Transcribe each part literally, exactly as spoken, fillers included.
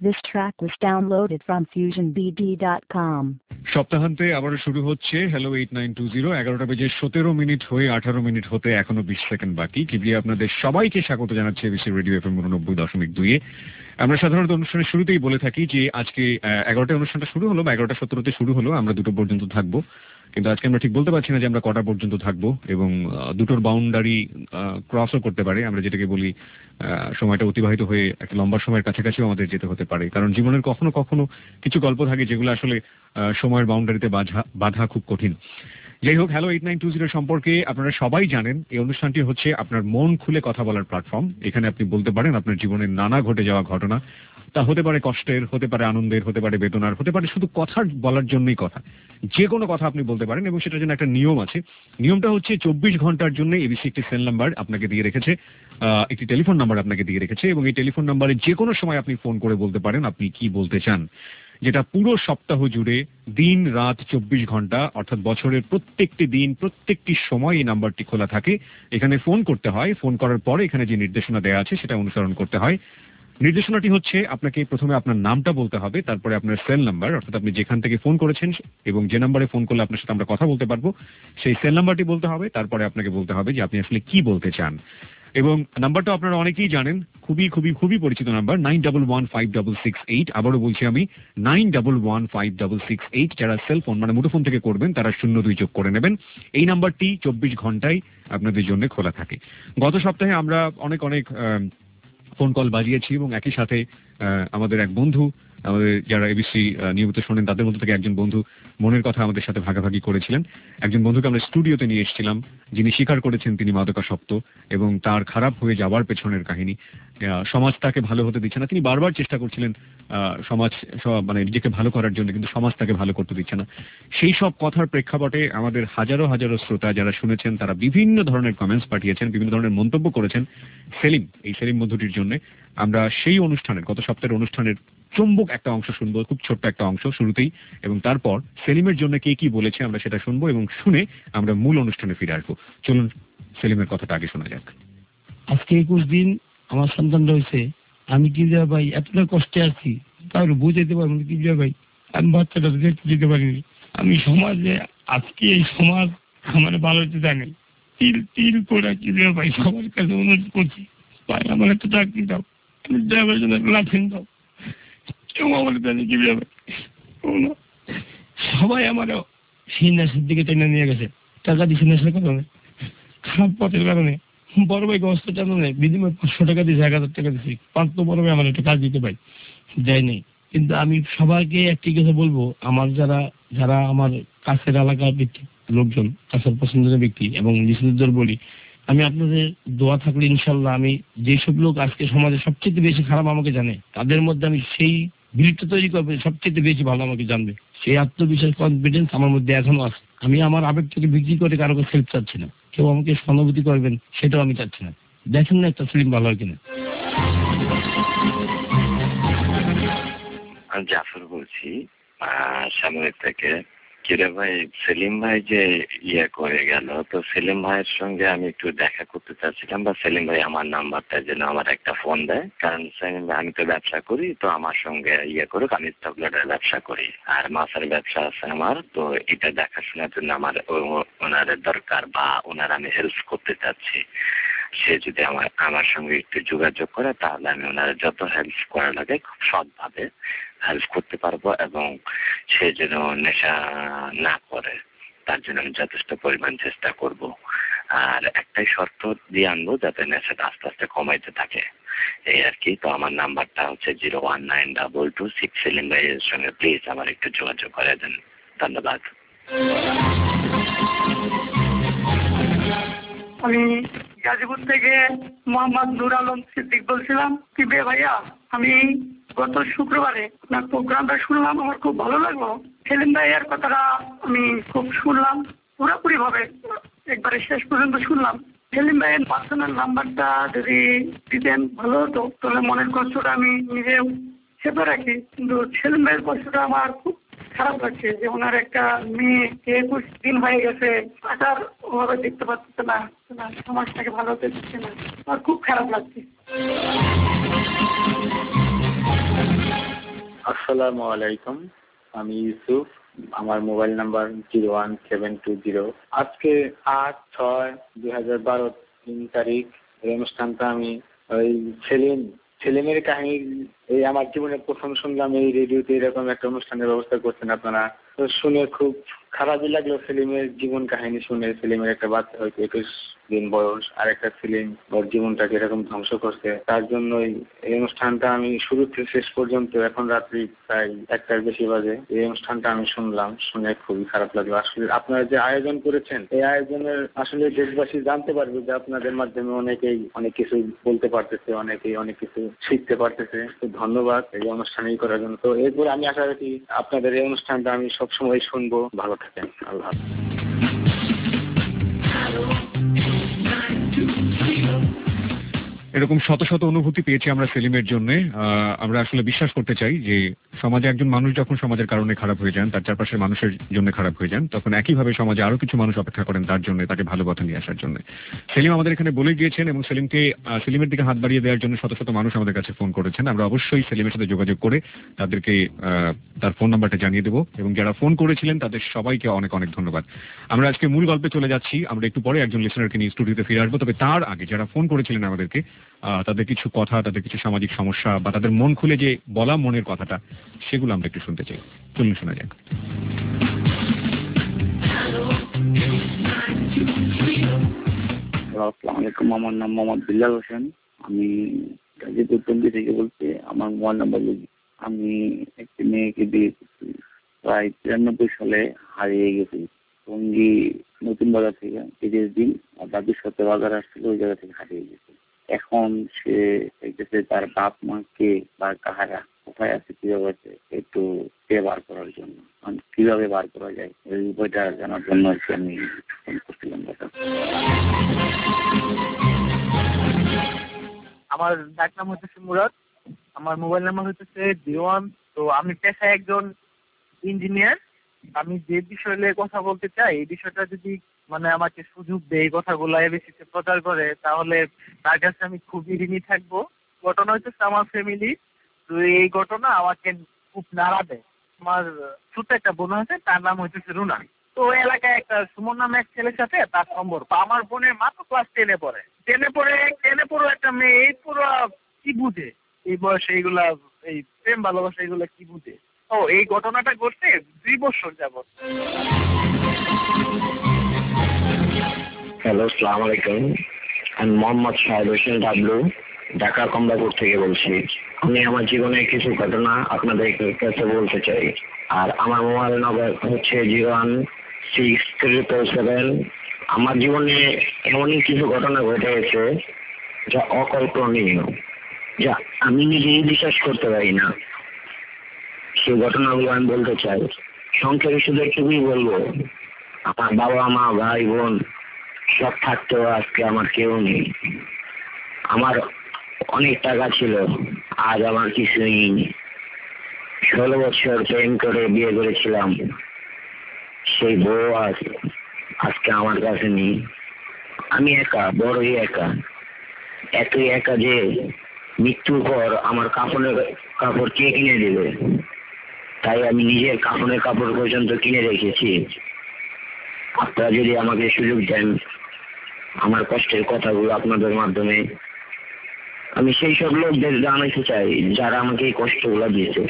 This track was downloaded from fusion b d dot com. সপ্তাহান্তে আবারও শুরু হচ্ছে hello eight nine two zero. এগারোটা বেজে সতেরো মিনিট হয়ে আঠারো মিনিট হতে এখনো বিশ সেকেন্ড বাকি। কিবলিয়ে আপনাদের সবাইকে স্বাগত জানাচ্ছে এবিসি রেডিও এফএম উননব্বই দশমিক দুইয়ে। আমরা সাধারণত অনুষ্ঠানের শুরুতেই বলে থাকি যে আজকে এগারোটা অনুষ্ঠানটা শুরু হলো বা এগারোটা সতেরোতে শুরু হলো, আমরা দুটো পর্যন্ত থাকবো। কিন্তু আজকে আমরা ঠিক বলতে পারছি না যে আমরা কটা পর্যন্ত থাকবো, এবং দুটোর বাউন্ডারি ক্রসও করতে পারে। আমরা যেটাকে বলি সময়টা অতিবাহিত হয়ে একটা লম্বা সময়ের কাছাকাছিও আমাদের যেতে হতে পারে, কারণ জীবনের কখনো কখনো কিছু গল্প থাকে যেগুলো আসলে সময়ের বাউন্ডারিতে বাধা বাধা খুব কঠিন। যাই হোক, hello eight nine two zero সম্পর্কে আপনারা সবাই জানেন এই অনুষ্ঠানটি হচ্ছে আপনার মন খুলে কথা বলার প্ল্যাটফর্ম। এখানে আপনি বলতে পারেন আপনার জীবনের নানা ঘটে যাওয়া ঘটনা, তা হতে পারে কষ্টের, হতে পারে আনন্দের, হতে পারে বেদনার, হতে পারে শুধু কথা বলার জন্যই কথা। যে কোনো কথা আপনি বলতে পারেন, এবং সেটার জন্য একটা নিয়ম আছে। নিয়মটা হচ্ছে চব্বিশ ঘন্টার জন্য এবিসি একটি সেল নাম্বার আপনাকে দিয়ে রেখেছে, একটি টেলিফোন নাম্বার আপনাকে দিয়ে রেখেছে, এবং এই টেলিফোন নাম্বারে যে কোনো সময় আপনি ফোন করে বলতে পারেন আপনি কি বলতে চান, যেটা পুরো সপ্তাহ জুড়ে দিন রাত চব্বিশ ঘন্টা অর্থাৎ বছরের প্রত্যেকটি দিন প্রত্যেকটি সময় এই নাম্বারটি খোলা থাকে। এখানে ফোন করতে হয়, ফোন করার পরে এখানে যে নির্দেশনা দেওয়া আছে সেটা অনুসরণ করতে হয়। নির্দেশনাটি হচ্ছে আপনাকে প্রথমে আপনার নামটা বলতে হবে, তারপরে আপনার সেল নাম্বার, অর্থাৎ আপনি যেখান থেকে ফোন করেছেন এবং যে নাম্বারে ফোন করলে আপনার সাথে আমরা কথা বলতে পারবো সেই সেল নাম্বারটি বলতে হবে। তারপরে আপনাকে বলতে হবে যে আপনি আসলে কি বলতে চান, এবং নাম্বারটা আপনারা অনেকেই জানেন, খুবই খুবই খুবই পরিচিত number nine double one five double six eight. আবারও বলছি আমি, nine double one five double six eight. যারা সেলফোন মানে মুঠোফোন থেকে করবেন তারা শূন্য দুই যোগ করে নেবেন। এই নাম্বারটি চব্বিশ ঘন্টায় আপনাদের জন্য খোলা থাকে। গত সপ্তাহে আমরা অনেক অনেক ফোন কল বাজিয়েছি, এবং একই সাথে আমাদের এক বন্ধু, আমাদের যারা এবিসি নিয়মিত শোনেন তাদের মধ্যে থেকে একজন বন্ধু মনের কথা আমাদের সাথে ভাগাভাগি করেছিলেন। একজন বন্ধুকে আমরা স্টুডিওতে নিয়ে এসেছিলাম, যিনি স্বীকার করেছেন তিনি মাদকাসক্ত, এবং তার খারাপ হয়ে যাওয়ার পেছনের কাহিনী। সমাজ তাকে ভালো হতে দিচ্ছে না, তিনি বারবার চেষ্টা করছিলেন সমাজ মানে নিজেকে ভালো করার জন্য, কিন্তু সমাজ তাকে ভালো করতে দিচ্ছে না। সেই সব কথার প্রেক্ষাপটে আমাদের হাজারো হাজারো শ্রোতা যারা শুনেছেন তারা বিভিন্ন ধরনের কমেন্টস পাঠিয়েছেন, বিভিন্ন ধরনের মন্তব্য করেছেন সেলিম, এই সেলিম বন্ধুটির জন্য। আমরা সেই অনুষ্ঠানের, গত সপ্তাহের অনুষ্ঠানের চুম্বক একটা অংশ শুনবো, খুব ছোট্ট একটা অংশ শুরুতেই, এবং তারপর সেলিমের জন্য কে কি বলেছে আমরা সেটা শুনবো, এবং শুনে আমরা মূল অনুষ্ঠানে ফিরে আসবো। চলুন সেলিমের কথাটা আগে শোনা যাক। আজকে একুশ দিন আমার সন্তান রয়েছে, আমি কি যা ভাই এতটা কষ্টে আছি তাহলে বুঝাইতে পারবো কি যা ভাই, আমি বাচ্চাটা দেখতে দিতে পারিনি। আমি সমাজে আজকে এই সমাজ আমার ভালো হতে জানি, তিল তিল করে কি ভাই সবার কাছে অনুরোধ করছি, ভাই আমার একটা চাকরি দাও, আমি ড্রাইভারের জন্য লাফেন দাও, কেউ আমার জানি কি ভাই। সবাই আমার সেই নেশার দিকে টেনে নিয়ে গেছে, টাকা দিচ্ছে নেশার কারণে, খারাপ পথের কারণে। বড় ভাই গস্ত চালানো বিনিময় পাঁচশো টাকা দিয়েছে, এক হাজার টাকা দিয়েছি, পাঁচ তো বড় ভাই আমার একটা কাজ দিতে পাই যায়নি। কিন্তু আমি সবাইকে একটি কথা বলবো, আমার যারা যারা আমার কাছের এলাকার ব্যক্তি লোকজন, কাছের পছন্দের ব্যক্তি এবং লিসেনারদের বলি, আমি আপনাদের দোয়া থাকলে ইনশাল্লাহ আমি যেসব লোক আজকে সমাজে সবচেয়ে বেশি খারাপ আমাকে জানে তাদের মধ্যে আমি সেই ভিড়টা তৈরি করবে সবচেয়ে বেশি ভালো আমাকে জানবে, সেই আত্মবিশ্বাস কনফিডেন্স আমার মধ্যে এখনো আছে। আমি আমার আবেগটাকে বিক্রি করে কারো কাছে হেল্প চাচ্ছি না, কেউ আমাকে সহানুভূতি করবেন সেটাও আমি চাচ্ছি না। দেখেন না একটা ফিল্ম ভালো হয় কিনা। জাফর বলছি সামনের থেকে। কিরে ভাই, সেলিম ভাই যে ইয়ে করে গেল, তো সেলিম ভাইয়ের সঙ্গে আমি একটু দেখা করতে চাচ্ছিলাম, বা সেলিম ভাই আমার নাম্বারটা যেন আমার একটা ফোন দেয়, কারণ সেলিম ভাই আমি তো ব্যবসা করি, তো আমার সঙ্গে ইয়ে করুক, আমি চকলেটের ব্যবসা করি আর মাছের ব্যবসা আছে আমার, তো এটা দেখাশোনার জন্য আমার ওনার দরকার, বা ওনার আমি হেল্প করতে চাচ্ছি। সে যদি আমার আমার সঙ্গে একটু যোগাযোগ করে তাহলে আমি ওনার যত হেল্প করা লাগে খুব সৎভাবে হেল্প করতে পারবো, এবং সে যেন নেশা না করে তার জন্য আমি যথেষ্ট পরিমাণ চেষ্টা করব। আর একটাই শর্ত দিয়ে আনবো, যাতে নেশাটা আস্তে আস্তে কমাইতে থাকে, এই আর কি। তো আমার নাম্বারটা হচ্ছে zero one nine double two six. Selim ভাইয়ের সঙ্গে প্লিজ আমার একটু যোগাযোগ করে দেন, ধন্যবাদ। আমি গাজীপুর থেকে মোহাম্মদ নুর আলম সিদ্দিক বলছিলাম। কি বে ভাইয়া, আমি গত শুক্রবারে আপনার প্রোগ্রামটা শুনলাম, আমার খুব ভালো লাগলো। সেলিম ভাইয়ার কথাটা আমি খুব শুনলাম পুরোপুরি ভাবে, একবারে শেষ পর্যন্ত শুনলাম। সেলিম ভাইয়ের পার্সোনাল নাম্বারটা যদি দিতেন ভালো হতো, তাহলে মনের কষ্টটা আমি নিজেও চেপে রাখি। কিন্তু সেলিম ভাইয়ের কষ্টটা আমার খুব খারাপ লাগছে যে ওনার একটা মেয়ে একুশ দিন হয়ে গেছে, আচার ওভাবে দেখতে পাচ্ছে না, সমাজটাকে ভালো হতে দিচ্ছে না, আমার খুব খারাপ লাগছে। আসসালামু আলাইকুম, আমি ইউসুফ। আমার mobile number zero one seven two zero. আজকে আট ছয় দুই হাজার বারো তিন তারিখ এই অনুষ্ঠানটা আমি ওই সেলিম সেলিমের কাহিনী, এই আমার জীবনে প্রথম শুনলাম এই রেডিওতে এরকম একটা অনুষ্ঠানের ব্যবস্থা করছেন আপনারা। তো শুনে খুব খারাপই লাগলো সেলিমের জীবন কাহিনী শুনে। সেলিমের একটা বাচ্চা হয়তো একুশ দিন বয়স, আর একটা সেলিম ওর জীবনটাকে এরকম ধ্বংস করছে। তার জন্যই এই অনুষ্ঠানটা আমি শুরু থেকে শেষ পর্যন্ত, এখন রাত্রি প্রায় একটার বেশি বাজে, এই অনুষ্ঠানটা আমি শুনলাম। শুনে খুবই খারাপ লাগলো। আসলে আপনারা যে আয়োজন করেছেন, এই আয়োজনের আসলে দেশবাসী জানতে পারবে যে আপনাদের মাধ্যমে অনেকেই অনেক কিছু বলতে পারতেছে, অনেকেই অনেক কিছু শিখতে পারতেছে। তো ধন্যবাদ এই অনুষ্ঠানই করার জন্য। তো এরপর আমি আশা রাখি আপনাদের এই অনুষ্ঠানটা আমি সবসময় শুনবো। ভালো থাকেন, আল্লাহ হাফেজ। এরকম শত শত অনুভূতি পেয়েছি আমরা সেলিমের জন্য। আমরা আসলে বিশ্বাস করতে চাই যে সমাজে একজন মানুষ যখন সমাজের কারণে খারাপ হয়ে যান, তার চারপাশের মানুষের জন্য খারাপ হয়ে যান, তখন একইভাবে সমাজে আরো কিছু মানুষ অপেক্ষা করেন তার জন্য, তাকে ভালো পথে নিয়ে আসার জন্য। সেলিম আমাদের এখানে বলে গিয়েছেন এবং সেলিমকে সেলিমের দিকে হাত বাড়িয়ে দেওয়ার জন্য শত শত মানুষ আমাদের কাছে ফোন করেছেন। আমরা অবশ্যই সেলিমের সাথে যোগাযোগ করে তাদেরকে তার ফোন নাম্বারটা জানিয়ে দেবো, এবং যারা ফোন করেছিলেন তাদের সবাইকে অনেক অনেক ধন্যবাদ। আমরা আজকে মূল গল্পে চলে যাচ্ছি। আমরা একটু পরে একজন লিসনারকে নিয়ে স্টুডিওতে ফিরে আসবো। তবে তার আগে যারা ফোন করেছিলেন আমাদেরকে, তাদের কিছু কথা, তাদের কিছু সামাজিক সমস্যা বা তাদের মন খুলে যে বলা মনের কথাটা, সেগুলো আমরা একটু শুনতে চাই। চলুন শোনা যাক। আসসালামু আলাইকুম, আমার নাম মোহাম্মদ বিল্লাল হোসেন। আমি গাজীপুর টঙ্গী থেকে বলছি। আমার মোবাইল নাম্বার, আমি একটি মেয়েকে বিয়ে করছি প্রায় তিরানব্বই সালে, হারিয়ে গেছি টঙ্গী নতুন বাজার থেকে। তিরিশ দিন আর বাকি সত্য বাজার আসছিল, ওই জায়গা থেকে হারিয়ে গেছে। এখন সে দেখতেছে তার বাপ মাকে বা কাহারা কোথায় আছে, কিভাবে আছে, একটু সে বার করার জন্য, মানে কিভাবে বার করা যায় এই উপায়টা জানার জন্য আমি ফোন করছিলাম। আমার ডাক নাম হচ্ছে মুরাদ। আমার মোবাইল নাম্বার হচ্ছে জিরো ওয়ান। তো আমি পেশায় একজন ইঞ্জিনিয়ার। আমি যে বিষয় নিয়ে কথা বলতে চাই, এই বিষয়টা যদি মানে আমাকে সুযোগ দেয়, কথাগুলো এবিসিতে প্রচার করে, তাহলে তার কাছে আমি খুবই ঋণী থাকবো। ঘটনা হচ্ছে আমার ফ্যামিলি। তো এই ঘটনা আমাকে খুব নাড়া দেয়। আমার ছোট একটা বোন আছে, তার নাম হচ্ছে রুনা। তো এলাকায় একটা সুমন নামে এক ছেলের সাথে তার সম্পর্ক। আমার বোনের মাত্র ক্লাস টেনে পড়ে টেনে পড়ে টেনে পড়ো একটা মেয়ে, এই পুরো কি বুঝে এই বয়সে এইগুলা, এই প্রেম ভালোবাসা এগুলা কি বুঝে। ও এই ঘটনাটা ঘটছে দুই বছর যাবত। হ্যালো, আসসালামু আলাইকুম। আমি মোহাম্মদ শাহেদ হোসেন ডাবলু, ঢাকা কমলাপুর থেকে বলছি। আমি আমার জীবনের কিছু ঘটনা আপনাদের কাছে বলতে চাই। আর আমার মোবাইল নাম্বার হচ্ছে zero one six triple seven. আমার জীবনে এমনই কিছু ঘটনা ঘটে গেছে যা অকল্পনীয়, যা আমি নিজেই বিশ্বাস করতে পারি না। সেই ঘটনাগুলো আমি বলতে চাই। সংক্ষেপে শুধু একটুকুই বলবো, আমার বাবা মা ভাই বোন সব থাকতেও আজকে আমার কেউ নেই। আমার অনেক টাকা ছিল, আজ আমার কিছুই নেই। ষোলো বছর প্রেম করে বিয়ে করেছিলাম, সেই বউ আজ আজকে আমার কাছে নেই। আমি একা, বড়ই একা। এতই একা যে মৃত্যুর পর আমার কাপড়ের কাপড় কে কিনে দেবে, তাই আমি নিজের কাপড়ের কাপড় পর্যন্ত কিনে রেখেছি। আপনারা যদি আমাকে সুযোগ দেন, আমার কষ্টের কথাগুলো আপনাদের মাধ্যমে আমি সেই সব লোকদের জানাতে চাই যারা আমাকে এই কষ্টগুলো দিয়েছে,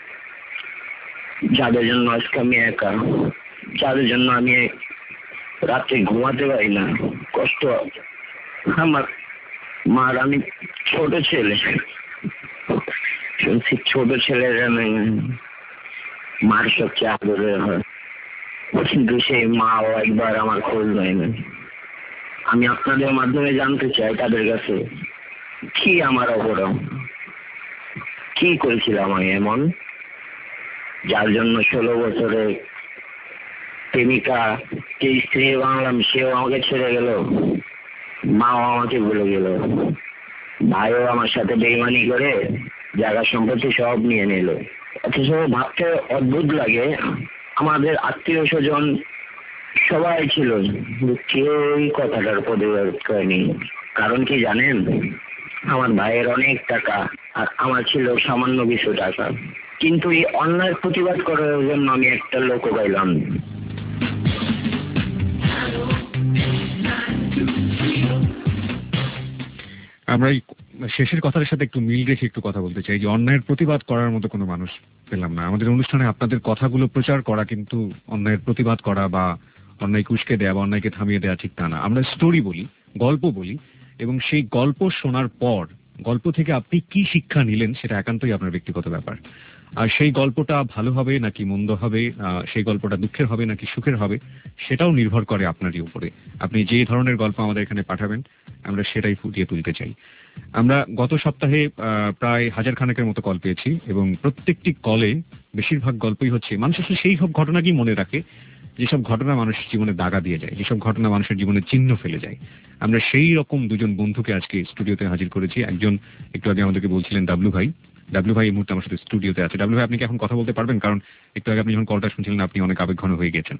যাদের জন্য আজকে আমি একা, যাদের জন্য আমি রাত্রে ঘুমাতে পারি না। কষ্ট আমার মার, আমি ছোট ছেলে, শুনছি ছোট ছেলের মার সবচেয়ে আদরের হয়, কিন্তু সেই মাও একবার আমার খোঁজ নেয় না। আমি আপনাদের মাধ্যমে জানতে চাই তাদের কাছে, কি আমার অপরাধ, কি করেছিলাম আমি এমন, যার জন্য ষোলো বছরে প্রেমিকা কে স্ত্রী বাংলাম, সেও আমাকে ছেড়ে গেল, মাও আমাকে ভুলে গেল, ভাইও আমার সাথে বেইমানি করে জায়গা সম্পত্তি সব নিয়ে নিল। অথচ ভাবতে অদ্ভুত লাগে, আমাদের আত্মীয় স্বজন সবাই ছিল, কেউই কথাটার প্রতিবাদ করেনি। কারণ কি জানেন? আমার ভাইয়ের অনেক টাকা আর আমার ছিল সামান্য কিছু টাকা, কিন্তু এই অন্যায়ের প্রতিবাদ করার জন্য আমি একটা লোকও পাইলাম। আমরা এই শেষের কথার সাথে একটু মিল রেখে একটু কথা বলতে চাই যে অন্যায়ের প্রতিবাদ করার মতো কোনো মানুষ পেলাম না। আমাদের অনুষ্ঠানে আপনাদের কথাগুলো প্রচার করা কিন্তু অন্যায়ের প্রতিবাদ করা বা অন্যায় কুচকে দেওয়া বা অন্যায়কে থামিয়ে দেওয়া ঠিক তা না। আমরা স্টোরি বলি, গল্প বলি, এবং সেই গল্প শোনার পর গল্প থেকে আপনি কি শিক্ষা নিলেন সেটা একান্তই আপনার ব্যক্তিগত ব্যাপার। আর সেই গল্পটা ভালো হবে নাকি মন্দ হবে, সেই গল্পটা দুঃখের হবে নাকি সুখের হবে, সেটাও নির্ভর করে আপনারই উপরে। আপনি যে ধরনের গল্প আমাদের এখানে পাঠাবেন আমরা সেটাই ফুটিয়ে তুলতে চাই। আমরা গত সপ্তাহে প্রায় হাজার খানেকের মতো কল পেয়েছি এবং প্রত্যেকটি কলে বেশিরভাগ গল্পই হচ্ছে মানুষ আসলে সেই সব ঘটনাকেই মনে রাখে যেসব ঘটনা মানুষের জীবনে দাগা দিয়ে যায়, যেসব ঘটনা মানুষের জীবনে চিহ্ন ফেলে যায়। আমরা সেই রকম দুজন বন্ধুকে আজকে স্টুডিওতে হাজির করেছি। একজন একটু আগে আমাদেরকে বলছিলেন ডাবলু ভাই। ডাবলু ভাই এই মুহূর্তে আমার সাথে স্টুডিওতে আছে। ডাবলু ভাই, আপনি কি এখন কথা বলতে পারবেন? কারণ একটু আগে আপনি যখন কলটা শুনছিলেন আপনি অনেক আবেগঘন হয়ে গেছেন।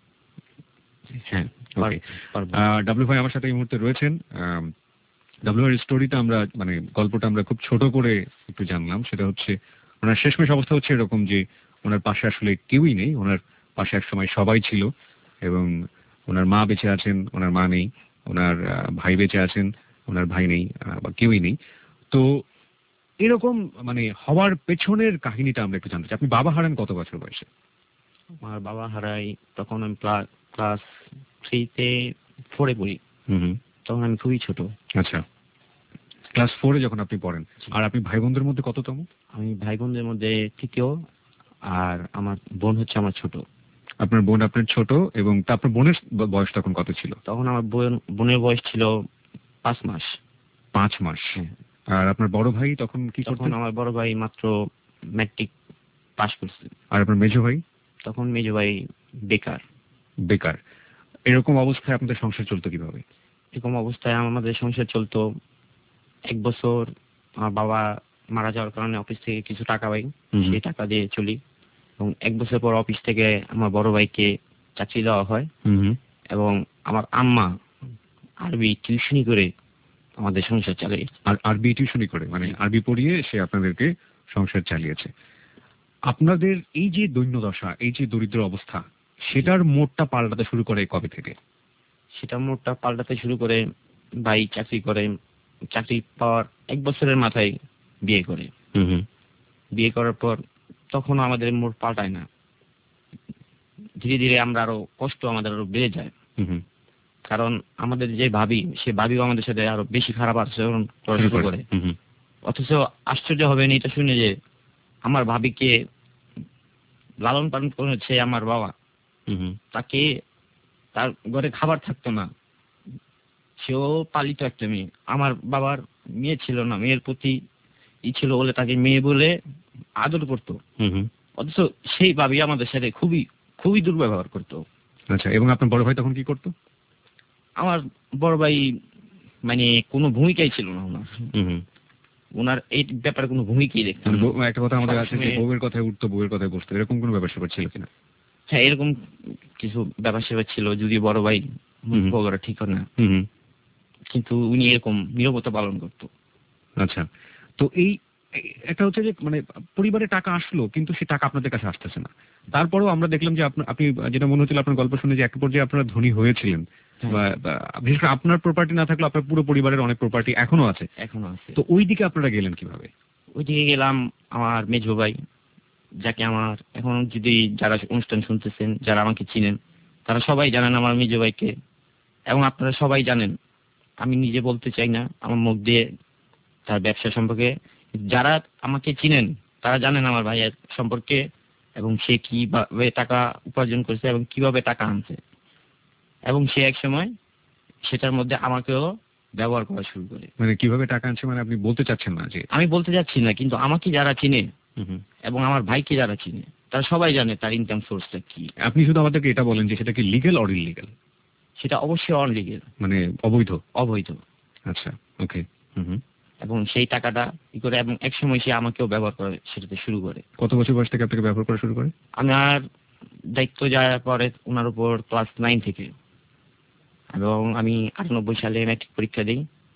হ্যাঁ, ওকে। ডাবলু ভাই আমার সাথে এই মুহূর্তে রয়েছেন। ডাবলু ভাইয়ের স্টোরিটা আমরা মানে গল্পটা আমরা খুব ছোট করে একটু জানলাম। সেটা হচ্ছে ওনার শেষমেশ অবস্থা হচ্ছে এরকম যে ওনার পাশে আসলে কেউই নেই, ওনার পাশে এক সময় সবাই ছিল এবং ওনার মা বেঁচে আছেন, ওনার মা নেই, ওনার ভাই বেঁচে আছেন, ওনার ভাই নেই বা কেউই নেই। তো এরকম মানে হওয়ার পেছনের কাহিনীটা আমরা একটু জানতে চাই। আপনি বাবা হারান কত বছর বয়সে? আমার বাবা হারাই তখন আমি ক্লাস থ্রিতে ফোরে পড়ি। হুম, তখন আমি খুবই ছোট। আচ্ছা, ক্লাস ফোরে যখন আপনি পড়েন। আর আপনি ভাই বোনদের মধ্যে কততম? আমি ভাই বোনদের মধ্যে তৃতীয়, আর আমার বোন হচ্ছে আমার ছোট। আপনার বোন আপনার ছোট, এবং আপনার বোনের বয়স তখন কত ছিল? তখন আমার বোন বোনের বয়স ছিল পাঁচ মাস। পাঁচ মাস। আর আপনার বড় ভাই তখন কি করতেন? তখন আমার বড় ভাই মাত্র ম্যাট্রিক পাস করছে। আর আপনার মেজো ভাই? তখন মেজো ভাই বেকার। বেকার। এরকম অবস্থায় আপনাদের সংসার চলতো কিভাবে? এরকম অবস্থায় আমাদের সংসার চলতো। এক বছর আমার বাবা মারা যাওয়ার কারণে অফিস থেকে কিছু টাকা পাই, সেই টাকা দিয়ে চলি। এবং এক বছর পর অফিস থেকে আমার বড় ভাইকে চাকরি দেওয়া হয় এবং আমার আম্মা আরবি টিউশনি করে আমাদের সংসার চালিয়ে। আর আরবি টিউশনি করে মানে আরবি পড়িয়ে সে আপনাদেরকে সংসার চালিয়েছে। আপনাদের এই যে দৈন্যদশা, এই যে দরিদ্র অবস্থা, সেটার মোড়টা পাল্টাতে শুরু করে কবে থেকে? সেটা মোড়টা পাল্টাতে শুরু করে ভাই চাকরি করে, চাকরি পাওয়ার এক বছরের মাথায় বিয়ে করে। বিয়ে করার পর তখন আমাদের মোড় পাল্টায় না, ধীরে ধীরে আমরা আরো কষ্ট আমাদের আরো বেড়ে যায়। কারণ আমাদের যে ভাবি, সে ভাবিও আমাদের সাথে আরো বেশি খারাপ আচরণ করা শুরু করে। অথচ আশ্চর্য হবেন এটা শুনে যে আমার ভাবিকে লালন পালন করেছে আমার বাবা। তাকে তার ঘরে খাবার থাকতো না, সেও পালিত একটা মেয়ে। আমার বাবার মেয়ে ছিল না, মেয়ের প্রতি ই ছিল বলে তাকে মেয়ে বলে আদর করতো। অথচ সেই ভাবি আমাদের সাথে খুবই খুবই দুর্ব্যবহার করতো। আচ্ছা, এবং আপনার বড় ভাই তখন কি করতো? আমার বড় ভাই মানে কোনো ভূমিকাই ছিল না ওনার। ওনার এই ব্যাপারে কোনো ভূমিকাই দেখতাম না। একটা কথা আমাদের আছে যে বউয়ের কথায় উঠতো, বউয়ের কথায় বসতো, এরকম কোনো ব্যাপার স্যাপার ছিল কিনা? হ্যাঁ, এরকম কিছু ব্যাপার স্যাপার ছিল, যদি বড় ভাই বউরা ঠিক না, কিন্তু উনি এরকম নীরবতা পালন করতো। আচ্ছা, তো এই একটা হচ্ছে যে মানে পরিবারে টাকা আসলো কিন্তু সে টাকা আপনাদের কাছে আসতেছে না। তারপরেও আমরা দেখলাম যে আপনি যেটা মনে হচ্ছিল আপনার গল্প শুনে যে এক পর্যায়ে আপনারা ধনী হয়েছিলেন, বিশেষ করে আপনার প্রপার্টি না থাকলেও আপনার পুরো পরিবারের অনেক প্রপার্টি এখনো আছে। এখনো আছে। তো ওই দিকে আপনারা গেলেন কিভাবে? ওই দিকে গেলাম আমার মেজো ভাই, যাকে আমার এখন যদি যারা অনুষ্ঠান শুনতেছেন, যারা আমাকে চিনেন, তারা সবাই জানেন আমার মেজো ভাইকে, এবং আপনারা সবাই জানেন। আমি নিজে বলতে চাই না আমার মুখ দিয়ে তার ব্যবসা সম্পর্কে। যারা আমাকে চিনেন তারা জানেন আমার ভাইয়ের সম্পর্কে এবং সে কিভাবে টাকা উপার্জন করেছে এবং কিভাবে টাকা আনছে, এবং সে এক সময় সেটার মধ্যে আমাকেও ব্যবহার করা শুরু করে। মানে কিভাবে টাকা আনছে মানে আপনি বলতে চাচ্ছেন না? যে আমি বলতে চাচ্ছি না, কিন্তু আমাকে যারা চিনে এবং আমার ভাইকে যারা চিনে তারা সবাই জানে তার ইনকাম সোর্সটা কি। আপনি শুধু আমাদেরকে এটা বলেন যে সেটা কি লিগ্যাল অর ইলিগ্যাল? সেটা অবশ্যই অনলিগ্যাল, মানে অবৈধ। অবৈধ। আচ্ছা, ওকে। এবং সেই টাকাটা কি করে, এবং এক সময় সে আমাকেও ব্যবহার করে সেটাতে শুরু করে। কত বছর বয়স থেকে আপনাকে ব্যবহার করা শুরু করে? আমার দায়িত্ব যাওয়ার পরে ওনার উপর ক্লাস নাইন থেকে, এবং আমি আটানব্বই সালে ম্যাট্রিক পরীক্ষা দিই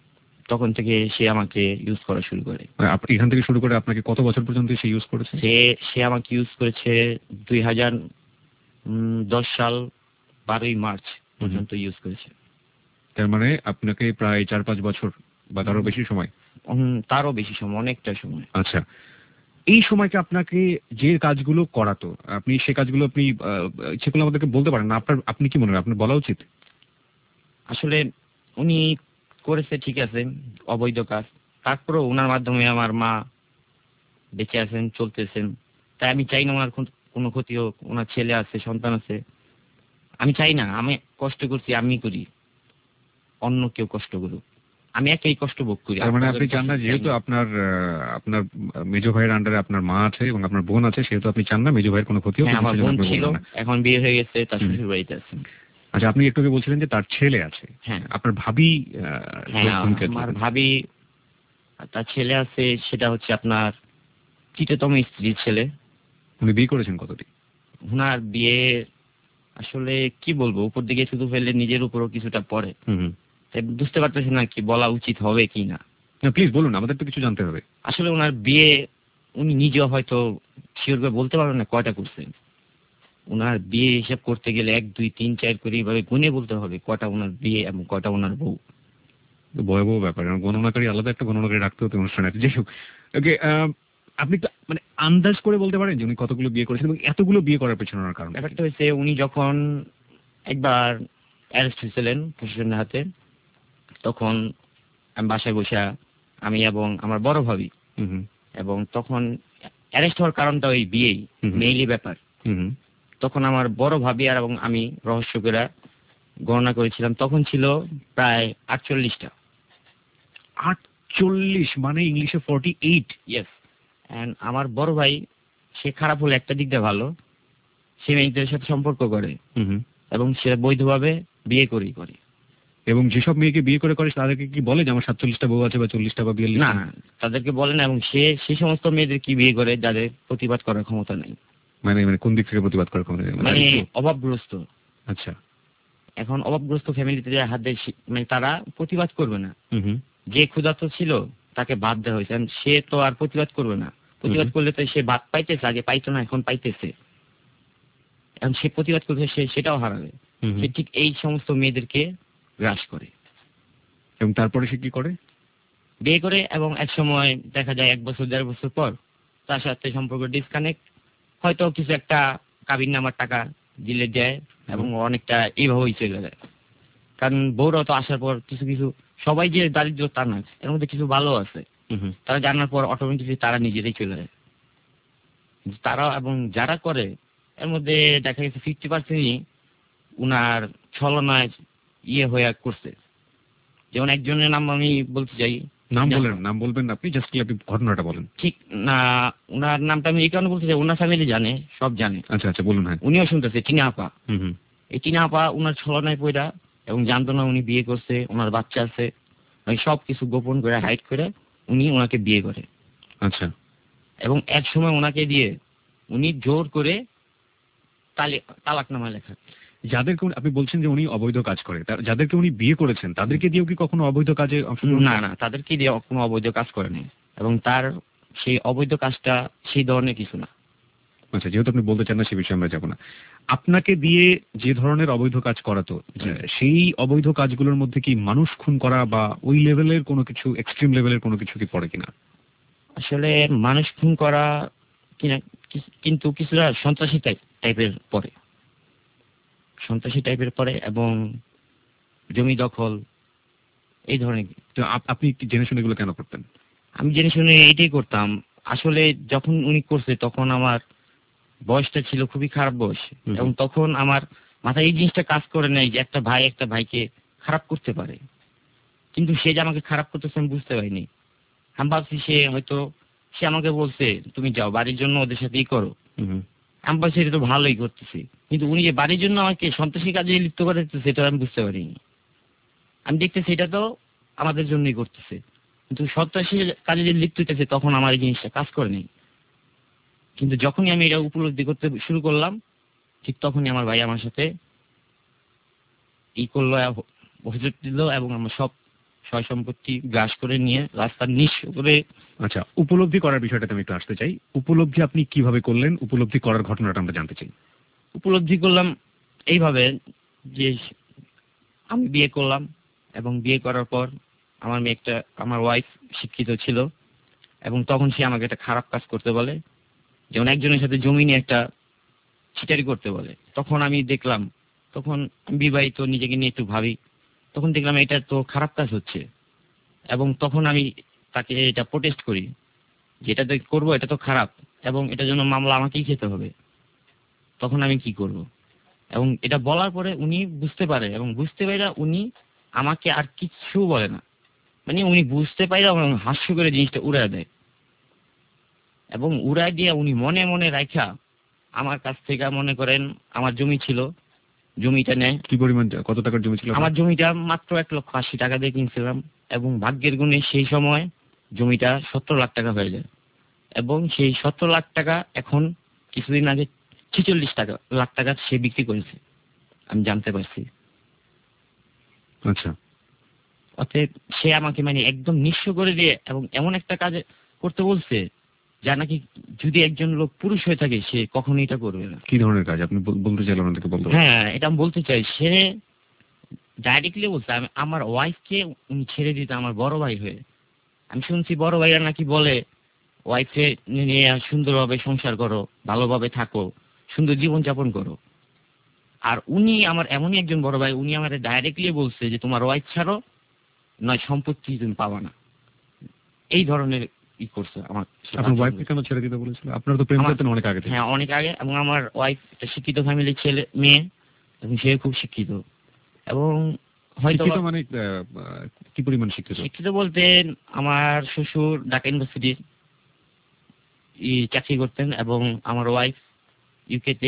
তখন থেকে সে আমাকে ইউজ করা শুরু করে। মানে আপ- এখান থেকে শুরু করে আপনাকে কত বছর পর্যন্ত সে ইউজ করেছে? সে সে আমাকে ইউজ করেছে দুই হাজার উম, দশ সাল বারোই মার্চ পর্যন্ত ইউজ করেছে। তার মানে আপনাকে প্রায় চার পাঁচ বছর বা তারও বেশি সময়? উম, তারও বেশি সময়, অনেকটা সময়। আচ্ছা, এই সময়কে আপনাকে যে কাজগুলো করাতো, আপনি সে কাজগুলো আপনি আহ, সেগুলো আমাদেরকে বলতে পারেন না? আপনার আপনি কি মনে হয় আপনার বলা উচিত? আসলে উনি করেছে ঠিক আছে অবৈধ কাজ, তারপরেও ওনার মাধ্যমে আমার মা বেঁচে আছেন, চলতেছেন। তাই আমি চাই না ওনার কোন- কোনো ক্ষতি হোক। ওনার ছেলে আছে, সন্তান আছে, আমি চাই না। আমি কষ্ট করছি, আমি করি, অন্য কেউ কষ্ট করুক। আমি একাই কষ্ট ভোগ করি। তার মানে আপনাদের আপনি চান না, কষ্ট চাই যেহেতু না। আপনার আহ, আপনার মেজো ভাইয়ের আন্ডারে আপনার মা আছে এবং আপনার বোন আছে, সেহেতু আপনি চান না মেজো ভাইয়ের কোনো ক্ষতি হোক, হ্যাঁ, কিন্তু আমার সেজন্য বোন আপনি ছিল, বলবেন না। এখন বিয়ে হয়ে গেছে, তার হুম। শ্বশুর বাড়িতে আছে। আচ্ছা, আপনি একটু আগে বলছিলেন যে তার ছেলে আছে। হ্যাঁ আপনার ভাবি আহ, হ্যাঁ, ভূমিকা কি? আমার ভাবি, তার ছেলে আছে, সেটা হচ্ছে আপনার তৃতীয়তম স্ত্রীর ছেলে। উনি বিয়ে করেছেন কতটি? ওনার বিয়ে আসলে কি বলবো, উপর দিকে শুধু ফেললে নিজের উপরও কিছুটা পড়ে। হুম। তাই বুঝতে পারতেছি না কি বলা উচিত হবে কি না। প্লিজ বলুন, আমাদের তো কিছু জানতে হবে। আসলে ওনার বিয়ে উনি নিজেও হয়তো শিওর করে বলতে পারবেন না কয়টা করছেন। ওনার বিয়ে হিসাব করতে গেলে এক দুই তিন চার করে এইভাবে গুনে বলতে হবে কয়টা ওনার বিয়ে এবং কয়টা ওনার বউ। তো ভয়াবহ ব্যাপার, এবং গণনাকারী আলাদা একটা গণনাকারী রাখতে হতো অনুষ্ঠানে। যাই হোক, ওকে, আপনি তো মানে আন্দাজ করে বলতে পারেন যে উনি কতগুলো বিয়ে করেছেন এবং এতগুলো বিয়ে করার পেছনে ওনার কারণ কি? ব্যাপারটা হয়েছে, উনি যখন একবার অ্যারেস্ট হয়েছিলেন প্রশাসনের হাতে, তখন আমি বাসায় বসে, আমি এবং আমার বড় ভাবি, হুম হুম এবং তখন অ্যারেস্ট হওয়ার কারণটা ওই বিয়েই, হুম। মেইলি ব্যাপার। হুম হুম। তখন আমার বড় ভাবি আর এবং আমি রহস্য করে গণনা করেছিলাম, তখন ছিল প্রায় আটচল্লিশটা। আটচল্লিশ মানে ইংলিশে ফর্টি এইট। ইয়েস। অ্যান্ড আমার বড় ভাই, সে খারাপ হলে একটা দিক দিয়ে ভালো, সে মেয়েদের সাথে সম্পর্ক করে হুম হুম। এবং সে বৈধভাবে বিয়ে করেই করে। এবং যেসব মেয়েকে বিয়ে করে করে তাদেরকে কি বলে যে আমার সাতচল্লিশটা বউ আছে বা চল্লিশটা বা না, বিয়াল্লিশটা? তাদেরকে বলে না, এবং সে সেই সমস্ত মেয়েদের কি বিয়ে করে যাদের প্রতিবাদ করার ক্ষমতা নেই, মানে মানে কোন দিক থেকে প্রতিবাদ করার ক্ষমতা নেই? মানে মানে আরেকটু- অভাবগ্রস্ত। আচ্ছা। এখন অভাবগ্রস্ত ফ্যামিলিতে যারা হাত দেয়, সে- মানে তারা প্রতিবাদ করবে না। হুম হুম। যে ক্ষুধার্ত ছিল তাকে বাদ দেওয়া হয়েছে, and সে তো আর প্রতিবাদ করবে না। প্রতিবাদ হুম। করলে তো সে বাদ পাইতেছে, আগে পাইতো না, এখন পাইতেছে। এখন সে প্রতিবাদ করবে, সে সেটাও হারাবে। হুম হুম। সে ঠিক এই সমস্ত মেয়েদেরকে গ্রাস করে, এবং তারপরে সে কি করে? বিয়ে করে, এবং এক সময় দেখা যায় এক বছর দেড় বছর পর তার সাথে সম্পর্ক ডিসকানেক্ট, হয়তো কিছু একটা কাবিন নামার টাকা দিলে দেয়, এবং অনেকটা এইভাবেই চলে যায়। কারণ বউরাও তো আসার পর কিছু কিছু, সবাই যে দারিদ্র তা না, এর মধ্যে কিছু ভালো আছে। হুম হুম। তারা জানার পর অটোমেটিকলি তারা নিজেরাই চলে যায়। তারা এবং যারা করে এর মধ্যে দেখা গেছে ফিফটি পার্সেন্টই উনার ছলনায় ইয়ে হয়ে করছে। যেমন একজনের নাম আমি বলতে চাই। নাম বলেন, নাম বলবেন না আপনি, জাস্ট আপনি ঘটনাটা বলেন। ঠিক না, উনার নামটা আমি এই কারণে বলতে চাই, উনার ফ্যামিলি জানে, সব জানে। আচ্ছা আচ্ছা, বলুন। হ্যাঁ। উনিও শুনতেছে, টিনা আপা। হুম হুম। এই টিনা আপা উনার ছলনায় পয়রা, এবং জানতো না উনি বিয়ে করছে, ওনার বাচ্চা আছে, সব কিছু গোপন করে হাইড করে উনি ওনাকে বিয়ে করে। আচ্ছা। এবং এক সময় ওনাকে দিয়ে উনি জোর করে তালে- তালাকনামা লেখা। যাদেরকে উনি- আপনি বলছেন যে উনি অবৈধ কাজ করে, তা- যাদেরকে উনি বিয়ে করেছেন তাদেরকে দিয়েও কি কখনো অবৈধ কাজে অংশগ্রহণ না করেন? না, তাদেরকে দিয়ে কোনো অবৈধ কাজ করেনি, এবং তার সেই অবৈধ কাজটা সেই ধরনের কিছু না। আচ্ছা, যেহেতু আপনি বলতে চান না সে বিষয়ে আমরা যাবো না। আপনাকে দিয়ে যে ধরনের অবৈধ কাজ করাতো, সেই অবৈধ কাজগুলোর মধ্যে কি মানুষ খুন করা বা ওই লেভেলের কোনো কিছু, এক্সট্রিম লেভেলের কোনো কিছু কি পড়ে কিনা? আসলে মানুষ খুন করা কিনা, কি- কিন্তু কিছুটা সন্ত্রাসী টাইপের পরে, সন্ত্রাসী টাইপের পরে, এবং জমি দখল এই ধরনের। তো আপ- আপনি কি জেনে শুনে এগুলো কেন করতেন? আমি জেনে শুনে এইটাই করতাম। আসলে যখন উনি করছে তখন আমার বয়সটা ছিল খুবই খারাপ বয়স, হুম। এবং তখন আমার মাথায় এই জিনিসটা কাজ করে নাই যে একটা ভাই একটা ভাইকে খারাপ করতে পারে। কিন্তু সে যে আমাকে খারাপ করতেছে আমি বুঝতে পারিনি। আমি ভাবছি সে হয়তো, সে আমাকে বলছে তুমি যাও বাড়ির জন্য ওদের সাথেই করো। হুম। আমি ভাবছি এটা তো ভালোই করতেছি, কিন্তু উনি যে বাড়ির জন্য আমাকে সন্ত্রাসী কাজে লিপ্ত করে দিতেছে সেটা আমি বুঝতে পারিনি। আমি দেখতেছি এটা তো আমাদের জন্যই করতেছে, কিন্তু সন্ত্রাসী কাজে যে লিপ্ত হইতেছে তখন আমার এই জিনিসটা কাজ করেনি। কিন্তু যখনই আমি এটা উপলব্ধি করতে শুরু করলাম, ঠিক তখনই আমার ভাই আমার সাথে ই করলো, অভিযোগ দিল, এবং আমার সব সয় সম্পত্তি গ্রাস করে নিয়ে রাস্তার নিঃস্ব করে। আচ্ছা, উপলব্ধি করার বিষয়টাতে আমি একটু আসতে চাই। উপলব্ধি আপনি কিভাবে করলেন? উপলব্ধি করার ঘটনাটা আমরা জানতে চাই। উপলব্ধি করলাম এইভাবে যে আমি বিয়ে করলাম এবং বিয়ে করার পর আমার মেয়ে একটা, আমার ওয়াইফ শিক্ষিত ছিল এবং তখন সে আমাকে একটা খারাপ কাজ করতে বলে, যেমন একজনের সাথে জমি নিয়ে একটা ছিটারি করতে বলে। তখন আমি দেখলাম, তখন আমি বিবাহিত, নিজেকে নিয়ে একটু ভাবি, তখন দেখলাম এটা তো খারাপ কাজ হচ্ছে এবং তখন আমি তাকে এটা প্রোটেস্ট করি, যেটা তো করবো এটা তো খারাপ এবং এটার জন্য মামলা আমাকেই খেতে হবে। তখন আমি কি করব? এবং এটা বলার পরে উনি বুঝতে পারে এবং বুঝতে পারে উনি আমাকে আর কিচ্ছু বলে না, মানে উনি বুঝতে পারে এবং হাস্য করে জিনিসটা উড়ায় দেয় এবং উড়ায় দিয়ে উনি মনে মনে রাখা আমার কাছ থেকে, মনে করেন আমার জমি ছিল, জমিটা নেয়। কি পরিমাণ, কত টাকার জমি ছিল? আমার জমিটা মাত্র এক লক্ষ আশি টাকা দিয়ে কিনছিলাম এবং ভাগ্যের গুণে সেই সময় জমিটা সত্তর লাখ টাকা হয়ে যায় এবং সেই সত্তর লাখ টাকা এখন কিছুদিন আগে ছিচল্লিশ টাকা লাখ টাকা সে বিক্রি করেছে, আমি জানতে পারছি। আচ্ছা, অতএব সে আমাকে মানে একদম নিঃস্ব করে দিয়ে এবং এমন একটা কাজ করতে বলছে যা নাকি যদি একজন লোক পুরুষ হয়ে থাকে সে কখনোই এটা করবে না। কি ধরনের কাজ আপনি বলতে চাইলেন? আমাদেরকে বলতে। হ্যাঁ, এটা আমি বলতে চাই। সে ডাইরেক্টলি বলছে আমি আমার ওয়াইফকে উনি ছেড়ে দিতে আমার বড় ভাই হয়ে। আমি শুনছি বড় ভাইরা নাকি বলে ওয়াইফকে নিয়ে সুন্দরভাবে সংসার করো, ভালোভাবে থাকো, সুন্দর জীবন যাপন করো। আর উনি আমার এমনই একজন বড় ভাই, উনি আমার ডাইরেক্টলি বলছে যে তোমার ওয়াইফ ছাড়ো, নয় সম্পত্তি তুমি পাবা না। এই ধরনের ই করছে আমার। আপনার ওয়াইফকে কেন ছেড়ে দিতে বলেছিল? আপনার তো প্রেম করতেন অনেক আগে থেকে। হ্যাঁ, অনেক আগে। এবং আমার ওয়াইফ একটা শিক্ষিত ফ্যামিলির ছেলে মেয়ে এবং সে খুব শিক্ষিত এবং হয়তো মানে কি পরিমাণ শিক্ষিত? শিক্ষিত বলতে আমার শ্বশুর ঢাকা ইউনিভার্সিটির চাকরি করতেন এবং আমার ওয়াইফ ইউকেতে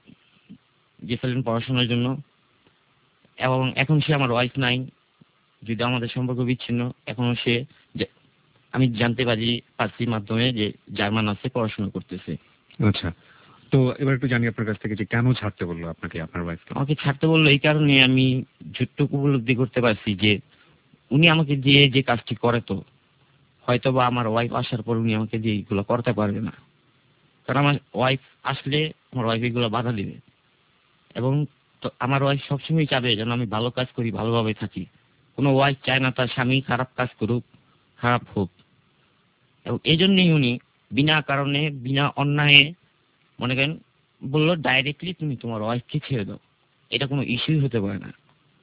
গেছিলেন পড়াশোনার জন্য এবং এখন সে আমার ওয়াইফ নাই, যদি আমাদের সম্পর্ক বিচ্ছিন্ন। এখনো সে, আমি জানতে পারি পারছি মাধ্যমে যে জার্মান আছে, পড়াশোনা করতেছে। আচ্ছা, তো এবার একটু জানি আপনার কাছ থেকে যে কেন ছাড়তে বললো আপনাকে আপনার ওয়াইফ? আমাকে ছাড়তে বললো এই কারণে, আমি যতটুকু উপলব্ধি করতে পারছি যে উনি আমাকে দিয়ে যে কাজটি করে, তো হয়তো বা আমার ওয়াইফ আসার পর উনি আমাকে দিয়ে এগুলো করতে পারবে না, কারণ আমার ওয়াইফ আসলে আমার ওয়াইফ এগুলো বাধা দিবে এবং আমার ওয়াইফ সবসময় চাবে যেন আমি ভালো কাজ করি, ভালোভাবে থাকি। কোনো ওয়াইফ চায় না তার স্বামী খারাপ কাজ করুক, খারাপ হোক। এবং এই জন্যই উনি বিনা কারণে, বিনা অন্যায়ে মনে করেন বললো ডাইরেক্টলি তুমি তোমার ওয়াইফকে ছেড়ে দাও, এটা কোনো ইস্যুই হতে পারে না।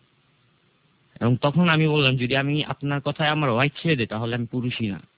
এবং তখন আমি বললাম যদি আমি আপনার কথায় আমার ওয়াইফ ছেড়ে দিই তাহলে আমি পুরুষই না।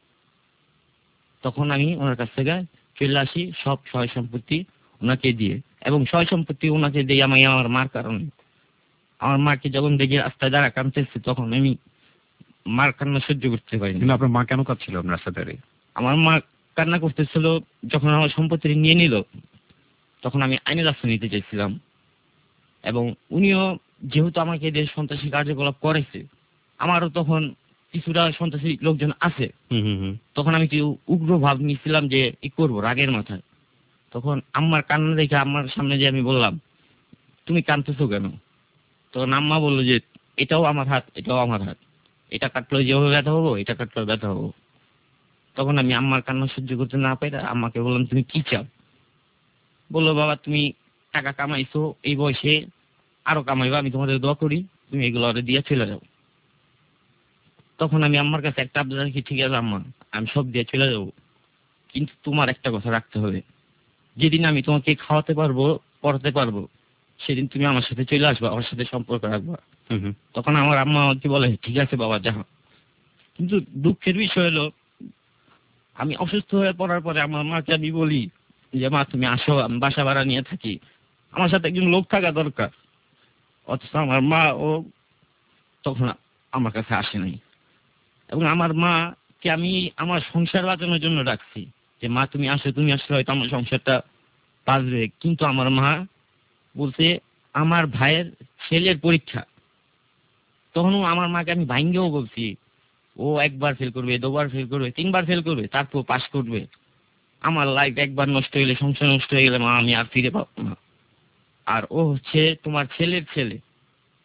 তখন আমি ওনার কাছ থেকে চলে আসি সব সয় সম্পত্তি ওনাকে দিয়ে, এবং সয় সম্পত্তি ওনাকে দিয়ে আমি আমার মার কারণে। আমার মাকে যখন দেখি রাস্তায় দাঁড়া কাঁদতেছে তখন আমি মার কান্না সহ্য করতে পারি না। আপনার মা কেন কাঁদছিল আপনার রাস্তায় দাঁড়িয়ে? আমার মা কান্না করতেছিল যখন আমার সম্পত্তি নিয়ে নিল, তখন আমি আইনের রাস্তা নিতে চাইছিলাম এবং উনিও যেহেতু আমাকে এদের সন্ত্রাসী কার্যকলাপ করেছে, আমারও তখন কিছুটা সন্ত্রাসী লোকজন আছে, তখন আমি একটু উগ্র ভাব নিয়েছিলাম যে কি করবো রাগের মাথায়। তখন আম্মার কান্না দেখে আম্মার সামনে যে আমি বললাম তুমি কাঁদতেছো কেন? তখন আম্মা বললো যে এটাও আমার হাত, এটাও আমার হাত, এটা কাটলে যেভাবে ব্যথা হবো, এটা কাটলে ব্যথা হবো। তখন আমি আম্মার কান্না সহ্য করতে না পেরে আম্মাকে বললাম তুমি কি চাও? বললো বাবা তুমি টাকা কামাইছো, এই বয়সে আরো কামাইবা, আমি তোমাদের দোয়া করি, তুমি এগুলো আরো দিয়ে চলে যাও। তখন আমি আম্মার কাছে একটা আবদার রাখি, ঠিক আছে আম্মা আমি সব দিয়ে চলে যাবো, কিন্তু তোমার একটা কথা রাখতে হবে, যেদিন আমি তোমাকে খাওয়াতে পারবো, পড়াতে পারবো, সেদিন তুমি আমার সাথে চলে আসবা, আমার সাথে সম্পর্ক রাখবা। তখন আমার আম্মা কি বলে ঠিক আছে বাবা যাও। কিন্তু দুঃখের বিষয় হলো আমি অসুস্থ হয়ে পড়ার পরে আমার মাকে আমি বলি যে মা তুমি আসো, আমি বাসা ভাড়া নিয়ে থাকি, আমার সাথে একজন লোক থাকা দরকার। অথচ আমার মা ও তখন আমার কাছে আসে নাই। এবং আমার মাকে আমি আমার সংসার বাঁচানোর জন্য ডাকছি যে মা তুমি আসো, তুমি আসলে হয়তো আমার সংসারটা বাঁচবে। কিন্তু আমার মা বলছে আমার ভাইয়ের ছেলের পরীক্ষা। তখনও আমার মাকে আমি ভাঙ্গেও বলছি ও একবার ফেল করবে, দুবার ফেল করবে, তিনবার ফেল করবে, তারপর পাস করবে। আমার লাইফ একবার নষ্ট হইলে, সংসার নষ্ট হয়ে গেলে মা আমি আর ফিরে পাবো না। আর ও হচ্ছে তোমার ছেলের ছেলে,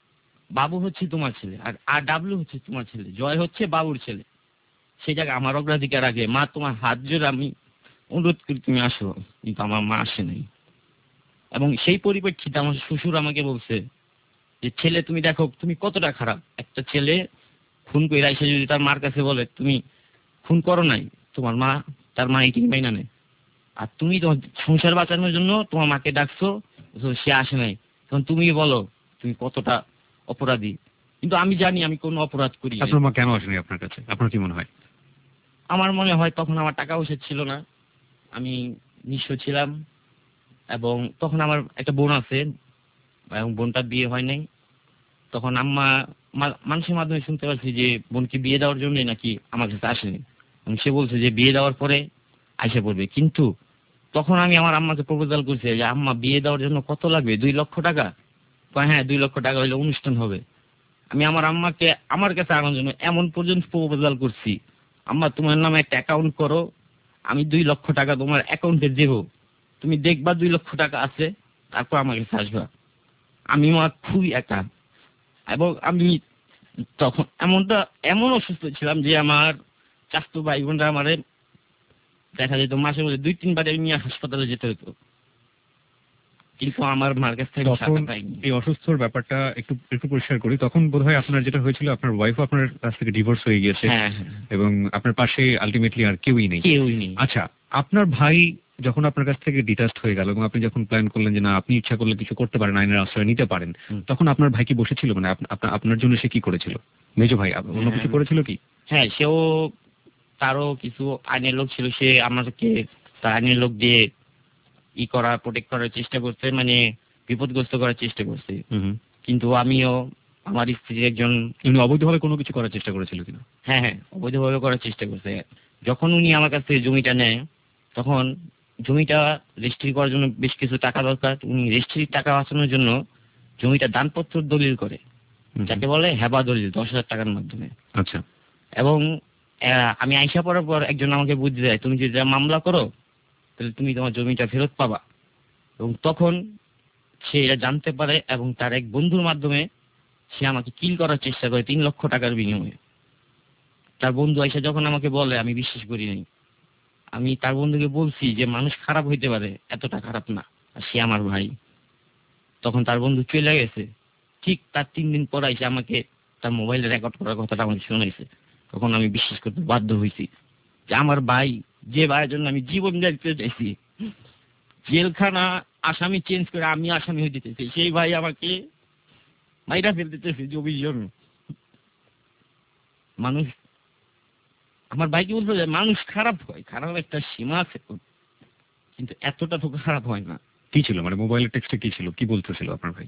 বাবু হচ্ছে তোমার ছেলে, আর আর ডাব্লু হচ্ছে তোমার ছেলে, জয় হচ্ছে বাবুর ছেলে। সেই জায়গায় আমার অগ্রাধিকার আগে। মা তোমার হাত জোড়ে আমি অনুরোধ করি তুমি আসো, কিন্তু আমার মা আসে নাই। এবং সেই পরিপ্রেক্ষিতে আমার শ্বশুর আমাকে বলছে যে ছেলে তুমি দেখো তুমি কতটা খারাপ। একটা ছেলে খুন করে এসে যদি তার মার কাছে বলে তুমি খুন করো নাই, তোমার মা তার মা এটি মাইনা নেয়। আর তুমি তোমার সংসার বাঁচানোর জন্য তোমার মাকে ডাকছো, সে আসে নাই, তখন তুমি বলো তুমি কতটা অপরাধী। কিন্তু আমি জানি আমি কোনো অপরাধ করি নাই। আপনার মা কেন আসেনি আপনার কাছে, আপনার কি মনে হয়? আমার মনে হয় তখন আমার টাকা পয়সা ছিল না, আমি নিঃস্ব ছিলাম, এবং তখন আমার একটা বোন আছে এবং বোনটার বিয়ে হয় নাই। তখন আম্মা মা- মানুষের মাধ্যমে শুনতে পাচ্ছি যে বোনকে বিয়ে দেওয়ার জন্য নাকি আমার কাছে আসেনি, এবং সে বলছে যে বিয়ে দেওয়ার পরে আইসা পড়বে। কিন্তু তখন আমি আমার আম্মাকে প্রপোজাল করছি যে আম্মা বিয়ে দেওয়ার জন্য কত লাগবে, দুই লক্ষ টাকা? কয় হ্যাঁ দুই লক্ষ টাকা হলে অনুষ্ঠান হবে। আমি আমার আম্মাকে আমার কাছে আনার জন্য এমন পর্যন্ত প্রপোজাল করছি, আম্মা তোমার নামে একটা অ্যাকাউন্ট করো, আমি দুই লক্ষ টাকা তোমার অ্যাকাউন্টে দেব, তুমি দেখবা দুই লক্ষ টাকা আছে, তারপর আমার কাছে আসবা। আমি মা খুবই একা, এবং আমি তখন এমনটা এমন অসুস্থ ছিলাম যে আমার চাচাতো ভাই বোনরা আমারে দেখা যেত মাসে মধ্যে দুই তিনবার নিয়ে হাসপাতালে যেতে হতো, কিন্তু আমার মার কাছ থেকে তখন টাকা পাইনি। এই অসুস্থর ব্যাপারটা একটু একটু পরিষ্কার করি। তখন বোধহয় আপনার যেটা হয়েছিল, আপনার ওয়াইফও আপনার কাছ থেকে ডিভোর্স হয়ে গিয়েছে, হ্যাঁ হ্যাঁ, এবং আপনার পাশে আলটিমেটলি আর কেউই নেই। কেউই নেই। আচ্ছা, আপনার ভাই যখন আপনার কাছ থেকে ডিটাচড হয়ে গেল এবং আপনি যখন প্ল্যান করলেন যে না আপনি ইচ্ছা করলে কিছু করতে পারেন, আইনের আশ্রয় নিতে পারেন, হুম। তখন আপনার ভাই কি বসেছিল? মানে আপ- আপনা- আপনার জন্য সে কি করেছিল? মেজো ভাই আপ- অন্য কিছু হ্যাঁ। করেছিল কি? হ্যাঁ, সেও তারও কিছু আইনের লোক ছিল, সে আমাকে তার আইনের লোক দিয়ে ই করা প্রোটেক্ট করার চেষ্টা করছে, মানে বিপদগ্রস্ত করার চেষ্টা করছে। হুম। কিন্তু আমিও আমার স্ত্রীর একজন, উনি অবৈধভাবে কোনো কিছু করার চেষ্টা করেছিল কিনা? হ্যাঁ হ্যাঁ অবৈধভাবে করার চেষ্টা করছে। যখন উনি আমার কাছ থেকে জমিটা নেয়, তখন জমিটা রেজিস্ট্রি করার জন্য বেশ কিছু টাকা দরকার। উনি রেজিস্ট্রির টাকা বাঁচানোর জন্য জমিটা দানপত্র দলিল করে, হুম। যাকে বলে হেবা দলিল, দশ হাজার টাকার মাধ্যমে। আচ্ছা। এবং আহ, আমি আইসা পড়ার পর একজন আমাকে বুদ্ধি দেয়, তুমি যদি এটা মামলা করো তাহলে তুমি তোমার জমিটা ফেরত পাবা। এবং তখন সে এটা জানতে পারে, এবং তার এক বন্ধুর মাধ্যমে সে আমাকে কিল করার চেষ্টা করে তিন লক্ষ টাকার বিনিময়ে। তার বন্ধু আইসা যখন আমাকে বলে আমি বিশ্বাস করি নাই। আমি তার বন্ধুকে বলছি যে মানুষ খারাপ হইতে পারে, এতটা খারাপ না, আর সে আমার ভাই। তখন তার বন্ধু চলে গেছে। ঠিক তার তিন দিন পর আইসে আমাকে তার মোবাইলে রেকর্ড করার কথাটা আমাকে শোনাইছে। তখন আমি বিশ্বাস করতে বাধ্য হয়েছি যে আমার ভাই, যে ভাইয়ের জন্য আমি জীবন দিতে চাইছি, জেলখানা আসামি চেঞ্জ করে আমি আসামি হয়ে যেতেছি, সেই ভাই আমাকে মাইরা ফেল দিতেছে জমির জন্য। মানুষ, আমার ভাইকে বলতে যে মানুষ খারাপ হয়, খারাপ একটা সীমা আছে তো, কিন্তু এতটা তো খারাপ হয় না। কি ছিল মানে মোবাইলের টেক্সটে কি ছিল, কি বলতেছিল আপনার ভাই?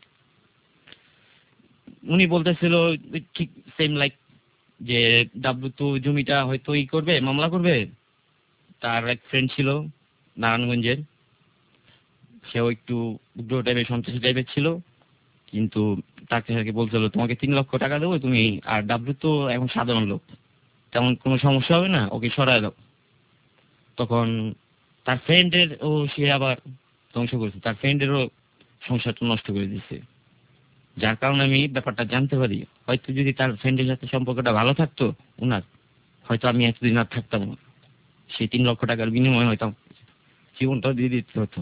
উনি বলতেছিল ঠিক সেম লাইক যে ডাব্লু তো জমিটা হয়তো ই করবে, মামলা করবে। তার এক ফ্রেন্ড ছিল নারায়ণগঞ্জের, সেও একটু উগ্র টাইপের সন্ত্রাসী টাইপের ছিল, কিন্তু তাকে আর কি বলছিল তোমাকে তিন লক্ষ টাকা দেবো তুমি, আর ডাব্লু তো এখন সাধারণ লোক, তেমন কোনো সমস্যা হবে না, ওকে সরায় দাও। তখন তার ফ্রেন্ডের ও সে আবার ধ্বংস করেছে, তার ফ্রেন্ডেরও সংসারটা নষ্ট করে দিচ্ছে। যার কারণে আমি ব্যাপারটা জানতে পারি, হয়তো যদি তার ফ্রেন্ডের সাথে সম্পর্কটা ভালো থাকতো ওনার, হয়তো আমি এতদিন আর থাকতাম না। সেই তিন লক্ষ টাকার বিনিময়ে হয়তো জীবনটাও দিয়ে দিতে হতো।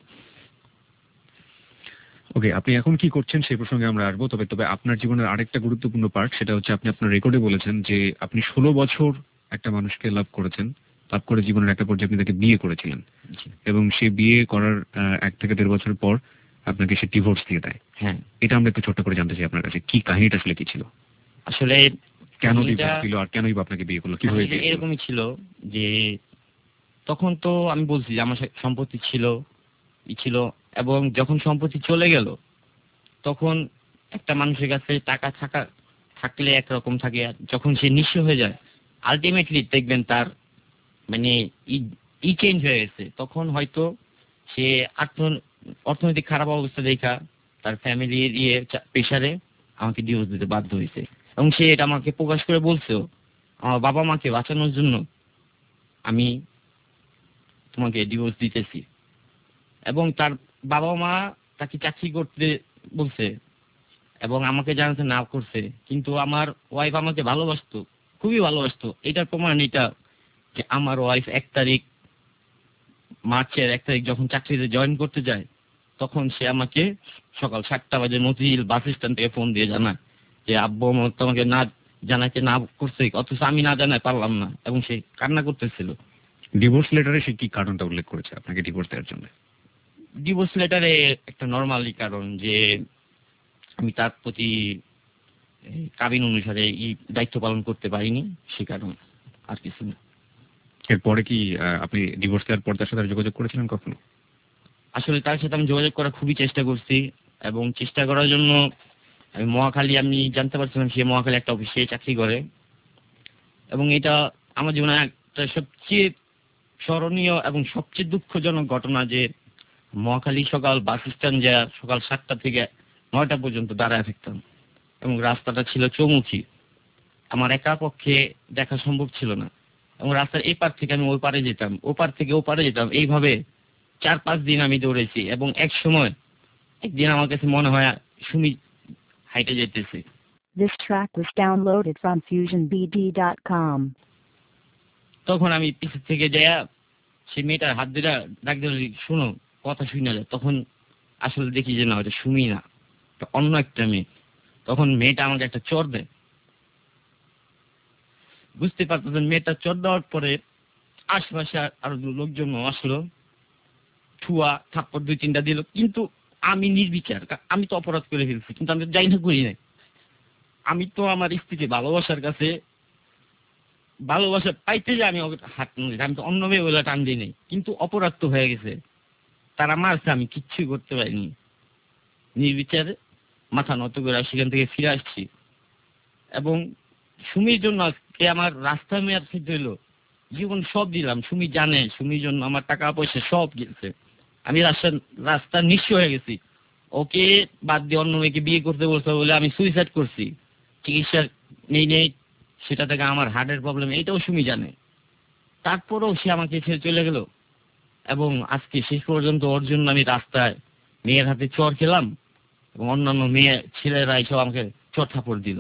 ওকে, আপনি এখন কি করছেন সেই প্রসঙ্গে আমরা আসবো। তবে তবে আপনার জীবনের আরেকটা গুরুত্বপূর্ণ পার্ট, সেটা হচ্ছে আপনি আপনার রেকর্ডে বলেছেন যে আপনি ষোলো বছর একটা মানুষকে লাভ করেছেন, লাভ করে জীবনের একটা পর্যায়ে আপনি তাকে বিয়ে করেছিলেন, এবং সে বিয়ে করার আহ, এক থেকে দেড় বছর পর আপনাকে সে ডিভোর্স দিয়ে দেয়। হ্যাঁ, এটা আমরা একটু ছোট্ট করে জানতে চাই আপনার কাছে, কি কাহিনীটা আসলে কি ছিল, আসলে কেন কাহিনীটা- ডিভোর্স দিল, আর কেনই বা আপনাকে বিয়ে করলো, কিভাবে আসলে বিয়ে করলো? এরকমই ছিল যে তখন তো আমি বলছি যে আমার সা- সম্পত্তি ছিল ই ছিল, এবং যখন সম্পত্তি চলে গেল তখন একটা মানুষের কাছে টাকা থাকা থাকলে একরকম থাকে, আর যখন সে নিঃস্ব হয়ে যায় আলটিমেটলি দেখবেন তার মানে ই চেঞ্জ হয়ে গেছে। তখন হয়তো সে আর্থ- অর্থনৈতিক খারাপ অবস্থা দেখা তার ফ্যামিলির ইয়ে প্রেশারে আমাকে ডিভোর্স দিতে বাধ্য হয়েছে, এবং সে এটা আমাকে প্রকাশ করে বলছেও, আমার বাবা মাকে বাঁচানোর জন্য আমি তোমাকে ডিভোর্স দিতেছি। এবং তার বাবা মা তাকে চাকরি করতে বলছে, এবং আমাকে জানাতে না করছে, কিন্তু আমার ওয়াইফ আমাকে ভালোবাসতো, খুবই ভালোবাসতো। এটার প্রমাণ এটা যে আমার ওয়াইফ এক তারিখ মার্চের এক তারিখ যখন চাকরিতে জয়েন করতে যায়, তখন সে আমাকে সকাল সাতটা বাজে মতিঝিল বাস স্ট্যান্ড থেকে ফোন দিয়ে জানায় যে আব্বু আমার তোমাকে না জানাইতে না করছে, অথচ আমি না জানাই পারলাম না, এবং সে কান্না করতেছিল। ডিভোর্স লেটারে সে কি কারণটা উল্লেখ করেছে আপনাকে ডিভোর্স দেওয়ার জন্য? ডিভোর্স লেটারে একটা নর্মালি কারণ যে আমি তার প্রতি কাবিন অনুসারে এই দায়িত্ব পালন করতে পারিনি, সে কারণ, আর কিছু না। এরপরে কি আহ, আপনি ডিভোর্স দেওয়ার পর তার সাথে যোগাযোগ করেছিলেন কখনো? আসলে তার সাথে আমি যোগাযোগ করার খুবই চেষ্টা করছি, এবং চেষ্টা করার জন্য আমি মহাখালী, আমি জানতে পারছিলাম সে মহাখালী একটা অফিসে চাকরি করে, এবং এটা আমার জীবনে একটা সবচেয়ে স্মরণীয় এবং সবচেয়ে দুঃখজনক ঘটনা যে মহাখালী সকাল বাস স্ট্যান্ড যা সকাল সাতটা থেকে নয়টা পর্যন্ত দাঁড়ায় থাকতাম, এবং রাস্তাটা ছিল চৌমুখী, আমার একা পক্ষে দেখা সম্ভব ছিল না, এবং রাস্তার এই পার থেকে আমি ওই পারে যেতাম, ও পার থেকে ও পারে যেতাম, এইভাবে চার পাঁচ দিন আমি দৌড়েছি। এবং এক সময় একদিন আমার কাছে মনে হয় সুমি হাইটে যেতেছে। This track was downloaded from fusion b d dot com. তখন আমি পিছু থেকে যাইয়া সে মেয়েটার হাত ধরে ডাক দিল, শোনো কথা শুনে যায়। তখন আসলে দেখি যে না, ওটা সুমি না, অন্য একটা মেয়ে। তখন মেয়েটা আমাকে একটা চর দেয়, বুঝতে পারতেছেন। মেয়েটা চর দেওয়ার পরে আশেপাশে আরো লোকজন আসলো, ঠুয়া থাপ্পড় দুই তিনটা দিল, কিন্তু আমি নির্বিচার, আমি তো অপরাধ করে ফেলছি, কিন্তু আমি তো যাই না করি নাই। আমি তো আমার স্ত্রীকে ভালোবাসার কাছে ভালোবাসা পাইতে যে আমি হাত নিই, আমি তো অন্য মেয়ে বলে টান দিই নাই, কিন্তু অপরাধ তো হয়ে গেছে, তারা মারছে, আমি কিচ্ছুই করতে পারিনি। নির্বিচারে মাথা নত করে সেখান থেকে ফিরে আসছি, এবং সুমির জন্য আজকে আমার রাস্তা মেয়াদ খেতে হইলো, জীবন সব দিলাম। সুমি জানে, সুমির জন্য আমার টাকা পয়সা সব গেছে, আমি রাস্তা রাস্তা নিঃস্ব হয়ে গেছি। ওকে বাদ দিয়ে অন্য মেয়েকে বিয়ে করতে বলছে বলে আমি সুইসাইড করছি, চিকিৎসা নেই নেই, সেটা থেকে আমার হার্টের প্রবলেম, এটাও সুমি জানে। তারপরেও সে আমাকে ছেড়ে চলে গেল, এবং আজকে শেষ পর্যন্ত ওর জন্য আমি রাস্তায় মেয়ের হাতে চর খেলাম, এবং অন্যান্য মেয়ে ছেলেরা এসব আমাকে চর থাপড় দিল।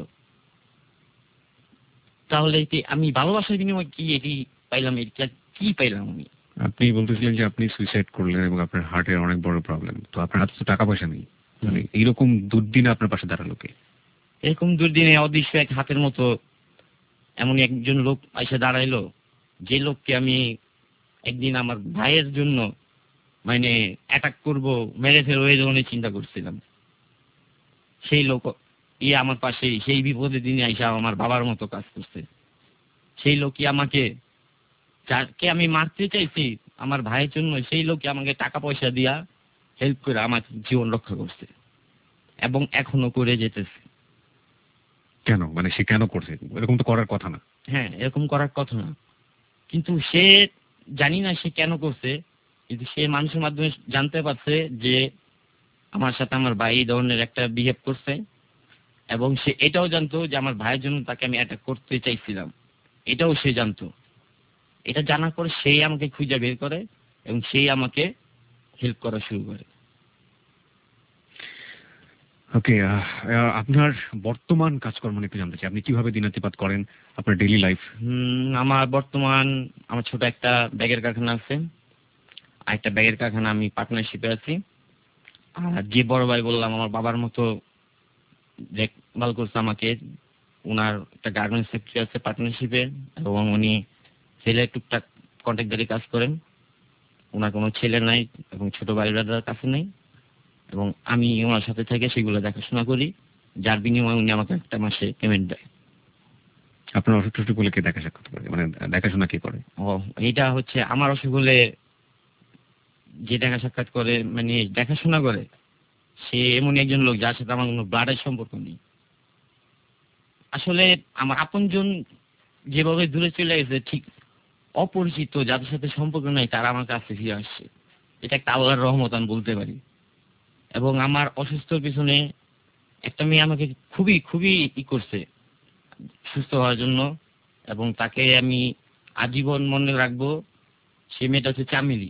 তাহলে এটি আমি ভালোবাসার বিনিময়ে কি এটি পাইলাম? এটা কি পাইলাম আমি? আপনি বলতেছিলেন যে আপনি সুইসাইড করলেন এবং আপনার হার্টের অনেক বড় প্রবলেম, তো আপনার হাতে তো টাকা পয়সা নেই, মানে এইরকম দুর্দিনে আপনার পাশে দাঁড়ালো কে? এরকম দুর্দিনে অদৃশ্য এক হাতের মতো এমন একজন লোক এসে দাঁড়াইলো, যে লোককে আমি একদিন আমার ভাইয়ের জন্য মানে অ্যাটাক করব, মেরে ফেলবো এই ধরনের চিন্তা করছিলাম। সেই লোক ইয়ে আমার পাশে সেই বিপদের দিনে এসে আমার বাবার মতো কাজ করছে। সেই লোকই আমাকে, যাকে আমি মারতে চাইছি আমার ভাইয়ের জন্য, সেই লোকই আমাকে টাকা পয়সা দিয়া হেল্প করে আমার জীবন রক্ষা করছে, এবং এখনো করে যেতেছে। কেন, মানে সে কেন করছে? এরকম তো করার কথা না। হ্যাঁ, এরকম করার কথা না, কিন্তু সে জানি না সে কেন করছে, কিন্তু সে মানুষের মাধ্যমে জানতে পারছে যে আমার সাথে আমার ভাই এই ধরনের একটা বিহেভ করছে, এবং সে এটাও জানতো যে আমার ভাইয়ের জন্য তাকে আমি অ্যাটাক করতে চাইছিলাম, এটাও সে জানতো। এটা জানার পর সেই আমাকে খুঁজে বের করে এবং সেই আমাকে হেল্প করা শুরু করে। ওকে, আপনার বর্তমান কাজকর্ম নিয়ে একটু জানতে চাই, আপনি কিভাবে দিনাতিপাত করেন, আপনার ডেইলি লাইফ? আমার বর্তমান আমার ছোট একটা ব্যাগের কারখানা আছে, আর একটা ব্যাগের কারখানা আমি পার্টনারশিপে আছি। আর যে বড় ভাই বললাম আমার বাবার মতো দেখভাল করছে আমাকে, ওনার একটা গার্মেন্টস ফ্যাক্টরি আছে পার্টনারশিপে, এবং উনি ছেলে টুকটাক কন্ট্রাক্টদারি কাজ করেন। ওনার কোনো ছেলে নাই এবং ছোট ভাই ব্রাদার কাছে নেই, এবং আমি ওনার সাথে থেকে সেগুলো দেখাশোনা করি, যার বিনিময়ে উনি আমাকে একটা মাসে পেমেন্ট দেয়। আপনার অসুখ টসুখ হলে কে দেখা সাক্ষাৎ করে, মানে দেখাশোনা কে করে? ও, এটা হচ্ছে আমার অসুখ হলে যে দেখা সাক্ষাৎ করে, মানে দেখাশোনা করে, সে এমন একজন লোক যার সাথে আমার কোনো ব্লাডের সম্পর্ক নেই। আসলে আমার আপনজন যেভাবে দূরে চলে গেছে, ঠিক অপরিচিত যাদের সাথে সম্পর্ক নাই তারা আমার কাছে ফিরে আসছে। এটা একটা আল্লাহর রহমত আমি বলতে পারি। এবং আমার অসুস্থর পিছনে একটা মেয়ে আমাকে খুবই খুবই ই করছে সুস্থ হওয়ার জন্য, এবং তাকে আমি আজীবন মনে রাখবো। সে মেয়েটা হচ্ছে চামেলি।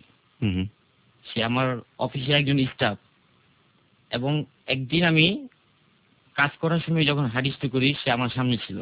সে আমার অফিসে একজন স্টাফ, এবং একদিন আমি কাজ করার সময় যখন হাদিসটি করি সে আমার সামনে ছিল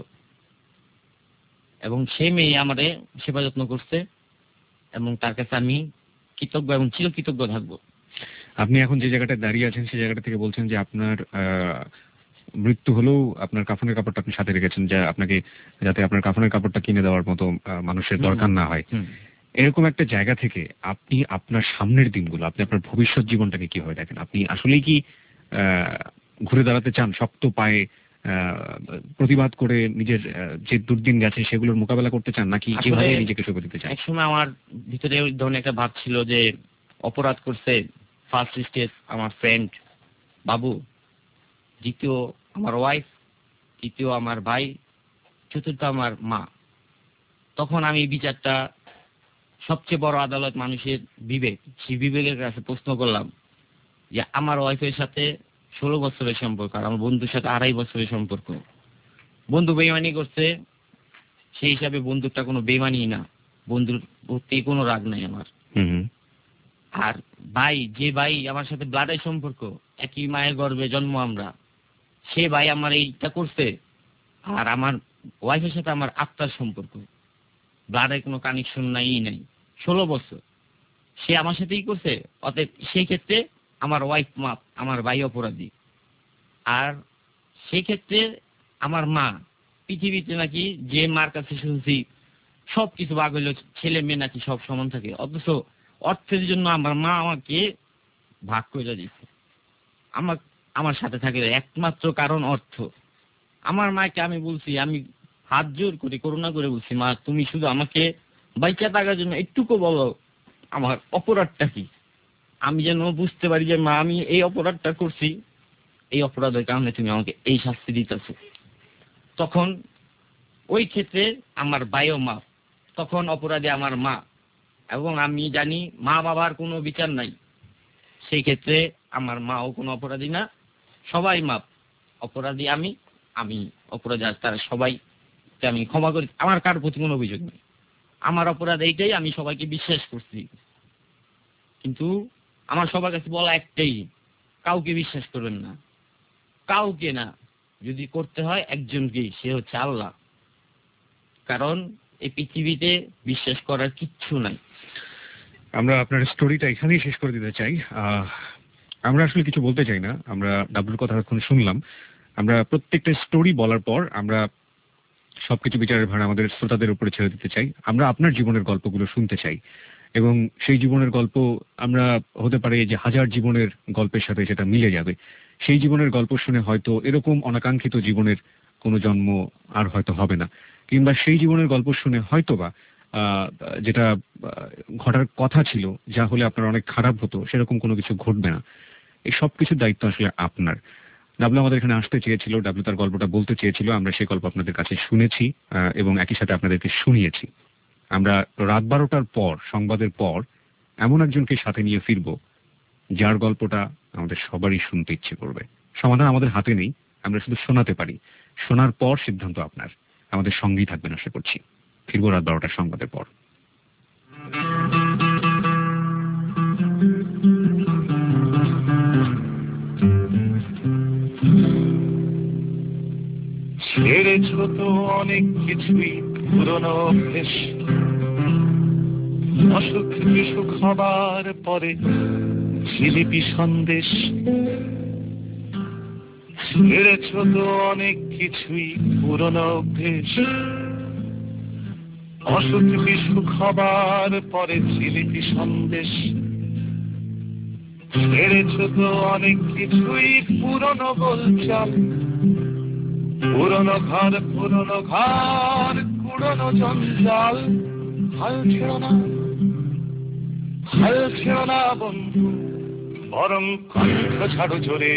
এবং সেই মেয়ে আমারে সেবা যত্ন করছে এবং তার কাছে আমি কৃতজ্ঞ এবং চিরকৃতজ্ঞ থাকবো। আপনি এখন যে জায়গাটায় দাঁড়িয়ে আছেন সেই জায়গাটা থেকে বলছেন যে আপনার মৃত্যু হলেও আপনার কাফনের কাপড়টা আপনি সাথে রেখেছেন, যা আপনাকে যাতে আপনার কাফনের কাপড়টা কিনে দেওয়ার মতো মানুষের দরকার না হয়। এরকম একটা জায়গা থেকে আপনি আপনার সামনের দিনগুলো, আপনি আপনার ভবিষ্যৎ জীবনটাকে কিভাবে দেখেন? আপনি আসলেই কি ঘুরে দাঁড়াতে চান শক্ত পায়ে, প্রতিবাদ করে নিজের যে দুর্দিন গেছে সেগুলোর মোকাবেলা করতে চান, নাকি কিভাবে নিজেকে সঁপে দিতে চান? একসময় আমার ভিতরে ওই ধরনের একটা ভাব ছিল যে অপরাধ করছে ফার্স্ট স্টেজ আমার ফ্রেন্ড বাবু, দ্বিতীয় আমার ওয়াইফ, তৃতীয় আমার ভাই, চতুর্থ আমার মা। তখন আমি বিচারটা সবচেয়ে বড় আদালত মানুষের বিবেক, সেই বিবেকের কাছে প্রশ্ন করলাম যে আমার ওয়াইফের সাথে ষোলো বছরের সম্পর্ক আর আমার বন্ধুর সাথে আড়াই বছরের সম্পর্ক। বন্ধু বেইমানি করছে, সেই হিসাবে বন্ধুরটা কোনো বেইমানি না, বন্ধুর প্রতি কোনো রাগ নাই আমার। আর ভাই, যে ভাই আমার সাথে ব্লাডের সম্পর্ক, একই মায়ের গর্ভে জন্ম আমরা, সে ভাই আমার এইটা করছে। আর আমার ওয়াইফের সাথে আমার আত্মার সম্পর্ক, ব্লাডের কোনো কানেকশন নাই নাই, ষোলো বছর সে আমার সাথেই করছে। অতএব সেই ক্ষেত্রে আমার ওয়াইফ মাপ, আমার ভাই অপরাধী। আর সেই ক্ষেত্রে আমার মা, পৃথিবীতে নাকি যে মার কাছে শুনছি সব কিছু ভাগ হইল, ছেলে মেয়ে নাকি সব সমান থাকে, অথচ অর্থের জন্য আমার মা আমাকে ভাগ করে দিচ্ছে। আমার আমার সাথে থাকে একমাত্র কারণ অর্থ। আমার মাকে আমি বলছি, আমি হাত জোর করে করুণা করে বলছি, মা তুমি শুধু আমাকে বাইচা থাকার জন্য একটুকু বলো আমার অপরাধটা কি, আমি যেন বুঝতে পারি যে মা আমি এই অপরাধটা করছি, এই অপরাধের কারণে তুমি আমাকে এই শাস্তি দিতেছ। তখন ওই ক্ষেত্রে আমার ভাইও মা, তখন অপরাধী আমার মা। এবং আমি জানি মা বাবার কোনো বিচার নাই, সেই ক্ষেত্রে আমার মাও কোনো অপরাধী না, সবাই মাপ। অপরাধী আমি, আমি অপরাধী, আর তারা সবাই আমি ক্ষমা করি। আমার কার প্রতি কোনো অভিযোগ নেই, আমার অপরাধ এইটাই, আমি সবাইকে বিশ্বাস করছি। কিন্তু আমার সবার কাছে বলা একটাই, কাউকে বিশ্বাস করবেন না, কাউকে না। যদি করতে হয় একজনকেই, সে হচ্ছে আল্লাহ। কারণ এই পৃথিবীতে বিশ্বাস করার কিচ্ছু নাই। আমরা আপনার স্টোরিটা এখানেই শেষ করে দিতে চাই। আমরা আসলে কিছু বলতে চাই না, আমরা ডাবলুর কথা এখন শুনলাম। আমরা প্রত্যেকটা স্টোরি বলার পর আমরা সবকিছু বিচারের ভার আমাদের শ্রোতাদের উপরে ছেড়ে দিতে চাই। আমরা আপনার জীবনের গল্পগুলো শুনতে চাই এবং সেই জীবনের গল্প আমরা হতে পারে যে হাজার জীবনের গল্পের সাথে সেটা মিলে যাবে। সেই জীবনের গল্প শুনে হয়তো এরকম অনাকাঙ্ক্ষিত জীবনের কোনো জন্ম আর হয়তো হবে না, কিংবা সেই জীবনের গল্প শুনে হয়তোবা যেটা ঘটার কথা ছিল, যা হলে আপনার অনেক খারাপ হতো, সেরকম কোনো কিছু ঘটবে না। এই সব কিছুর দায়িত্ব আসলে আপনার। ডাবলু আমাদের এখানে আসতে চেয়েছিল, ডাবলু তার গল্পটা বলতে চেয়েছিল, আমরা সেই গল্প আপনাদের কাছে শুনেছি এবং একই সাথে আপনাদেরকে শুনিয়েছি। আমরা রাত বারোটার পর, সংবাদের পর, এমন একজনকে সাথে নিয়ে ফিরব যার গল্পটা আমাদের সবারই শুনতে ইচ্ছে করবে। সমাধান আমাদের হাতে নেই, আমরা শুধু শোনাতে পারি। শোনার পর সিদ্ধান্ত আপনার। আমাদের সঙ্গেই থাকবেন আশা করছি। ফিরবো রাত বারোটার সংবাদের পর। ছেড়েছ তো অনেক কিছুই পুরনো অভ্যেস, অসুখ বিসুখ হবার পরে জিলিপি সন্দেশ। ছেড়েছ তো অনেক কিছুই পুরনো অভ্যেস, অসুখ বিসুখ হবার পরে জিলিপি সন্দেশ। ছেড়েছ তো অনেক কিছুই পুরনো বলচাল, পুরনো ঘর পুরনো ঘর পুরনো জঞ্জাল। হাল ছেড়ো না, হাল ছেড়ো না বন্ধু, বরং কণ্ঠ ছাড়ো জোরে।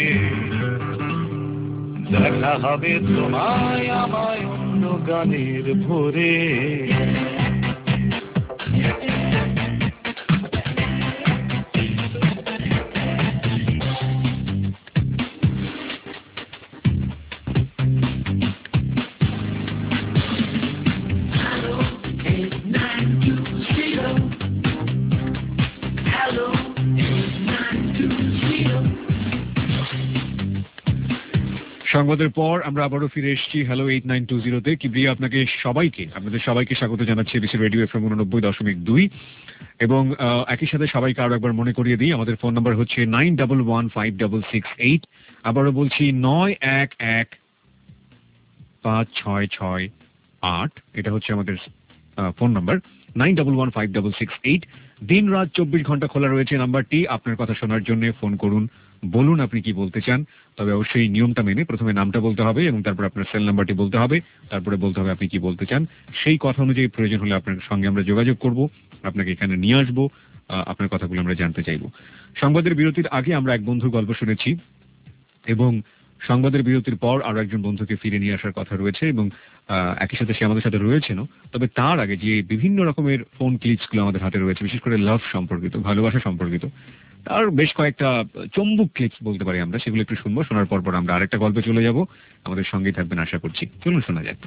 দেখা হবে তোমায় আমায় অন্য গানের ভোরে। সংবাদের পর আমরা আবারও ফিরে এসেছি হ্যালো এইট নাইন টু জিরোতে। কিবরিয়া আপনাকে সবাইকে আপনাদের সবাইকে স্বাগত জানাচ্ছি এবিসি রেডিও এফএম উননব্বই দশমিক দুই এবং একই সাথে সবাইকে আরো একবার মনে করিয়ে দিই আমাদের ফোন নাম্বার হচ্ছে nine double one five double six eight. আবারও বলছি নয় এক এক পাঁচ ছয় ছয় আট, এটা হচ্ছে আমাদের phone number nine double one five double six eight. দিন রাত চব্বিশ ঘন্টা খোলা রয়েছে নাম্বারটি। আপনার কথা শোনার জন্য ফোন করুন, বলুন আপনি কি বলতে চান, তবে অবশ্যই নিয়মটা মেনে প্রথমে নামটা বলতে হবে এবং তারপর আপনার সেল নাম্বারটি বলতে হবে, তারপরে বলতে হবে আপনি কি বলতে চান। সেই কথা অনুযায়ী প্রয়োজন হলে আপনার সঙ্গে আমরা যোগাযোগ করব, আপনাকে এখানে নিয়ে আসবো, আপনার কথাগুলো আমরা জানতে চাইব। সংবাদের বিরতির আগে আমরা এক বন্ধুর গল্প শুনেছি এবং সংবাদের বিরতির পর আরো একজন বন্ধুকে ফিরে নিয়ে আসার কথা রয়েছে এবং একই সাথে সে আমাদের সাথে রয়েছেন। তবে তার আগে যে বিভিন্ন রকমের ফোন ক্লিপস গুলো আমাদের হাতে রয়েছে, বিশেষ করে লাভ সম্পর্কিত, ভালোবাসা সম্পর্কিত, তার বেশ কয়েকটা চম্বুক ক্লিপস বলতে পারি আমরা, সেগুলো একটু শুনবো। শোনার পর পর আমরা আরেকটা গল্পে চলে যাব। আমাদের সঙ্গেই থাকবেন আশা করছি। চলুন শোনা যাক।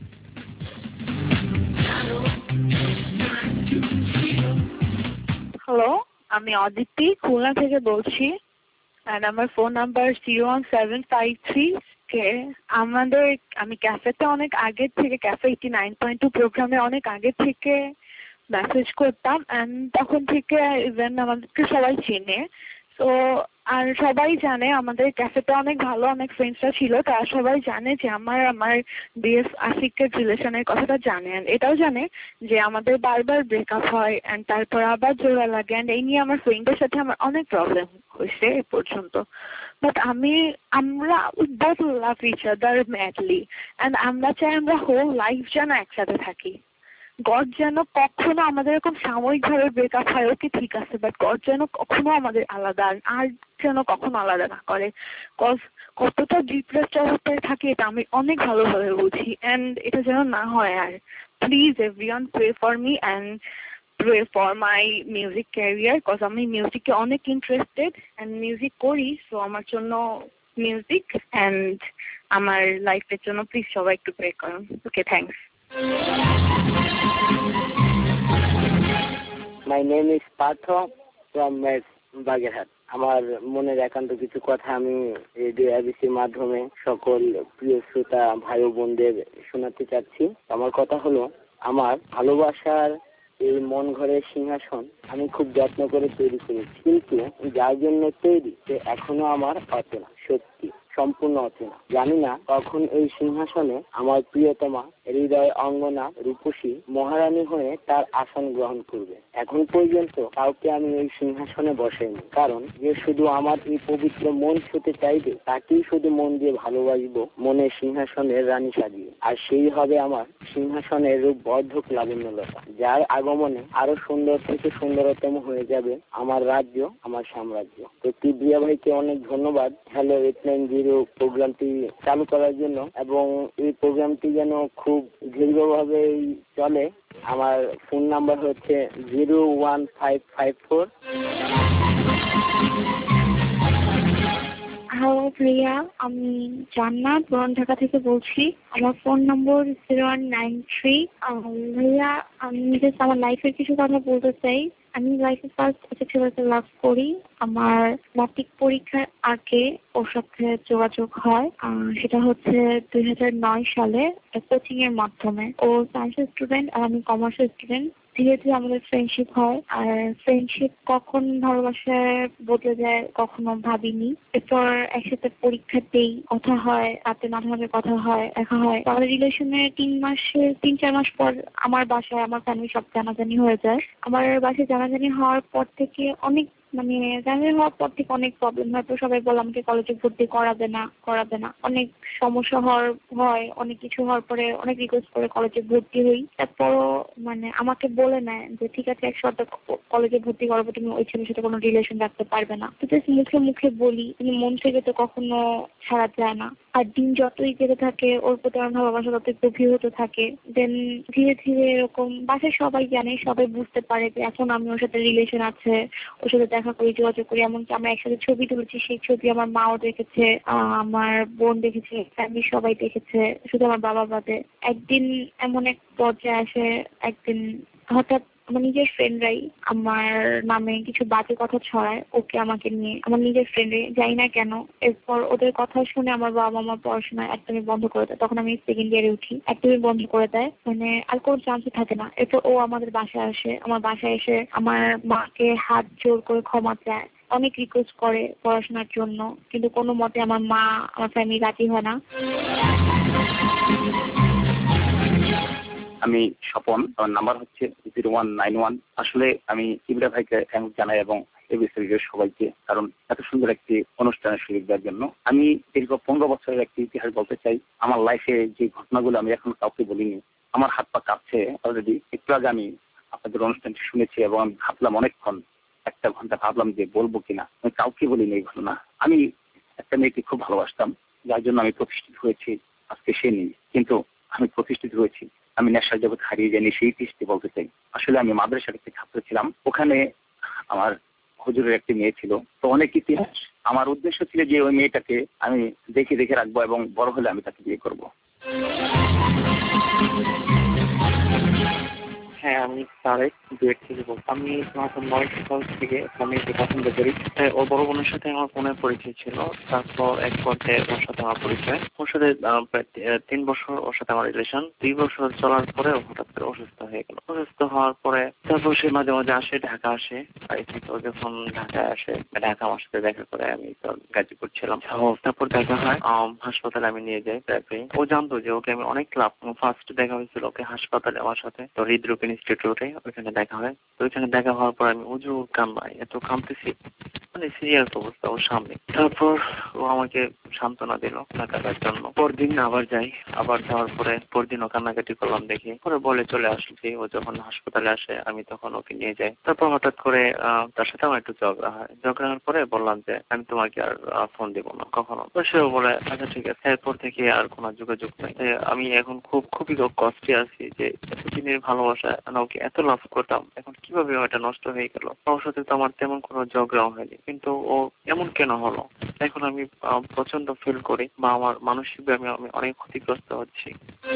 হ্যালো, আমি অদিতি খুলনা থেকে বলছি। আর আমার phone number zero one seven five three কে। আমাদের আমি ক্যাফেতে অনেক আগে থেকে, cafe eighty nine point two প্রোগ্রামে অনেক আগে থেকে মেসেজ করতাম অ্যান্ড তখন থেকে ইভেন আমাদেরকে সবাই চেনে। তো আর সবাই জানে আমাদের ক্যাফেতে অনেক ভালো অনেক ফ্রেন্ডসরা ছিল, তারা সবাই জানে যে আমার আমার বিএফ আশিকের রিলেশনের কথাটা জানে। অ্যান্ড এটাও জানে যে আমাদের বারবার ব্রেকআপ হয় অ্যান্ড তারপর আবার জোড়া লাগে অ্যান্ড এই নিয়ে আমার ফ্রেন্ডের সাথে আমার অনেক প্রবলেম হয়েছে এ পর্যন্ত। বাট আমি আমরা both love each other madly and আমরা চাই আমরা হোল লাইফ যেন একসাথে থাকি। গড যেন কখনো আমাদের এরকম সাময়িকভাবে ব্রেকআপ হয়, ওকে ঠিক আছে, বাট গড যেন কখনো আমাদের আলাদা আর যেন কখনো আলাদা না করে। কজ কতটা ডিপ্রেসড অবস্থায় থাকি এটা আমি অনেক ভালোভাবে বুঝি অ্যান্ড এটা যেন না হয়। আর please everyone pray for me and pray for my music career, cause আমি মিউজিকে অনেক ইন্টারেস্টেড অ্যান্ড মিউজিক করি। সো আমার জন্য মিউজিক অ্যান্ড আমার লাইফের জন্য প্লিজ সবাই একটু প্রে করুন। Okay, thanks. My name is Partho from Bagerhat. আমার মনের একান্ত কিছু কথা আমি রেডিও এবিসির মাধ্যমে সকল প্রিয় শ্রোতা ভাই ও বোনদের শোনাতে চাচ্ছি। আমার কথা হলো, আমার ভালোবাসার এই মন ঘরের সিংহাসন আমি খুব যত্ন করে তৈরি করেছি, কিন্তু যার জন্য তৈরি সে এখনো আমার অচেনা, সত্যি সম্পূর্ণ অচেনা। জানি না কখন এই সিংহাসনে আমার প্রিয়তমা হৃদয় অঙ্গনা রূপসী মহারানী হয়ে তার আসন গ্রহণ করবে। এখন পর্যন্ত কাউকে আমি এই সিংহাসনে বসাইনি, কারণ যে শুধু আমার এই পবিত্র মন ছুতে চাইবে তাকেই শুধু মন দিয়ে ভালোবাসবো, মনের সিংহাসনের রানী সাজিয়ে। আর সেই হবে আমার সিংহাসনের রূপ বর্ধক লাবণ্যলতা, যার আগমনে আরো সুন্দর থেকে সুন্দরতম হয়ে যাবে আমার রাজ্য, আমার সাম্রাজ্য। তো কিবরিয়া ভাইকে অনেক ধন্যবাদ হ্যালো এইট নাইন জিরো প্রোগ্রামটি চালু করার জন্য, এবং এই প্রোগ্রামটি যেন খুব দীর্ঘভাবে চলে। আমার ফোন নাম্বার হচ্ছে জিরো ওয়ান ফাইভ ফাইভ ফোর। হ্যালো প্রিয়া, আমি জান্নাত পুরান ঢাকা থেকে বলছি। আমার phone number zero one nine three. ভাইয়া, আমি জাস্ট আমার লাইফের কিছু কথা বলতে চাই। আমি লাইফে ফার্স্ট একটা ছেলেকে লাভ করি। আমার ম্যাট্রিক পরীক্ষার আগে ওর সাথে যোগাযোগ হয়, সেটা হচ্ছে দুই হাজার নয় সালে কোচিং এর মাধ্যমে। ও সায়েন্সের স্টুডেন্ট আর আমি কমার্সের স্টুডেন্ট। ধীরে ধীরে আমাদের ফ্রেন্ডশিপ হয়, আর ফ্রেন্ডশিপ কখন ভালোবাসায় বদলে যায় কখনো ভাবিনি। এরপর একসাথে পরীক্ষা দেই, কথা হয়, রাতে মাঝে মাঝে কথা হয়, দেখা হয়। আমাদের রিলেশনে তিন মাসে তিন চার মাস পর আমার বাসায় আমার ফ্যামিলি সব জানাজানি হয়ে যায়। আমার বাসায় জানাজানি হওয়ার পর থেকে অনেক মানে জানাজানি হওয়ার পর থেকে অনেক প্রবলেম হয়। তো সবাই বলে আমাকে কলেজে ভর্তি করাবে না করাবে না অনেক সমস্যা হওয়ার হয়, অনেক কিছু হওয়ার পরে অনেক রিকোয়েস্ট করে কলেজে ভর্তি হই। তারপরও মানে আমাকে বলে নেয় যে ঠিক আছে এক শর্তে কলেজে ভর্তি করবো, তুমি ওই ছেলের সাথে কোনো রিলেশন রাখতে পারবে না। তো জাস্ট মুখে মুখে বলি, কিন্তু মন থেকে তো কখনো ছাড়া যায় না। আর দিন যতই যেতে থাকে ওর প্রতি আমার ভালোবাসা ততই গভীর হতে থাকে। দেন ধীরে ধীরে এরকম বাসায় সবাই জানে, সবাই বুঝতে পারে যে এখন আমি ওর সাথে রিলেশন আছে, ওর সাথে দেখা করি, যোগাযোগ করি। এমনকি আমরা একসাথে ছবি তুলেছি, সেই ছবি আমার মাও দেখেছে, আমার বোন দেখেছে, ফ্যামিলি সবাই দেখেছে, শুধু আমার বাবা বাদে। একদিন এমন এক পর্যায়ে আসে, একদিন হঠাৎ আমার নিজের ফ্রেন্ডরাই আমার নামে কিছু বাজে কথা ছড়ায় ওকে আমাকে নিয়ে। আমার নিজের ফ্রেন্ডে যাই না কেন, এরপর ওদের কথা শুনে আমার বাবা আমার পড়াশোনা একদমই বন্ধ করে দেয়। তখন আমি সেকেন্ড ইয়ারে উঠি, একদমই বন্ধ করে দেয়, মানে আর কোনো চান্সই থাকে না। এরপর ও আমাদের বাসায় আসে, আমার বাসায় এসে আমার মাকে হাত জোর করে ক্ষমা চায়, অনেক রিকোয়েস্ট করে পড়াশোনার জন্য, কিন্তু কোনো মতে আমার মা আমার ফ্যামিলি রাজি হয় না। আমি স্বপন, আমার নাম্বার হচ্ছে জিরো ওয়ান নাইন ওয়ান। আসলে আমি ইবরা ভাইকে থ্যাংক জানাই এবং এবিসি রেডিওর সবাইকে, কারণ এত সুন্দর একটি অনুষ্ঠানের সুযোগ দেওয়ার জন্য। আমি দীর্ঘ পনেরো বছরের একটি ইতিহাস বলতে চাই। আমার লাইফে যে ঘটনাগুলো আমি এখন কাউকে বলিনি, আমার হাত পা কাঁপছে অলরেডি। একটু আগে আমি আপনাদের অনুষ্ঠানটি শুনেছি এবং আমি ভাবলাম অনেকক্ষণ, একটা ঘন্টা ভাবলাম যে বলবো কিনা। আমি কাউকে বলিনি এই ঘটনা। আমি একটা মেয়েকে খুব ভালোবাসতাম, যার জন্য আমি প্রতিষ্ঠিত হয়েছি, আজকে সে নেই, কিন্তু আমি প্রতিষ্ঠিত হয়েছি। আমি নেশার জগৎ হারিয়ে যাইনি, সেই দৃষ্টি বলতে চাই। আসলে আমি মাদ্রাসার একটি ছাত্র ছিলাম, ওখানে আমার হুজুরের একটি মেয়ে ছিল, তো অনেক ইতিহাস। আমার উদ্দেশ্য ছিল যে ওই মেয়েটাকে আমি দেখে দেখে রাখবো এবং বড় হলে আমি তাকে বিয়ে করবো। হ্যাঁ, আমি তারেক ডুয়েট থেকে বলছি। আমি তোমার নয় সাল থেকে আমি পছন্দ করি। ওর বড় বোনের সাথে আমার ফোনের পরিচয় ছিল, তারপর এক পর্যায়ে ওর সাথে আমার পরিচয়। ওর সাথে প্রায় তিন বছর ওর সাথে আমার রিলেশন। দুই বছর চলার পরে হঠাৎ করে অসুস্থ হয়ে গেল। অসুস্থ হওয়ার পরে তারপর সে মাঝে মাঝে আসে, ঢাকা আসে। বাড়ি থেকে ও যখন ঢাকায় আসে, ঢাকা আমার সাথে দেখা করে, আমি তো গাজীপুর ছিলাম। তারপর দেখা হয়, হাসপাতালে আমি নিয়ে যাই। তারপরে ও জানতো যে ওকে আমি অনেক লাভ। ফার্স্ট দেখা হয়েছিল ওকে হাসপাতালে আমার সাথে, তো হৃদরোগ ইনস্টিটিউটে, ওইখানে দেখা হয়। তো ওইখানে দেখা হওয়ার পর আমি উজুর কান্নায় এত কাঁদতেছি, মানে সিরিয়াস অবস্থা ওর সামনে। তারপর ও আমাকে সান্ত্বনা দিল কান্নাকাটার জন্য। পরদিন আবার যাই, আবার যাওয়ার পরে পরদিন ও কান্নাকাটি করলাম দেখি, পরে বলে চলে আসছি। ও যখন হাসপাতালে আসে আমি তখন ওকে নিয়ে যাই। তারপর হঠাৎ করে আহ তার সাথে আমার একটু ঝগড়া হয়। ঝগড়া হওয়ার পরে বললাম যে আমি তোমাকে আর ফোন দিব না কখনো। তো সেও বলে আচ্ছা ঠিক আছে। এরপর থেকে আর কোনো যোগাযোগ নাই। আমি এখন খুব খুবই কষ্টে আছি যে এতদিনের ভালোবাসা, ওকে এত লাভ করতাম, এখন কিভাবে ওটা নষ্ট হয়ে গেল। ওর সাথে তো আমার তেমন কোনো ঝগড়াও হয়নি, কিন্তু ও এমন কেন হলো, এখন আমি প্রচন্ড ফিল করি বা আমার মানসিকভাবে আমি অনেক ক্ষতিগ্রস্ত হচ্ছি।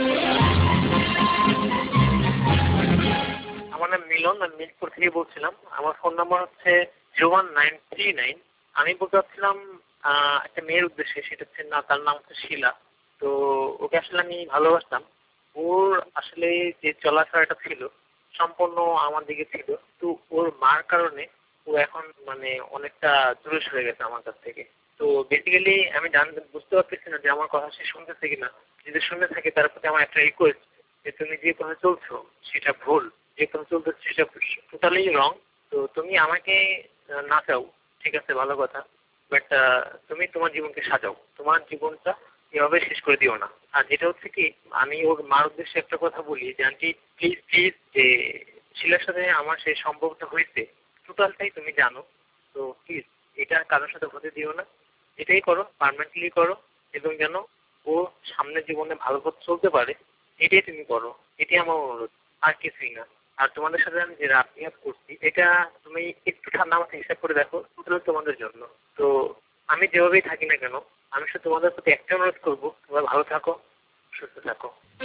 আমার নাম মিলন, আমি মিরপুর থেকে বলছিলাম। আমার ফোন নাম্বার হচ্ছে zero one nine three nine. আমি বলতে চাচ্ছিলাম আহ একটা মেয়ের উদ্দেশ্যে, সেটা হচ্ছে না, তার নাম হচ্ছে শিলা। তো ওকে আসলে আমি ভালোবাসতাম। ওর আসলে যে চলাফেরাটা ছিল সম্পূর্ণ আমার দিকে ছিল, তো ওর মার কারণে ও এখন মানে অনেকটা দূরে সরে গেছে আমার কাছ থেকে। তো বেসিক্যালি আমি জানতে বুঝতে পারতেছি না যে আমার কথা সে শুনতেছে কিনা। যদি শুনে থাকে তার প্রতি আমার একটা রিকোয়েস্ট যে তুমি যে পথে চলছো সেটা ভুল, যে পথে চলতেছো সেটা টোটালি রং। তো তুমি আমাকে না চাও ঠিক আছে, ভালো কথা, বাট তুমি তোমার জীবনকে সাজাও, তোমার জীবনটা এভাবে শেষ করে দিও না। আর যেটা হচ্ছে কি, আমি ওর মার উদ্দেশ্যে একটা কথা বলি যে আন্টি প্লিজ প্লিজ, যে শিলার সাথে আমার সেই সম্পর্কটা হয়েছে টোটালটাই তুমি জানো, তো প্লিজ এটা কারোর সাথে হতে দিও না। এটাই করো, পার্মানেন্টলি করো, এবং যেন ও সামনের জীবনে ভালো পথ চলতে পারে, এটাই তুমি করো। এটাই আমার অনুরোধ, আর কিছুই না। আর তোমাদের সাথে আমি যে রাত নিয়ে করছি, এটা তুমি একটু ঠান্ডা মাথায় হিসাব করে দেখো, টোটাল তোমাদের জন্য। তো আমি যেভাবেই থাকি না কেন, আমি শুধু তোমাদের প্রতি একটা অনুরোধ করবো, তোমরা ভালো থাকো, সুস্থ থাকো।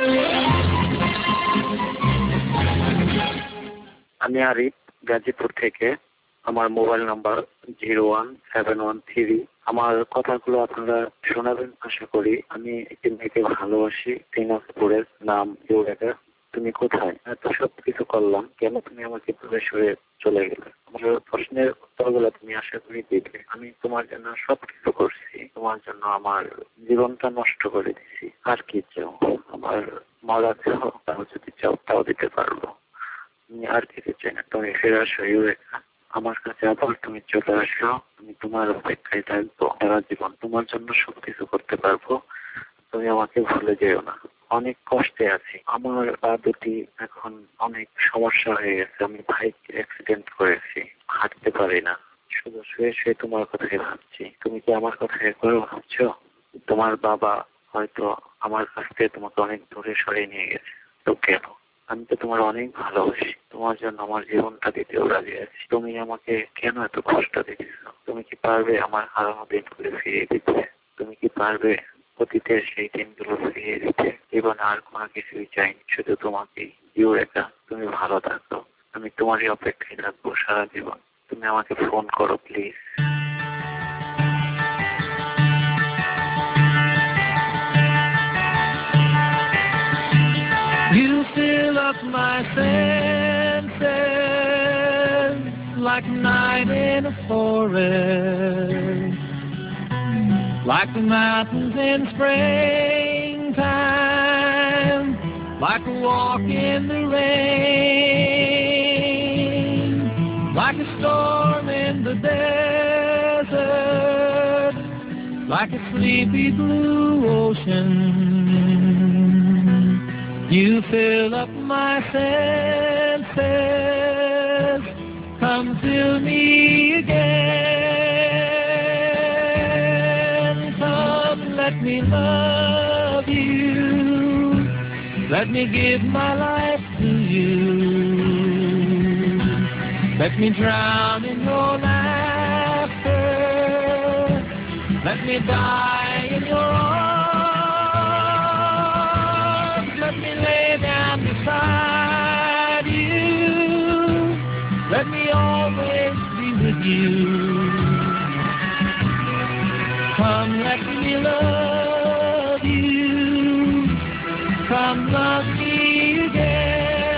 আমি আরিফ, গাজীপুর থেকে। আমার mobile number zero one seven one three. আমার কথাগুলো আপনারা শোনাবেন আশা করি। আমি একটি মেয়েকে ভালোবাসি, দিনাজপুরের, নাম ইউরেকা। তুমি কোথায়? এত সব কিছু করলাম, কেন তুমি আমাকে দূরে সরে চলে গেলে? আমার প্রশ্নের উত্তরগুলো তুমি আশা করি দিবে। আমি তোমার জন্য সব কিছু করছি, তোমার জন্য আমার জীবনটা নষ্ট করে দিছি। আর কি চাও? আমার মারা চাও, তাও যদি চাও তাও দিতে পারবো। তুমি আর কিছু চাই না, তুমি ফিরে আসো ইউরেকা। আমার কাছে আবার তুমি চলে আসো, আমি তোমার অপেক্ষায় থাকবো সারা জীবন, তোমার জন্য সবকিছু করতে পারবো। তুমি আমাকে ভুলে যেও না। অনেক কষ্টে আছি, আমার পা দুটি এখন অনেক সমস্যা হয়ে গেছে। আমি বাইক অ্যাক্সিডেন্ট করেছি, হাঁটতে পারি না, শুধু শুয়ে শুয়ে তোমার কথাই ভাবছি। তুমি কি আমার কথা একবারও ভাবছো? তোমার বাবা হয়তো আমার কাছ থেকে তোমাকে অনেক দূরে সরিয়ে নিয়ে গেছে, তো কেন? আমি তো তোমার অনেক ভালোবাসি, তোমার জন্য আমার জীবনটা দিতেও রাজি আছি। তুমি আমাকে কেন এত কষ্ট দিচ্ছ? তুমি কি পারবে আমার হারানো দিনগুলো ফিরিয়ে দিতে? তুমি কি পারবে অতীতের সেই দিনগুলো ফিরিয়ে দিতে? জীবনে আর কোনো কিছুই চাইনি, শুধু তোমাকে। ইউরেকা, তুমি ভালো থাকো, আমি তোমারই অপেক্ষায় থাকবো সারা জীবন। তুমি আমাকে ফোন করো please. You fill up my senses like night in a forest, like the mountains in springtime, like a walk in the rain, like a storm in the desert, like a sleepy blue ocean. You fill up my senses, come fill me again. Come, let me love you, let me give my life to you. Let me drown in your laughter, let me die in your arms, let me lay down beside you, let me always be with you. Come, let me love you, come love me again.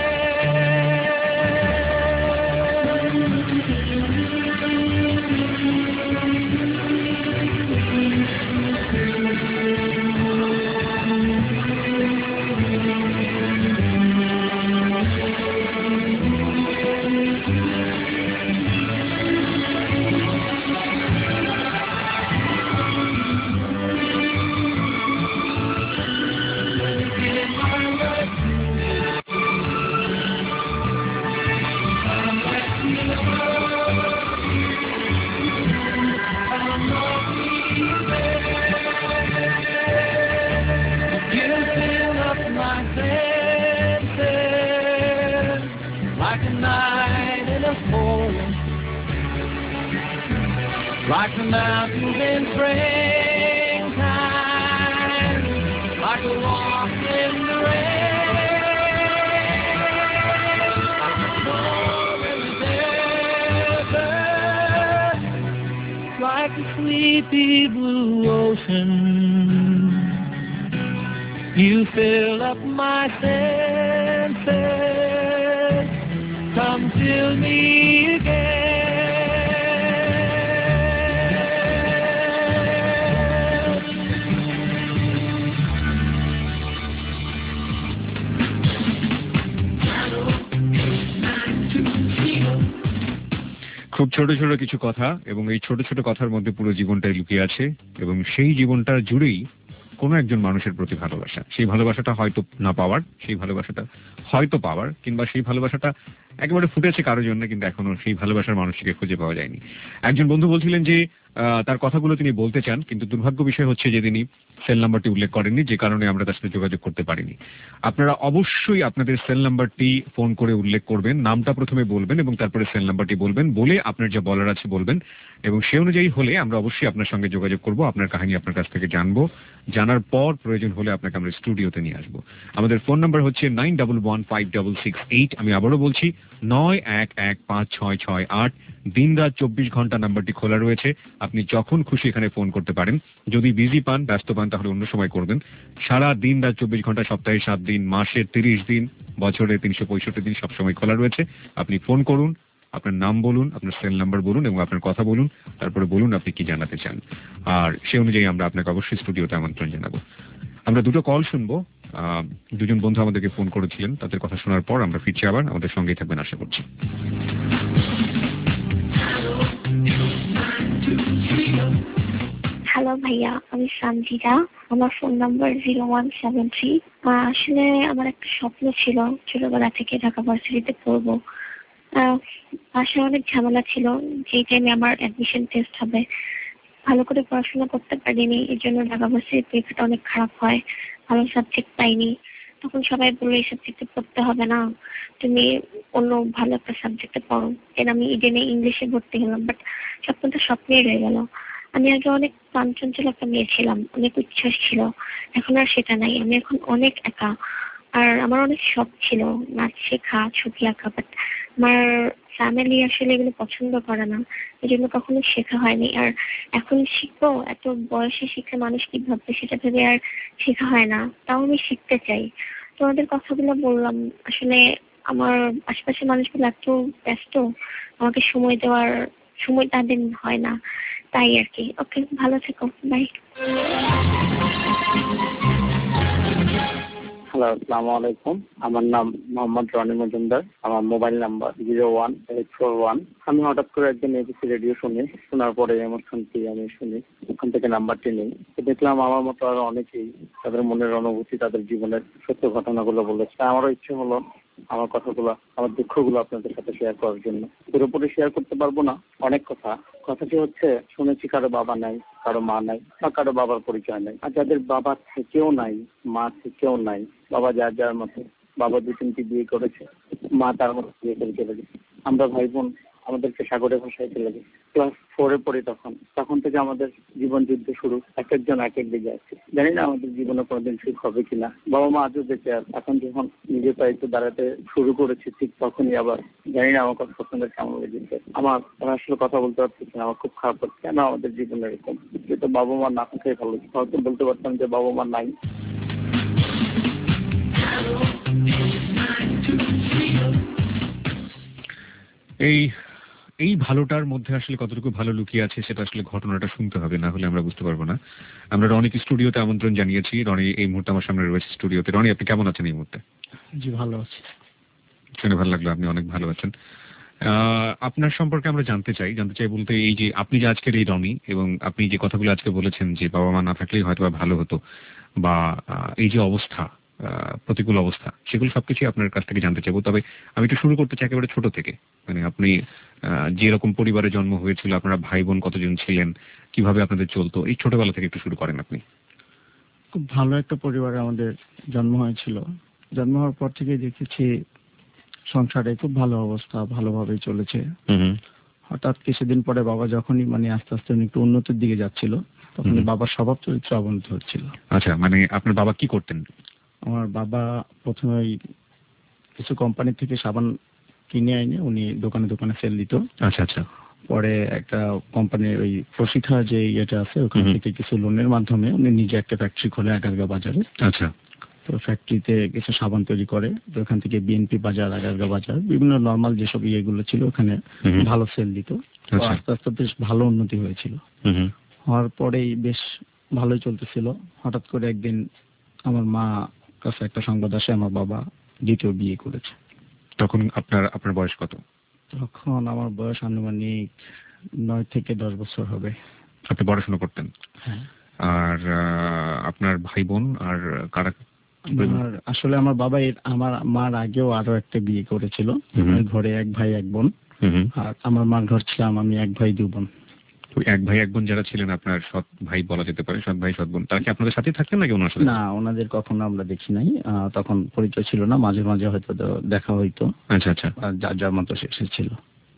Like the mountains in springtime, like a walk in the rain, storm in the desert, like a sleepy blue ocean. You fill up my senses, come fill me again. খুব ছোট ছোট কিছু কথা এবং এই ছোট ছোট কথার মধ্যে পুরো জীবনটাই লুকিয়ে আছে এবং সেই জীবনটা জুড়েই কোনো একজন মানুষের প্রতি ভালোবাসা। সেই ভালোবাসাটা হয়তো না পাওয়ার, সেই ভালোবাসাটা হয়তো পাওয়ার, কিংবা সেই ভালোবাসাটা একেবারে ফুটেছে কারোর জন্য কিন্তু এখনো সেই ভালোবাসার মানুষটিকে খুঁজে পাওয়া যায়নি। একজন বন্ধু বলছিলেন যে তার কথাগুলো তিনি বলতে চান, কিন্তু দুর্ভাগ্য বিষয় হচ্ছে যে তিনি সেল নাম্বারটি উল্লেখ করেননি, যে কারণে আমরা তার সাথে যোগাযোগ করতে পারিনি। আপনারা অবশ্যই আপনাদের সেল নাম্বারটি ফোন করে উল্লেখ করবেন, নামটা প্রথমে বলবেন এবং তারপরে সেল নাম্বারটি বলবেন, বলে আপনার যা বলার আছে বলবেন এবং সে অনুযায়ী হলে আমরা অবশ্যই আপনার সঙ্গে যোগাযোগ করব, আপনার কাহিনী আপনার কাছ থেকে জানবো, জানার পর প্রয়োজন হলে আপনাকে আমরা স্টুডিওতে নিয়ে আসবো। আমাদের ফোন নাম্বার হচ্ছে nine double one five double six eight. আমি আবারও বলছি নয় এক এক পাঁচ ছয় ছয় আট। দিন রাত চব্বিশ ঘন্টা নাম্বারটি খোলা রয়েছে, আপনি যখন খুশি এখানে ফোন করতে পারেন। যদি বিজি পান, ব্যস্ত পান, তাহলে অন্য সময় করবেন। সারা দিন রাত চব্বিশ ঘন্টা, সপ্তাহে সাত দিন, মাসে তিরিশ দিন, বছরে তিনশো পঁয়ষট্টি দিন সবসময় খোলা রয়েছে। আপনি ফোন করুন, আপনার নাম বলুন, আপনার সেল নাম্বার বলুন এবং আপনার কথা বলুন, তারপরে বলুন আপনি কি জানাতে চান, আর সে অনুযায়ী আমরা আপনাকে অবশ্যই স্টুডিওতে আমন্ত্রণ জানাবো। আমরা দুটো কল শুনবো। দুজন বন্ধু আমাদেরকে ফোন করেছিলেন, তাদের কথা শোনার পর আমরা ফিরছি আবার। আমাদের সঙ্গেই থাকবেন আশা করছি। হ্যালো ভাইয়া, আমি সঞ্জিতা, আমার phone number zero one seven three. আসলে আমার একটা স্বপ্ন ছিল ছোটবেলা থেকে ঢাকা ভার্সিটিতে পড়বো। বাসায় অনেক ঝামেলা ছিল, যেই টাইমে আমার অ্যাডমিশন টেস্ট হবে, ভালো করে পড়াশোনা করতে পারিনি, এর জন্য ঢাকা ভার্সিটির পরীক্ষাটা অনেক খারাপ হয়, ভালো সাবজেক্ট পাইনি। তখন সবাই বললো এই সাবজেক্টে পড়তে হবে না, তুমি অন্য ভালো একটা সাবজেক্টে পড়ো। এর আমি ইডেনে ইংলিশে ভর্তি হলাম, বাট স্বপ্নটা স্বপ্নেই রয়ে গেল। আমি আগে অনেক প্রাণচঞ্চল একটা মেয়ে ছিলাম, অনেক উচ্ছ্বাস ছিল, এখন আর সেটা নাই। আমি এখন অনেক একা, আর আমার অনেক শখ ছিল নাচ শেখা, ছবি আঁকা, বাট আমার ফ্যামিলি আসলে এগুলো পছন্দ করে না, এই জন্য কখনো শেখা হয়নি। আর এখন শিখবো, এত বয়সে শিখে মানুষ কি ভাববে সেটা ভেবে আর শেখা হয় না। তাও আমি শিখতে চাই। তোমাদের কথাগুলো বললাম, আসলে আমার আশেপাশের মানুষগুলো এত ব্যস্ত, আমাকে সময় দেওয়ার সময় তাদের হয় না, তাই আর কি। ওকে, ভালো থেকো, বাই। হ্যালো, আসসালামু আলাইকুম। আমার নাম মোহাম্মদ রনি মজুমদার। আমার mobile number zero one eight four one. আমি হঠাৎ করে একদিন এবিসি রেডিও শুনি, শোনার পরে অনুষ্ঠানটি আমি শুনি, ওখান থেকে নাম্বারটি নেই। দেখলাম আমার মতো আরো অনেকেই তাদের মনের অনুভূতি, তাদের জীবনের সত্য ঘটনাগুলো বলেছে। আমারও ইচ্ছে হলো আমার কথাগুলো, আমার দুঃখগুলো আপনাদের সাথে শেয়ার করার জন্য। পুরোপুরি শেয়ার করতে পারবো না, অনেক কথা। কথাটি হচ্ছে, শুনেছি কারো বাবা নাই, কারো মা নাই, বা কারো বাবার পরিচয় নাই। আর যাদের বাবা থেকেও নাই, মা থেকেও নাই, বাবা যার যার মতো, বাবা দু তিনটি বিয়ে করেছে, মা তার মতো বিয়ে করে চলে গেছে। আমরা ভাই বোন আমাদেরকে সাগরে ভাষায় চলে গেছে। ক্লাস ফোরে পড়ি তখন তখন থেকে আমাদের জীবন যুদ্ধ শুরু। এক একজন এক এক দিকে আছে। জানি না আমাদের জীবনে কোনোদিন সুখ হবে কিনা। বাবা মা আজও বেঁচে আছে। এখন যখন নিজের পায়ে একটু দাঁড়াতে শুরু করেছি, ঠিক তখনই আবার জানি না আমার কথা স্বপ্নের কেমন লেগেছে। আমার আসলে কথা বলতে পারছি না, আমার খুব খারাপ হচ্ছে। কেন আমাদের জীবনে এরকম? যেহেতু বাবা মা না থাকাই ভালো। হয়তো বলতে পারতাম যে বাবা মা নাই। এই এই ভালোটার মধ্যে আসলে কতটুকু ভালো লুকিয়ে আছে সেটা আসলে ঘটনাটা শুনতে হবে, না হলে আমরা বুঝতে পারবো না। আমরা রনিকে স্টুডিওতে আমন্ত্রণ জানিয়েছি। রনি এই মুহূর্তে আমার সামনে রয়েছে স্টুডিওতে। রনি, আপনি কেমন আছেন এই মুহূর্তে? জি, ভালো আছি। শুনে ভালো লাগলো, আপনি অনেক ভালো আছেন। আপনার সম্পর্কে আমরা জানতে চাই জানতে চাই বলতে এই যে আপনি যে আজকের এই রনি, এবং আপনি যে কথাগুলো আজকে বলেছেন যে বাবা মা না থাকলেই হয়তো ভালো হতো, বা এই যে অবস্থা, প্রতিকূল অবস্থা, সেগুলো সবকিছু আপনার কাছ থেকে জানতে চাইবো। তবে আমি একটু শুরু করতে চাই একেবারে ছোট থেকে। মানে আপনি যেরকম পরিবারে জন্ম হয়েছিল, আপনারা ভাই বোন কতজন ছিলেন, কিভাবে আপনাদের চলতো, এই ছোটবেলা থেকে একটু শুরু করেন আপনি। খুব ভালো একটা পরিবারে আমাদের জন্ম হয়েছিল। জন্ম হওয়ার পর থেকে দেখেছি সংসারে খুব ভালো অবস্থা, ভালোভাবেই চলেছে। হঠাৎ কিছুদিন পরে বাবা যখনই মানে আস্তে আস্তে একটু উন্নতির দিকে যাচ্ছিল, তখন বাবার স্বভাব চরিত্র অবনতি হচ্ছিল। আচ্ছা, মানে আপনার বাবা কি করতেন? আমার বাবা প্রথমে ওই কিছু কোম্পানি থেকে সাবান কিনে এনে উনি দোকানে দোকানে সেল দিত। আচ্ছা আচ্ছা। পরে একটা কোম্পানির ওই প্রশিক্ষা যে ইয়েটা আছে, ওখান থেকে কিছু লোনের মাধ্যমে উনি নিজে একটা ফ্যাক্টরি খোলে আগারগাঁও বাজারে। আচ্ছা। তো ফ্যাক্টরিতে কিছু সাবান তৈরি করে, তো ওখান থেকে বিএনপি বাজার, আগারগাঁও বাজার, বিভিন্ন নর্মাল যেসব ইয়েগুলো ছিল ওখানে ভালো সেল দিত। আস্তে আস্তে বেশ ভালো উন্নতি হয়েছিল। হওয়ার পরেই বেশ ভালোই চলতেছিল। হঠাৎ করে একদিন আমার মা কাছে একটা সংবাদ আসে, আমার বাবা দ্বিতীয় বিয়ে করেছে। তখন আপনার আপনার বয়স কত? তখন আমার বয়স আনুমানিক নয় থেকে দশ বছর হবে। আপনি পড়াশোনা করতেন? হ্যাঁ। আর আপনার ভাই বোন আর কারা? আমার আসলে আমার বাবা আমার মার আগেও আরো একটা বিয়ে করেছিল। ঘরে এক ভাই এক বোন। আর আমার মার ঘর ছিলাম আমি, এক ভাই দু বোন। এক ভাই এক বোন যারা ছিলেন আপনার সৎ ভাই বলা যেতে পারে, সৎ ভাই সৎ বোন, তারা কি আপনাদের সাথে থাকতেন নাকি ওনার সাথে? না, ওনাদের কখনো আমরা দেখি নাই। তখন পরিচয় ছিল না, মাঝে মাঝে হয়তো দেখা হইতো। আচ্ছা আচ্ছা। যার যার মতো শেষে ছিল।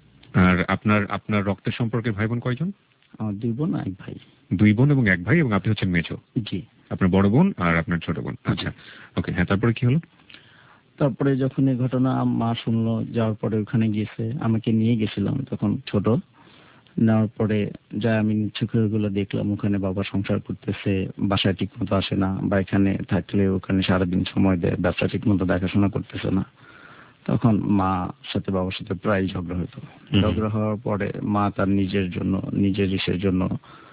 আর আপনার আপনার রক্তের সম্পর্কের ভাই বোন কয়জন? আমার দুই বোন এক ভাই। দুই বোন এবং এক ভাই, এবং আপনি হচ্ছেন মেজো? জি। আপনার বড় বোন আর আপনার ছোট বোন। আচ্ছা, ওকে। হ্যাঁ, তারপরে কি হলো? তারপরে যখন এই ঘটনা মা শুনলো, যাওয়ার পরে ওখানে গিয়েছে, আমাকে নিয়ে গেছিলাম তখন ছোট। নেওয়ার পরে যা আমি চোখেরগুলো দেখলাম, ওখানে বাবা সংসার করতেছে, বাসায় ঠিক মতো আসে না, বা এখানে থাকলে ওখানে সারাদিন সময় দেয়, ব্যবসা ঠিক মতো দেখাশোনা করতেছে না। তখন মা সাথে বাবার সাথে প্রায় ঝগড়া হতো। ঝগড়া হওয়ার পরে মা তার নিজের জন্য, নিজের ইসের জন্য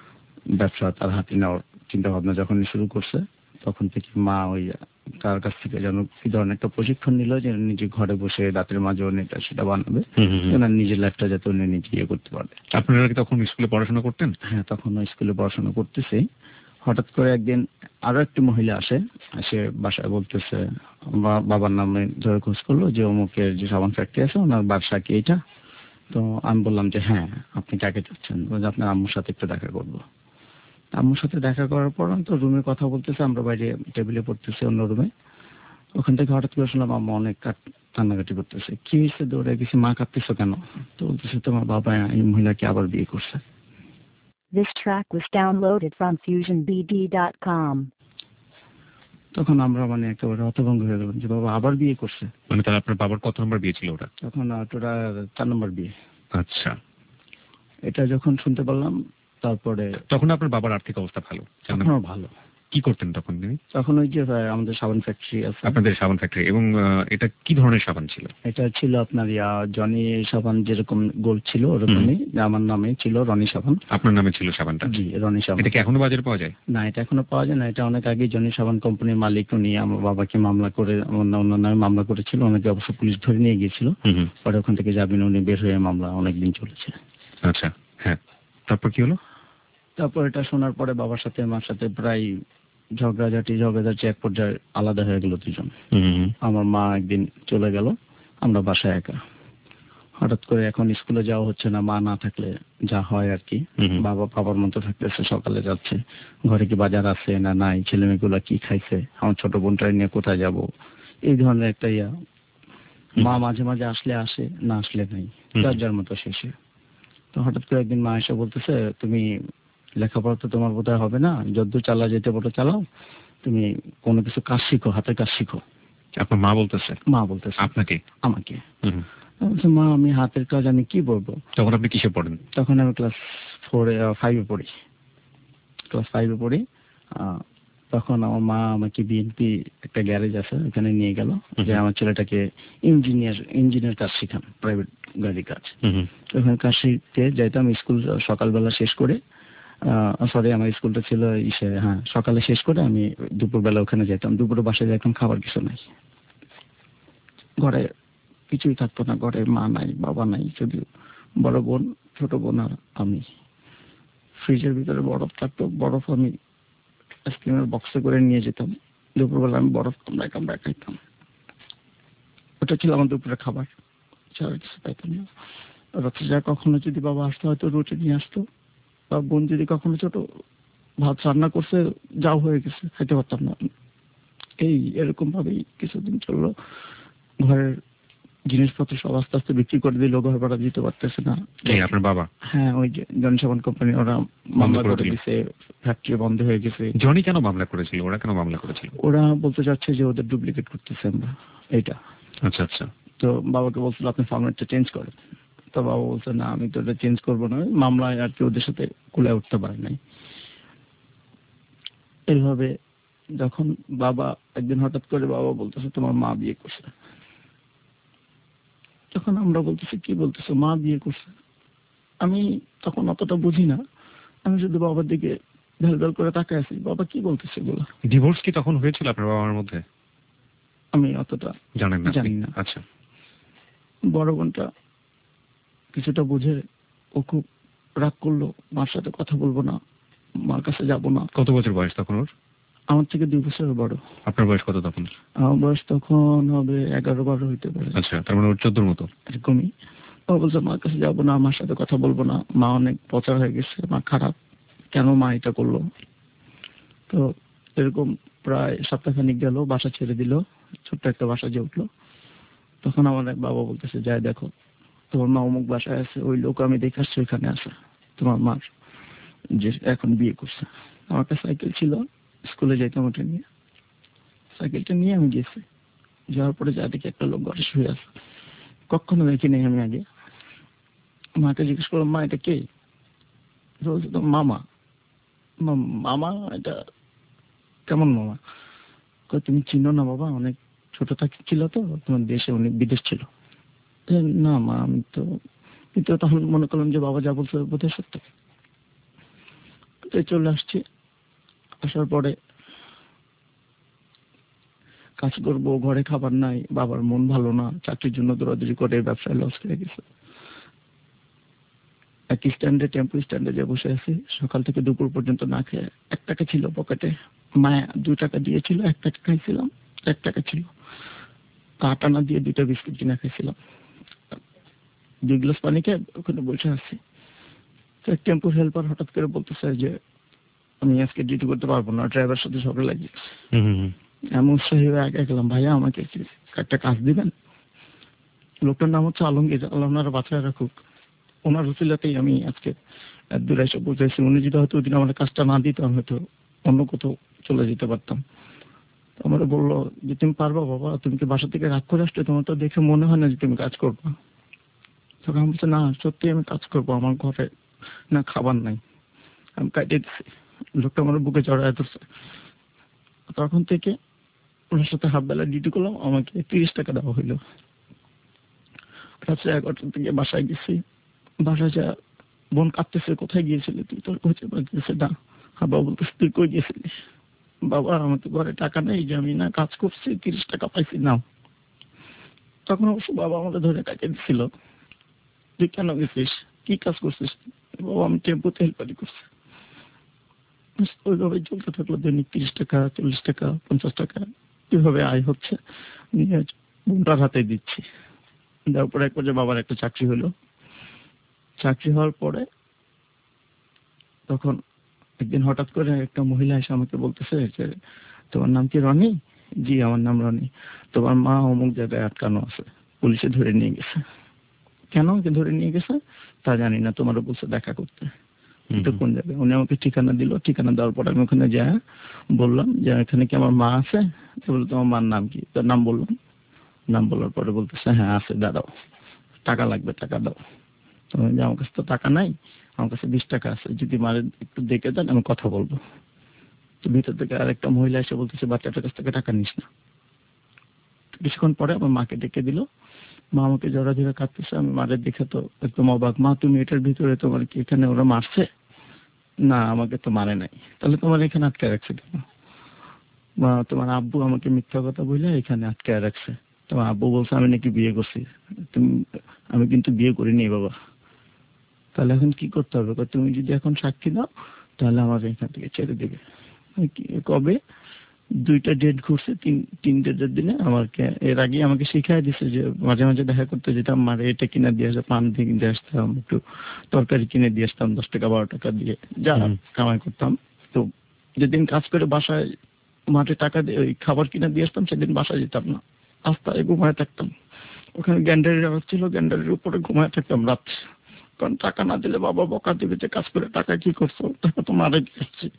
ব্যবসা তার হাতে নেওয়ার চিন্তা ভাবনা যখন শুরু করছে, তখন থেকে মা ওই তার কাছ থেকে যেন কি ধরনের একটা প্রশিক্ষণ নিল যে নিজে ঘরে বসে রাতের মাঝে এটা সেটা বানাবে, নিজের লাইফটা যাতে উনি নিজে ইয়ে করতে পারে। আপনারা কি তখন স্কুলে পড়াশোনা করতেন? হ্যাঁ, তখন স্কুলে পড়াশোনা করতেছি। হঠাৎ করে একদিন আরো একটি মহিলা আসে, এসে বাসায় বলতেছে, বাবার নামে ধরে খোঁজ করলো যে অমুকের যে সাবান ফ্যাক্টরি আছে ওনার ব্যবসা কি এটা? তো আমি বললাম যে হ্যাঁ, আপনি কাকে চাচ্ছেন? আপনার আম্মুর সাথে একটু দেখা করবো। আম্মুর সাথে দেখা করার পর তো রুমে কথা বলতেছে, আমরা বাইরে টেবিলে পড়তেছি অন্য রুমে। ওখান থেকে হঠাৎ করে শুনলাম আম্মা অনেক কান্নাকাটি করতেছে। কি হয়েছে? দৌড়ে গেছি, মা কাঁদতেছো কেন? তো বলতেছে তোমার বাবা এই মহিলাকে আবার বিয়ে করছে। This track was downloaded from fusion b d dot com. তখন আমরা মানে একেবারে হতভঙ্গ হয়ে গেলাম যে বাবা আবার বিয়ে করছে। মানে তাহলে আপনার বাবার কত নম্বর বিয়ে ছিল ওটা? তখন ওটা চার নম্বর বিয়ে। আচ্ছা, এটা যখন শুনতে পারলাম তারপরে তখন আপনার বাবার আর্থিক অবস্থা ভালো? তখনও ভালো। কি করতেন তখন তিনি? তখন ওই যে আমাদের সাবান ফ্যাক্টরি আছে। আপনাদের সাবান ফ্যাক্টরি। এবং এটা কি ধরনের সাবান ছিল? এটা ছিল আপনার ইয়া জনি সাবান যেরকম গোল ছিল ওরকমই আমার নামে ছিল রনি সাবান। আপনার নামে ছিল সাবানটা? জি, রনি সাবান। এটা কি এখনো বাজারে পাওয়া যায়? না, এটা এখনো পাওয়া যায় না। এটা অনেক আগে জনি সাবান কোম্পানির মালিক উনি আমার বাবাকে মামলা করে অন্য নামে মামলা করেছিল। ওনাকে অবশ্য পুলিশ ধরে নিয়ে গিয়েছিল। পরে ওখান থেকে জামিন উনি বের হয়ে মামলা অনেকদিন চলেছে। আচ্ছা, হ্যাঁ, তারপর কি হলো? তারপর এটা শোনার পরে বাবার সাথে মার সাথে প্রায় ঝগড়াঝাটি ঝগড়াঝাটি এক পর্যায়ে আলাদা হয়ে গেল দুজন। আমার মা একদিন চলে গেল, আমরা বাসায় একা। হঠাৎ করে এখন স্কুলে যাওয়া হচ্ছে না, মা না থাকলে যা হয় আর কি। বাবা বাবার মতো থাকতেছে, সকালে যাচ্ছে, ঘরে কি বাজার আছে না নাই, ছেলে মেয়েগুলা কি খাইছে, আমার ছোট বোনটাই নিয়ে কোথায় যাব, এই ধরনের একটা ইয়া। মা মাঝে মাঝে আসলে আসে, না আসলে নাই, যার যার মতো শেষে। তো হঠাৎ করে একদিন মা এসে বলতেছে, তুমি লেখাপড়া তো তোমার বোধহয় হবে না, যদ্দূর চালা যেতে পারো চালাও, তুমি কোনো কিছু কাজ শিখো, হাতের কাজ শিখো। আপনার মা বলতেছে? মা বলতেছে। আপনাকে? আমাকে। মা আমি হাতের কাজ আমি কি বলবো? তখন আপনি কিসে পড়েন? তখন আমি ক্লাস ফোরে ফাইভে পড়ি ক্লাস ফাইভে পড়ি তখন আমার মা আমাকে বিএনপি একটা গ্যারেজ আছে ওখানে নিয়ে গেল, যে আমার ছেলেটাকে ইঞ্জিনিয়ার ইঞ্জিনিয়ার কাজ শিখান, প্রাইভেট গাড়ি কাজ। ওখানে কাজ শিখতে যাইতাম, স্কুল সকালবেলা শেষ করে, সরি আমার স্কুলটা ছিল ইসে, হ্যাঁ সকালে শেষ করে আমি দুপুরবেলা ওখানে যেতাম। দুপুরে বাসায় যেতাম, খাবার কিছু নাই, ঘরে কিছুই থাকতো না, ঘরে মা নাই বাবা নাই, শুধু বড় বোন, ছোট বোন আর আমি। ফ্রিজের ভিতরে বরফ থাকতো, বরফ আমি আইসক্রিমের বক্সে করে নিয়ে যেতাম, দুপুরবেলা আমি বরফ কামড়ায় কামড়ায় খাইতাম। ওটা ছিল আমার দুপুরের খাবার, ছাড়া কিছু পাইতাম না। রাত্রে যা কখনো যদি বাবা আসতো হয়তো রুটি নিয়ে আসতো, বা বোন যদি কখনো ছোট ভাত রান্না করছে, যাও হয়ে গেছে, খাইতে পারতাম না। এই এরকম ভাবেই কিছুদিন চললো। ঘরের জিনিসপত্র সব আস্তে আস্তে বিক্রি করে দিল, ঘর ভাড়া দিতে পারতেছে না। আপনার বাবা? হ্যাঁ, ওই যে জনসাবান কোম্পানি ওরা মামলা করে দিয়েছে, ফ্যাক্টরি বন্ধ হয়ে গেছে। জনি কেন মামলা করেছিল? ওরা কেন মামলা করেছিল? ওরা বলতে চাচ্ছে যে ওদের ডুপ্লিকেট করতেছে আমরা এইটা। আচ্ছা আচ্ছা। তো বাবাকে বলছিল আপনি ফরম্যাটটা চেঞ্জ করেন। তো বাবা বলছে না আমি তো এটা চেঞ্জ করবো না, মামলায় আর কি ওদের সাথে কুলে উঠতে পারে নাই। এইভাবে যখন বাবা একদিন হঠাৎ করে বাবা বলতেছে তোমার মা বিয়ে করছে, তখন আমরা বলতেছি কি বলতেছে, মা বিয়ে করছে? আমি তখন অতটা বুঝি না, আমি শুধু বাবার দিকে ভেল ভেল করে তাকায় আছি, বাবা কি বলতেছে এগুলো। ডিভোর্স কি তখন হয়েছিল আপনার বাবার মধ্যে? আমি অতটা জানেন না? জানি না। আচ্ছা। বড় বোনটা কিছুটা বুঝে, ও খুব রাগ করলো, মার সাথে কথা বলবো না, মার কাছে যাবো না। কত বছর বয়স তখন ওর? আমার থেকে দুই বছরের বড়। আপনার বয়স কত তখন? আমার বয়স তখন হবে এগারো বারো হইতে পারে। আচ্ছা, তার মানে ওর চোদ্দোর মতো এরকমই। ও বলছে মার কাছে যাবো না, আমার সাথে কথা বলবো না, মা অনেক পচা হয়ে গেছে, মা খারাপ, কেন মা এটা করলো। তো এরকম প্রায় সপ্তাহখানিক গেল, বাসা ছেড়ে দিল, ছোট্ট একটা বাসা যে উঠলো। তখন আমার এক বাবা বলতেছে যাই দেখো তোমার মা অমুক বাসায় আছে, ওই লোক আমি দেখে আসছি ওইখানে আছে তোমার মার, যে এখন বিয়ে করছে। আমার একটা সাইকেল ছিল, স্কুলে যাইতাম ওটা নিয়ে, সাইকেলটা নিয়ে আমি গেছি। যাওয়ার পরে যা দেখি একটা লোক ঘরে শুয়ে আছে, কখনো দেখি নাই আমি আগে। মাকে জিজ্ঞেস করলাম মা এটা কে? বলছে তো মামা। মামা? এটা কেমন মামা? তুমি চিনো না বাবা, অনেক ছোট থাকি ছিল তো, তোমার দেশে উনি বিদেশ ছিল। না মা আমি তো, কিন্তু তখন মনে করলাম যে বাবা যা বলছে বোধহয় সত্য। চলে আসছি, আসার পরে কাজ করবো, ঘরে খাবার নাই, বাবার মন ভালো না, চাকরির জন্য দৌড়াদৌড়ি করে ব্যবসায় লস খেয়ে গেছে। এক স্ট্যান্ডে, টেম্পো স্ট্যান্ডে যে বসে আছি, সকাল থেকে দুপুর পর্যন্ত না খেয়ে, এক টাকা ছিল পকেটে, মায়া দুই টাকা দিয়েছিল, এক টাকা খাইছিলাম, এক টাকা ছিল, কাঠ আনা দিয়ে দুইটা বিস্কুট কিনে খাইছিলাম, দুই গ্লাস পানি খেয়ে ওখানে বসে আছি। তো এক টেম্পোর হেল্পার হঠাৎ করে বলতেছে যে আমি আজকে ডিউটি করতে পারবো না, ড্রাইভার সাথে ঝগড়া লাগিয়েছে। এমন সাহেব আগে গেলাম, ভাইয়া আমাকে একটা কাজ দিবেন? লোকটার নাম হচ্ছে আলমগীর, আল্লাহ ওনারা বাঁচায় রাখুক। ওনার রসিলাতেই আমি আজকে দূরে এসে বুঝাইছি, উনি যদি হয়তো ওই দিন আমার কাজটা না দিত আমি হয়তো অন্য কোথাও চলে যেতে পারতাম। আমার বললো যে তুমি পারবা বাবা, তুমি কি বাসা থেকে রাগ করে আসছো, তোমার তো দেখে মনে হয় না যে তুমি কাজ করবা। তখন আমি বলছি না সত্যি আমি কাজ করবো, আমার ঘরে না খাবার নাই। আমি কাটিয়ে দিচ্ছি, লোকটা আমার বুকে চড়ায় ধরছে। তখন থেকে ওনার সাথে হাফ বেলা ডিউটি করলাম, আমাকে তিরিশ টাকা দেওয়া হইলো। রাত্রে এগারোটার থেকে বাসায় গেছি, বাসায় যা বোন কাঁদতেছে, কোথায় গিয়েছিলি তুই, তোর হচ্ছে বাড়তেছে না। বাবা বলতেছে তুই কই গিয়েছিলিস? বাবা আমার তো ঘরে টাকা নেই, যে আমি না কাজ করছি, তিরিশ টাকা পাইছি নাও। তখন অবশ্য বাবা আমাকে ধরে টাকা দিচ্ছিল, তুই কেন গেছিস, কি কাজ করছিস? বাবা আমি টেম্পোতে হেল্পারি করছি। ওইভাবে চলতে থাকলো, দৈনিক তিরিশ টাকা, চল্লিশ টাকা, পঞ্চাশ টাকা কিভাবে আয় হচ্ছে নিয়ে বোনটার হাতে দিচ্ছি। দেওয়ার পরে এক পর্যায়ে বাবার একটা চাকরি হলো। চাকরি হওয়ার পরে তখন একদিন হঠাৎ করে একটা মহিলা এসে আমাকে বলতেছে যে তোমার নাম কি রনি? জি আমার নাম রনি। তোমার মা অমুক জায়গায় আটকানো আছে, পুলিশে ধরে নিয়ে গেছে। কেন আমাকে ধরে নিয়ে গেছে তা জানি না, তোমারও বলছে দেখা করতে। এটা কোন জায়গায়? উনি আমাকে ঠিকানা দিল। ঠিকানা দেওয়ার পর আমি ওখানে যাই বললাম যে এখানে কি আমার মা আছে? বললো তোমার মার নাম কি? তার নাম বললাম। নাম বলার পরে বলতেছে হ্যাঁ আছে, দাঁড়াও টাকা লাগবে, টাকা দাও। আমার কাছে তো টাকা নাই, আমার কাছে বিশ টাকা আছে, যদি মারে একটু দেখে দেন আমি কথা বলবো। তো ভিতর থেকে আরেকটা মহিলা এসে বলতেছে বাচ্চাটার কাছ থেকে টাকা নিস না। কিছুক্ষণ পরে আমার মাকে ডেকে দিল। মা আমাকে জড়া ধরে কাঁদতেছে। আমি মারে দেখে তো একদম অবাক। মা তুমি এটার ভিতরে, তোমার কি এখানে ওরা মারছে? না আমাকে তো মারে নাই। তাহলে তোমার এখানে আটকে রাখছে কেন? মা তোমার আব্বু আমাকে মিথ্যা কথা বলে এখানে আটকে রাখছে। তোমার আব্বু বলছে আমি নাকি বিয়ে করছি। তুমি, আমি কিন্তু বিয়ে করিনি বাবা। তাহলে এখন কি করতে হবে? তুমি যদি এখন সাক্ষী দাও তাহলে আমাকে এখান থেকে ছেড়ে দেবে। কবে দুইটা ডেট ঘুরছে, তিন তিন ডেটের দিনে আমাকে এর আগে আমাকে শিখাই দিছে যে মাঝে মাঝে দেখা করতে যেতাম, মারে এটা কিনে দিয়ে আসতাম, পান দিয়ে কিনে আসতাম, একটু তরকারি কিনে দিয়ে আসতাম দশ টাকা বারো টাকা দিয়ে যা কামাই করতাম। তো যেদিন কাজ করে বাসায় মাঠে টাকা দিয়ে ওই খাবার কিনে দিয়ে আসতাম, সেদিন বাসায় যেতাম না, রাস্তায় ঘুমায় থাকতাম। ওখানে গ্যান্ডারি রাখা ছিল, গ্যান্ডারির উপরে ঘুমায় থাকতাম রাত। কারণ টাকা না দিলে বাবা বকা দিবে যে কাজ করে টাকা কি করছো, টাকা তো মারে দিয়ে আসছি।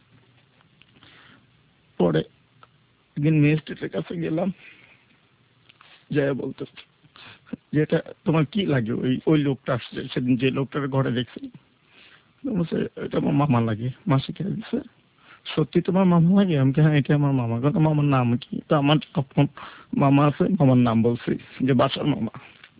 পরে একদিন ম্যাজিস্ট্রেটের কাছে গেলাম, যাই বলতে যেটা তোমার কি লাগে, ওই ওই লোকটা আসছে সেদিন, যে লোকটার ঘরে দেখছি, বলছে এটা আমার মামা লাগে। মাসি খেয়ে দিচ্ছে সত্যি তোমার মামা লাগে? আমি হ্যাঁ এটা আমার মামা। কারণ মামার নাম কি? তো আমার আপন মামা আছে, মামার নাম বলছি যে বাসার মামা।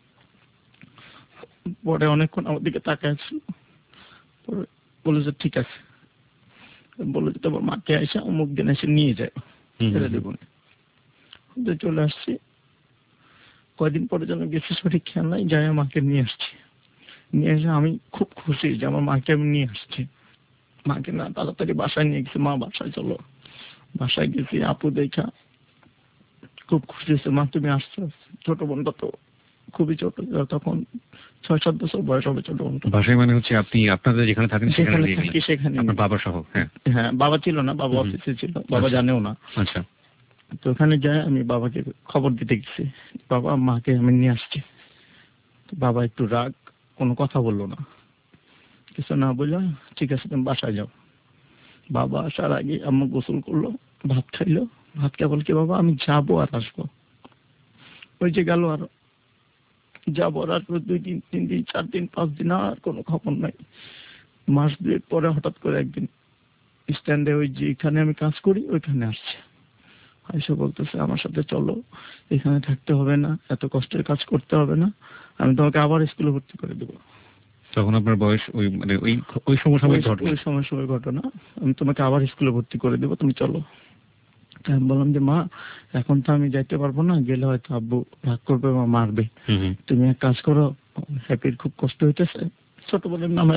পরে অনেকক্ষণ আমার দিকে তাকায় ছিল, পরে বলে যে ঠিক আছে, বলে যে তোমার মাকে এসে অমুক দিন এসে নিয়ে যায়, ছেড়ে দেবো। চলে আসছি, কয়দিন পরে যেন গেছি সঠিক খেয়াল নাই, যাই মাকে নিয়ে আসছি। নিয়ে এসে আমি খুব খুশি যে আমার মাকে আমি নিয়ে আসছি। মাকে না তাড়াতাড়ি বাসায় নিয়ে গেছি, মা বাসায় চলো। বাসায় গেছি, আপু দেখা খুব খুশি হয়েছে, মা তুমি আসছো। ছোট বোনটা তো খুবই ছোট, তখন ছয় সাত বছর বয়স হবে ছোট বোনটা। বাসায় মানে হচ্ছে আপনি আপনাদের যেখানে থাকেন সেখানে থাকি, সেখানে আপনার বাবা সহ? হ্যাঁ হ্যাঁ, বাবা ছিল না, বাবা অফিসে ছিল, বাবা জানেও না। আচ্ছা। তো ওখানে যাই আমি বাবাকে খবর দিতে গেছি, বাবা মাকে আমি নিয়ে আসছি। বাবা একটু রাগ, কোনো কথা বললো না, কিছু না বললো ঠিক আছে তুমি বাসায় যাও। বাবা আসার আগে আম্মু গোসল করলো, ভাত খাইলো। ভাত খেয়ে বল কি বাবা আমি যাবো আর আসবো। ওই যে গেল আর যাবো আর আসবো, দুই দিন তিন দিন চার দিন পাঁচ দিন আর কোনো খবর নাই। মাস দুয়েক পরে হঠাৎ করে একদিন স্ট্যান্ডে ওই যে এখানে আমি কাজ করি ওইখানে আসছে, এসে বলতেছে আমার সাথে চলো, এখানে থাকতে হবে না, এত কষ্টের কাজ করতে হবে না, আমি তোমাকে আবার স্কুলে ভর্তি করে দেবো। তখন আপনার বয়স ওই মানে ওই ওই সময় সময় ঘটনা, ওই সময় সময় ঘটনা, আমি তোমাকে আবার স্কুলে ভর্তি করে দেবো, তুমি চলো। আমি বললাম যে মা এখন তো আমি যাইতে পারবো না, গেলে হয়তো আব্বু রাগ করবে বা মারবে, তুমি এক কাজ করো, হ্যাপির খুব কষ্ট হইতেছে, ছোট বোনের নাম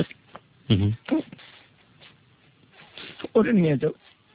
ওরে নিয়ে যাও।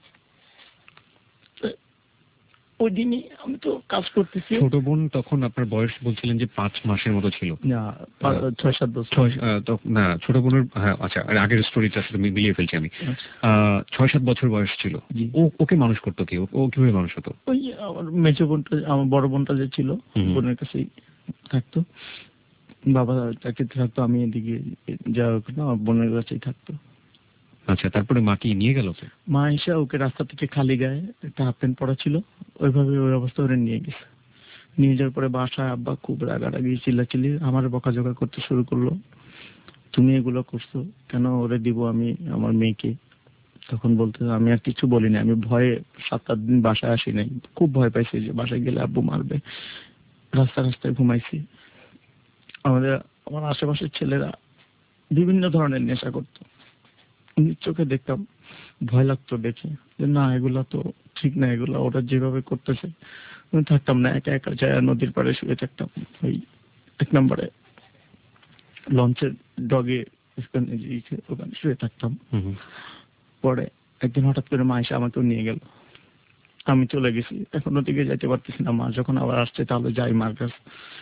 ওই দিনই আমি তো কাজ করতেছি। ছোট বোন তখন আপনার বয়স বলছিলেন যে পাঁচ মাসের মতো ছিল? না, ছয় সাত বছর। না ছোট বোনের, হ্যাঁ আচ্ছা আগের স্টোরিটা সাথে মিলিয়ে ফেলছি আমি। ছয় সাত বছর বয়স ছিল। ও ওকে মানুষ করতো কি? ও কিভাবে মানুষ হতো? ওই আমার মেজো বোনটা, আমার বড় বোনটা যে ছিল বোনের কাছেই থাকতো, বাবা চাকরিতে থাকতো, আমি এদিকে যা আমার বোনের কাছেই থাকতো। আচ্ছা, তারপরে মা কি নিয়ে গেল? মা এসে ওকে রাস্তা থেকে খালি গায়ে একটা হাফ প্যান্ট পরা ছিল, ওইভাবে ওই অবস্থা ওরা নিয়ে গেছে। নিয়ে যাওয়ার পরে বাসায় আব্বা খুব রাগারাগি চিল্লাচিল্লি আমার বকাঝকা করতে শুরু করলো, তুমি এগুলো করছো কেন, ওরে দিব আমি আমার মেয়েকে। তখন বলতে আমি আর কিছু বলিনি, আমি ভয়ে সাত আট দিন বাসায় আসি নাই, খুব ভয় পাইছি যে বাসায় গেলে আব্বু মারবে। রাস্তা রাস্তায় ঘুমাইছি। আমাদের আমার আশেপাশের ছেলেরা বিভিন্ন ধরনের নেশা করতো, চোখে দেখতাম, ভয় লাগতো দেখে যে না এগুলা তো ঠিক না, এগুলা ওরা যেভাবে করতেছে। আমি থাকতাম না, একা একা যায় নদীর পাড়ে শুয়ে থাকতাম, ওই এক নম্বরে লঞ্চের ডগে ওখানে শুয়ে থাকতাম। পরে একদিন হঠাৎ করে মা এসে আমাকেও নিয়ে গেল, আমি চলে গেছি, এখন ওদিকে যাইতে পারতেছি না। মা যখন আবার আসছে তাহলে যাই মার কাছে।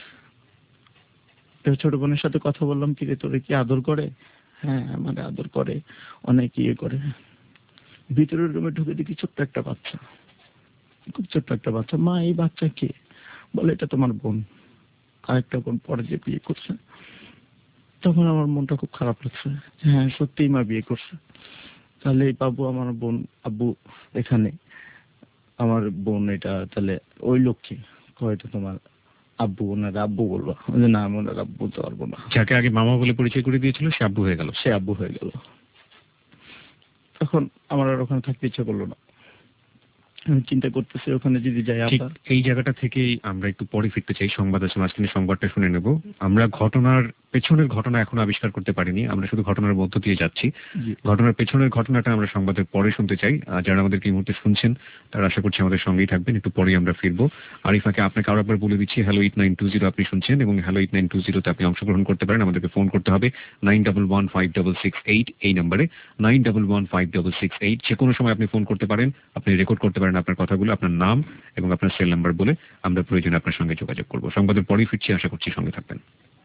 ছোট বোনের সাথে কথা বললাম, কি রে তোরে কি আদর করে? হ্যাঁ আমার আদর করে, অনেক ইয়ে করে। ভিতরের রুমে ঢুকে দেখি ছোট্ট একটা বাচ্চা, খুব ছোট্ট একটা বাচ্চা। মা এই বাচ্চা কে? বলে এটা তোমার বোন, আরেকটা বোন পরে যে বিয়ে করছে। তখন আমার মনটা খুব খারাপ লাগছে, হ্যাঁ সত্যিই মা বিয়ে করছে। তাহলে এই বাবু আমার বোন, আব্বু এখানে আমার বোন, এটা তাহলে ওই লক্ষ্মী কয়টা তোমার আব্বু, ওনার আব্বু বলবো না, আমি ওনার আব্বু বলতে পারবো না। যাকে আগে মামা বলে পরিচয় করে দিয়েছিল সে আব্বু হয়ে গেল। সে আব্বু হয়ে গেল। তখন আমার আর ওখানে থাকতে ইচ্ছা করলো না। আমি চিন্তা করতেছি ওখানে যদি যাই। আবার এই জায়গাটা থেকে আমরা একটু পরে ফিরতে চাই, সংবাদ আছে মাঝখানে, সংবাদটা শুনে নেব। আমরা ঘটনার পেছনের ঘটনা এখন আবিষ্কার করতে পারিনি, আমরা শুধু ঘটনার মধ্য দিয়ে যাচ্ছি। ঘটনার পেছনের ঘটনাটা আমরা সংবাদের পরে শুনতে চাই। আর যারা আমাদেরকে এই মুহূর্তে শুনছেন তারা আশা করছি আমাদের সঙ্গেই থাকবেন, একটু পরেই আমরা ফিরবো। আরিফাকে আপনাকে আরো একবার বলে দিচ্ছি, hello eight nine two zero আপনি শুনছেন, এবং হ্যালো এইট নাইন টু জিরোতে আপনি অংশগ্রহণ করতে পারেন। আমাদেরকে ফোন করতে হবে nine double one five double six eight এই নাম্বারে, nine double one five double six eight. যে কোনো সময় আপনি ফোন করতে পারেন, আপনি রেকর্ড করতে পারেন আপনার কথাগুলো, আপনার নাম এবং আপনার সেল নাম্বার বলে, আমরা প্রয়োজনে আপনার সঙ্গে যোগাযোগ করবো। সংবাদের পরেই ফিরছি, আশা করছি সঙ্গে থাকবেন।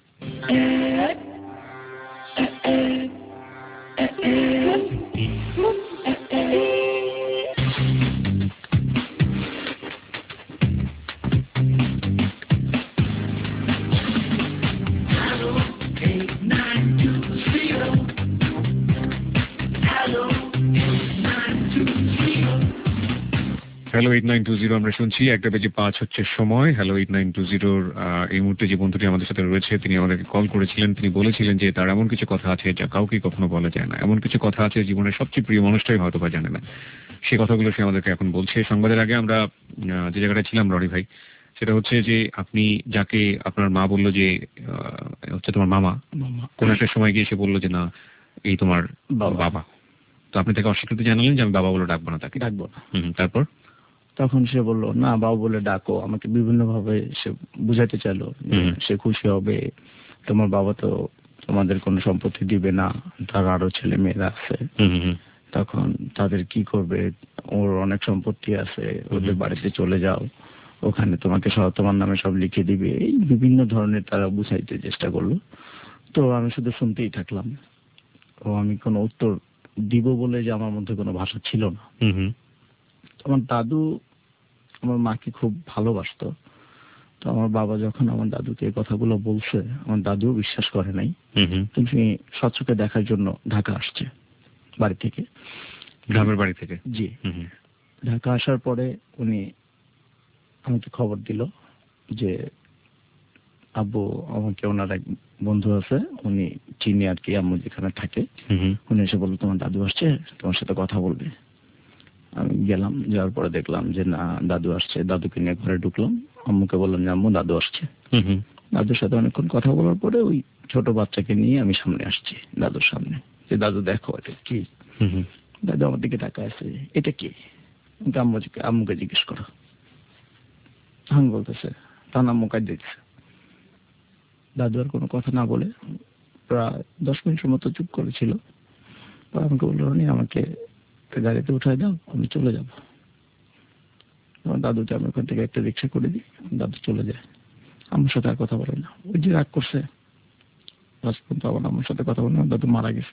Hello eight nine two zero আমরা শুনছি, একটা বেজে পাঁচ হচ্ছে সময়। হ্যালো এইট নাইন টু জিরোর এই মুহূর্তে যে বন্ধুটি আমাদের সাথে রয়েছে তিনি আমাদেরকে কল করেছিলেন। তিনি বলেছিলেন যে তার এমন কিছু কথা আছে যা কাউকে কখনো বলা যায় না, এমন কিছু কথা আছে জীবনের সবচেয়ে প্রিয় মানুষটাই হয়তো বা জানে না। সে কথাগুলো সে আমাদেরকে এখন বলছে। সংবাদের আগে আমরা যে জায়গাটা ছিলাম রনি ভাই, সেটা হচ্ছে যে আপনি যাকে আপনার মা বললো যে হচ্ছে তোমার মামা, কোন একটা সময় গিয়ে সে বললো যে না এই তোমার বাবা, তো আপনি তাকে অস্বীকৃতি জানালেন যে আমি বাবা বলে ডাকবো না, তাকে ডাকবো না। হুম, তারপর তখন সে বলল না বাবা বলে ডাকো। আমাকে বিভিন্ন ভাবে সে বুঝাইতে চাইলো সে খুশি হবে, তোমার বাবা তো তোমাদের কোনো সম্পত্তি দিবে না, তার আরো ছেলে মেয়েরা আছে, তখন তাদের কি করবে, ওর অনেক সম্পত্তি আছে, ওদের বাড়িতে চলে যাও, ওখানে তোমাকে সহ তোমার নামে সব লিখে দিবে। এই বিভিন্ন ধরনের তারা বুঝাইতে চেষ্টা করলো। তো আমি শুধু শুনতেই থাকলাম। ও আমি কোনো উত্তর দিব বলে যে আমার মধ্যে কোনো ভাষা ছিল না। আমার দাদু আমার মাকে খুব ভালোবাসতো। তো আমার বাবা যখন আমার দাদুকে এই কথাগুলো বলছে, আমার দাদুও বিশ্বাস করে নাই। তুমি সচক্ষে দেখার জন্য ঢাকা আসছে বাড়ি থেকে, গ্রামের বাড়ি থেকে। জি, ঢাকা আসার পরে উনি আমাকে খবর দিল যে আব্বু আমাকে ওনার এক বন্ধু আছে, উনি চিনি আর কি, আম্মু যেখানে থাকে, উনি এসে বললো তোমার দাদু আসছে, তোমার সাথে কথা বলবে। আমি গেলাম, যাওয়ার পরে দেখলাম যে না দাদু আসছে। দাদুকে নিয়ে ঘরে ঢুকলাম, আম্মুকে বললাম যে আম্মু দাদু আসছে। দাদুর সাথে অনেকক্ষণ কথা বলার পরে ওই ছোট বাচ্চাকে নিয়ে আমি সামনে আসছি দাদুর সামনে, যে দাদু দেখো এটা কি। দাদু আমার দিকে তাকায় আছে, এটা কি? আম্মুকে আম্মুকে জিজ্ঞেস করো। তখন বলতেছে তখন আম্মু কাজ দিচ্ছে। দাদু আর কোনো কথা না বলে প্রায় দশ মিনিটের মতো চুপ করেছিল। আমাকে বললো নি আমাকে গাড়িতে উঠাই দাও, আমি চলে যাবো। আমার দাদুকে আমি ওখান থেকে একটা রিক্সা করে দিই, দাদু চলে যায়। আমার সাথে আর কথা বলে না, ওই যে রাগ করছে লাস্ট পর্যন্ত আবার আমার সাথে কথা বলে না। দাদু মারা গেছে।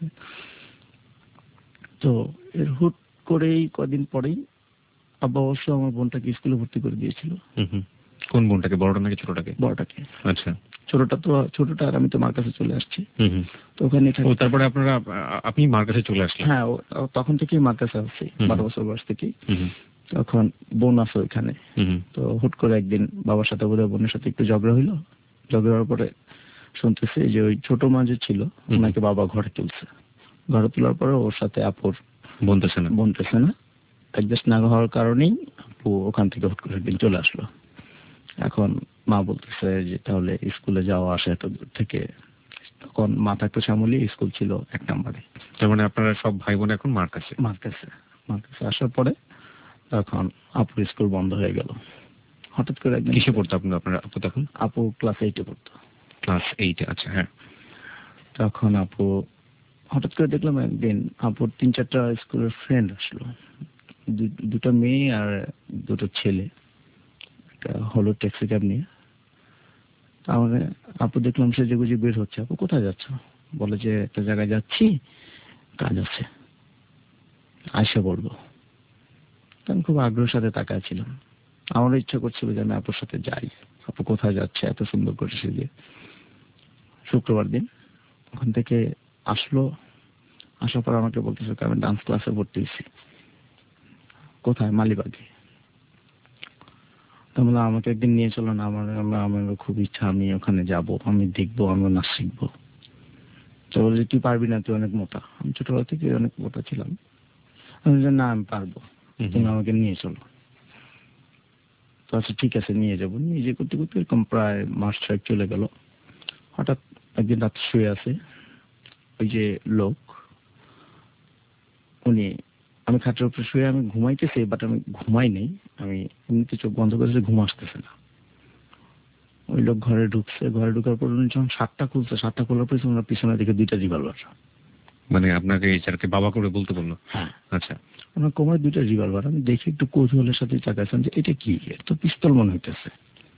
তো এর হুট করেই কদিন পরেই আব্বা অবশ্য আমার বোনটাকে স্কুলে ভর্তি করে দিয়েছিল। কোন বোনটাকে, বড়টা নাকি ছোটটাকে? বড়টাকে। আচ্ছা। ছোটটা তো ছোটটা আর আমি তো মার কাছে চলে আসছি। হুম হুম। তো ওখানে ও তারপরে আপনারা আপনি মার কাছে চলে আসলেন? হ্যাঁ, তখন থেকেই মার কাছে আসছি, বারো বছর বয়স থেকেই। হুম। তখন বোন আছে ওইখানে। হুম। তো হুট করে একদিন বাবার সাথে বোধহয় বোনের সাথে একটু ঝগড়া হইলো। ঝগড়া হওয়ার পরে শুনতেছি যে ওই ছোট মা যে ছিল ওনাকে বাবা ঘরে তুলছে। ঘরে তোলার পরে ওর সাথে আপুর বনতেছে না বনতেছে না অ্যাডজাস্ট না হওয়ার কারণেই আপু ওখান থেকে হুট করে একদিন চলে আসলো। এখন মা বলতেছে যে তাহলে স্কুলে যাওয়া আসা এত দূর থেকে, তখন মা থাকতো শ্যামলী, স্কুল ছিল এক নম্বরে। তার মানে আপনারা সব ভাই বোন এখন মার কাছে? মার কাছে। মার কাছে আসার পরে তখন আপুর স্কুল বন্ধ হয়ে গেল হঠাৎ করে একদিন। কিসে পড়তো আপনার আপনার আপু তখন? আপু ক্লাস এইটে পড়তো। ক্লাস এইটে, আচ্ছা হ্যাঁ। তখন আপু হঠাৎ করে দেখলাম একদিন আপুর তিন চারটা স্কুলের ফ্রেন্ড আসলো, দুটো মেয়ে আর দুটো ছেলে, একটা হলো ট্যাক্সি ক্যাব নিয়ে। তাহলে আপু দেখলাম সে যে গুজি বের হচ্ছে। আপু কোথায় যাচ্ছ? বলে যে একটা জায়গায় যাচ্ছি, কাজ আছে, আয়সা বলবো। আমি খুব আগ্রহের সাথে তাকায় ছিলাম। আমারও ইচ্ছা করছিল যে আমি আপুর সাথে যাই। আপু কোথায় যাচ্ছে এত সুন্দর করে সেজে। শুক্রবার দিন ওখান থেকে আসলো, আসার পর আমাকে বলতেছে আমি ডান্স ক্লাসে ভর্তি হয়েছি। কোথায়? মালিবাগে। তাহলে আমাকে একদিন নিয়ে চলো না, আমার আমার খুব ইচ্ছা, আমি ওখানে যাব, আমি দেখবো, আমি নাচ শিখবো। তো বলে তুই পারবি না, তুই অনেক মোটা। আমি ছোটবেলা থেকে অনেক মোটা ছিলাম। আমি না আমি পারবো, তুমি আমাকে নিয়ে চলো। তো আচ্ছা ঠিক আছে নিয়ে যাবো। নিজে করতে করতে এরকম প্রায় মাস ছয়েক চলে গেল। হঠাৎ একদিন রাত শুয়ে আছে, ওই যে লোক উনি, আমি খাটের উপরে শুয়ে আমি ঘুমাইতেছি, বাট আমি ঘুমাই নেই, আমি এমনিতে চোখ বন্ধ করেছি, ঘুম আসতেছে না। ওই লোক ঘরে ঢুকছে, ঘরে ঢুকার পর উনি যখন শার্টটা খুলছে, শার্টটা খোলার পর ওনার পিছনে দিকে দুইটা রিভলভার। মানে আপনাকে এই চারকে বাবা করে বলতে বললো? হ্যাঁ। আচ্ছা। ওনার কোমরে দুইটা রিভলভার। আমি দেখে একটু কৌতূহলের সাথে তাকাইছিলাম যে এটা কি, তো পিস্তল মনে হইতেছে।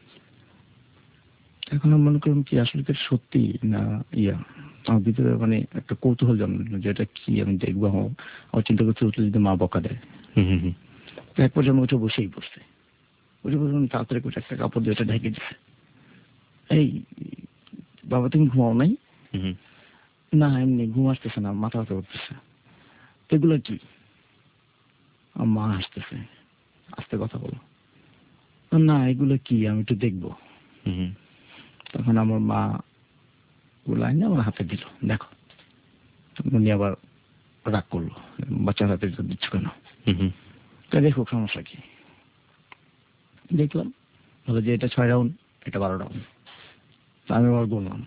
এখন আমি মনে করলাম কি আসলে কি সত্যি না ইয়া, আমার ভিতরে মানে একটা কৌতূহল জন্মল যে এটা কি, আমি দেখবো। আমার চিন্তা করতে উঠলে যদি মা বকা দেয়। এক পর্যায়ে উঠে বসেই বসছে, বসে বসে উনি তাড়াতাড়ি করে একটা কাপড় দিয়ে ওটা ঢেকে দিচ্ছে। এই বাবা তুমি ঘুমাও নাই? না এমনি ঘুম আসতেছে না, মাথা ব্যথা করতেছে। এগুলো কি? আমার মা আসতেছে, আস্তে কথা বলো। না এগুলো কি, আমি একটু দেখবো। তখন আমার মা লাইনে আমার হাতে দিল, দেখো। উনি আবার রাগ করলো, বাচ্চার হাতে দিচ্ছ কেন? দেখো সমস্যা কি। দেখলাম বলে যে এটা ছয় রাউন্ড, এটা বারো রাউন্ড। আমি আবার বললাম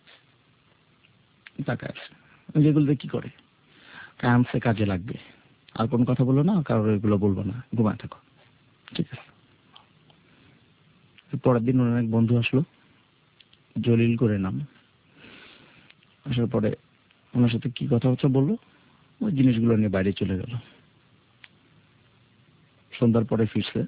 টাকা আছে, যেগুলো কি করে কামসে কাজে লাগবে, আর কোন কথা বলো না, কারোর এগুলো বলবো না, ঘুমায় থাকো। ঠিক আছে। পরের দিন ওনার এক বন্ধু আসলো, জলিল করে নাম। আসার পরে ওনার সাথে কি কথাবার্তা বললো, ওই জিনিসগুলো নিয়ে বাইরে চলে গেল। সন্ধ্যার পরে ফিরছে,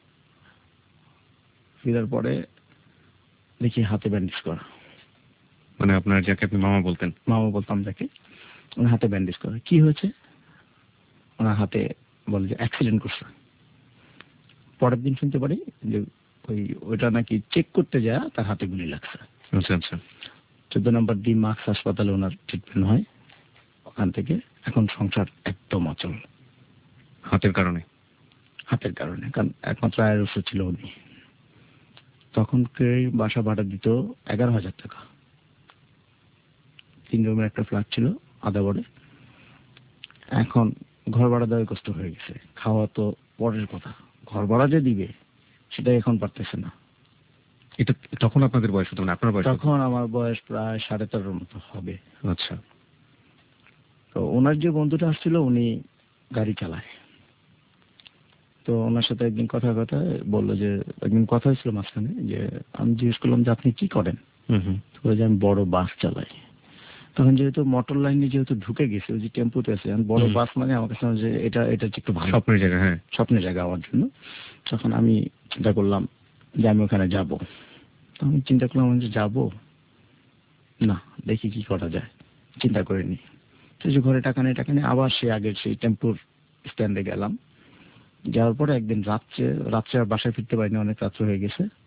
ফিরার পরে দেখি হাতে ব্যান্ডেজ করা। মানে আপনার যাকে আপনি মামা বলতেন? মামা বলতাম যাকে, ওনার হাতে ব্যান্ডেজ করা। কি হয়েছে? ওনার হাতে বলে যে অ্যাক্সিডেন্ট করছে। পরের দিন শুনতে পারি যে ওই ওইটা নাকি চেক করতে যায় তার হাতে গুলি লাগছে। আচ্ছা আচ্ছা। চোদ্দ নম্বর ডি মার্কস হাসপাতালে ওনার ট্রিটমেন্ট হয়। ওখান থেকে এখন সংসার একদম অচল। হাতের কারণে? হাতের কারণে, কারণ একমাত্র আয়ের উৎস ছিল উনি। তখন কে বাসা ভাড়া দিত এগারো হাজার টাকা। তিন রুমের একটা ফ্ল্যাট ছিল আদাবরে। এখন ঘর ভাড়া দেওয়া কষ্ট হয়ে গেছে, খাওয়া তো পরের কথা, ঘর ভাড়া যে দিবে সেটাই এখন পারতেছে না। এটা তখন আপনাদের বয়স হতো না? আপনার বয়স? তখন আমার বয়স প্রায় সাড়ে তেরোর মতো হবে। আচ্ছা। তো ওনার যে বন্ধুটা আসছিল উনি গাড়ি চালায়। তো ওনার সাথে একদিন কথা কথা বললো যে, একদিন কথা হয়েছিল মাঝখানে, যে আমি জিজ্ঞেস করলাম যে আপনি কি করেন? তো যে আমি বড় বাস চালাই। তখন যেহেতু মোটর লাইনে যেহেতু ঢুকে গেছে, ওই যে টেম্পুতে আছে, বড় বাস মানে আমার কাছে যে এটা এটা একটু ভালো স্বপ্নের জায়গা। হ্যাঁ, স্বপ্নের জায়গা আমার জন্য। তখন আমি চিন্তা করলাম যে আমি ওখানে যাব। আমি চিন্তা করলাম যে যাবো না, দেখি কি করা যায়, চিন্তা করে নি। যে ঘরে টাকা নেই, টাকা নেই, আবার সে আগের সেই টেম্পুর স্ট্যান্ডে গেলাম। যাওয়ার পরে একদিন রাত্রে রাত্রে আর বাসায় ফিরতে পারিনি, অনেক রাত্রে হয়ে গেছে।